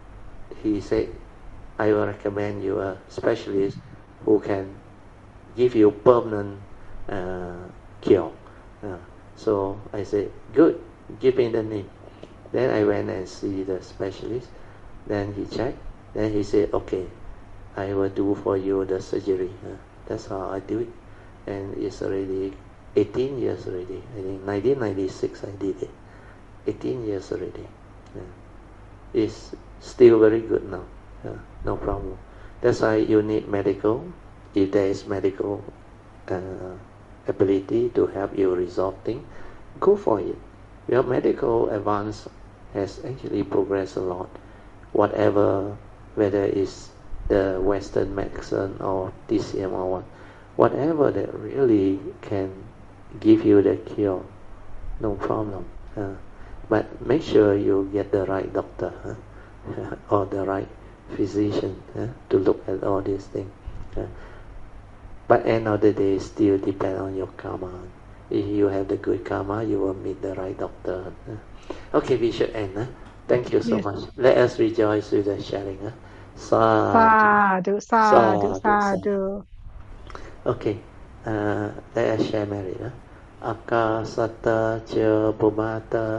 he said, I will recommend you a specialist who can give you permanent uh, cure. Uh, so I said, good, give me the name. Then I went and see the specialist. Then he checked. Then he said, okay, I will do for you the surgery. Uh, that's how I do it. And it's already eighteen years already. I think nineteen ninety-six I did it. eighteen years already. Yeah. It's still very good now. Yeah, no problem. That's why you need medical. If there is medical uh, ability to help you resolve things, go for it. Your medical advance has actually progressed a lot. Whatever, whether it's the Western medicine or T C M or what, whatever that really can give you the cure, no problem. Uh, But make sure you get the right doctor huh? or the right physician huh? to look at all these things. Huh? But end of the day, still depend on your karma. If you have the good karma, you will meet the right doctor. Huh? Okay, we should end. Huh? Thank you so Yes. much. Let us rejoice with the sharing. Huh? Sadhu. Sadhu, sadhu, Sadhu. Sadhu. sadhu. Okay, uh, let us share merit. Huh? Akasata ca bhumata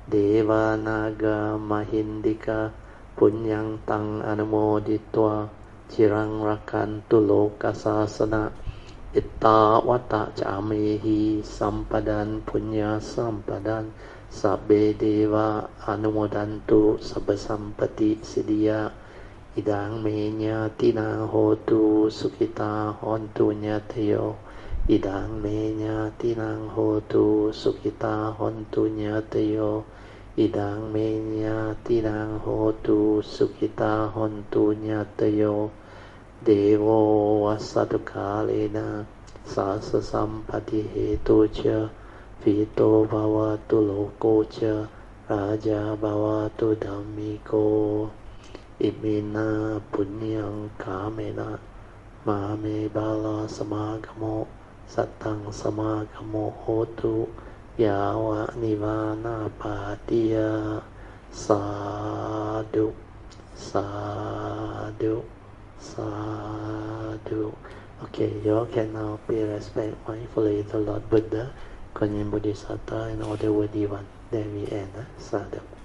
Devanaga Mahindika Punyang Tang Anumoditwa Chirang Rakantu Lokasasana Itta Wata Chamehi Sampadan Punya Sampadan Sabbe Deva Anumodantu Sabbasampati Siddhya Idang Menya Tina Hotu Sukita Hontu Nyatayo Idang Menya Tinang Hotu Sukita Hontu Nyatayo อิดังเมญญาตินังโหตุสุขิตาหนตุญาตโยเดโววัสสตุกาเลนะสาสสัมปติเหตุเชวิโตภาวะตุโลโกเชราจาภาวะตุธัมมิโกอิมินาปุญญังกาเมนะมาเมบาลาสมากโมสัตตังสมากโมโหตุยาวะนิวานาปาติยาสาธุสาธุสาธุ Okay, you all can now pay respect mindfully to Lord Buddha, Guanyin Bodhisattva, and all the worthy ones. Then we end. Sadhu.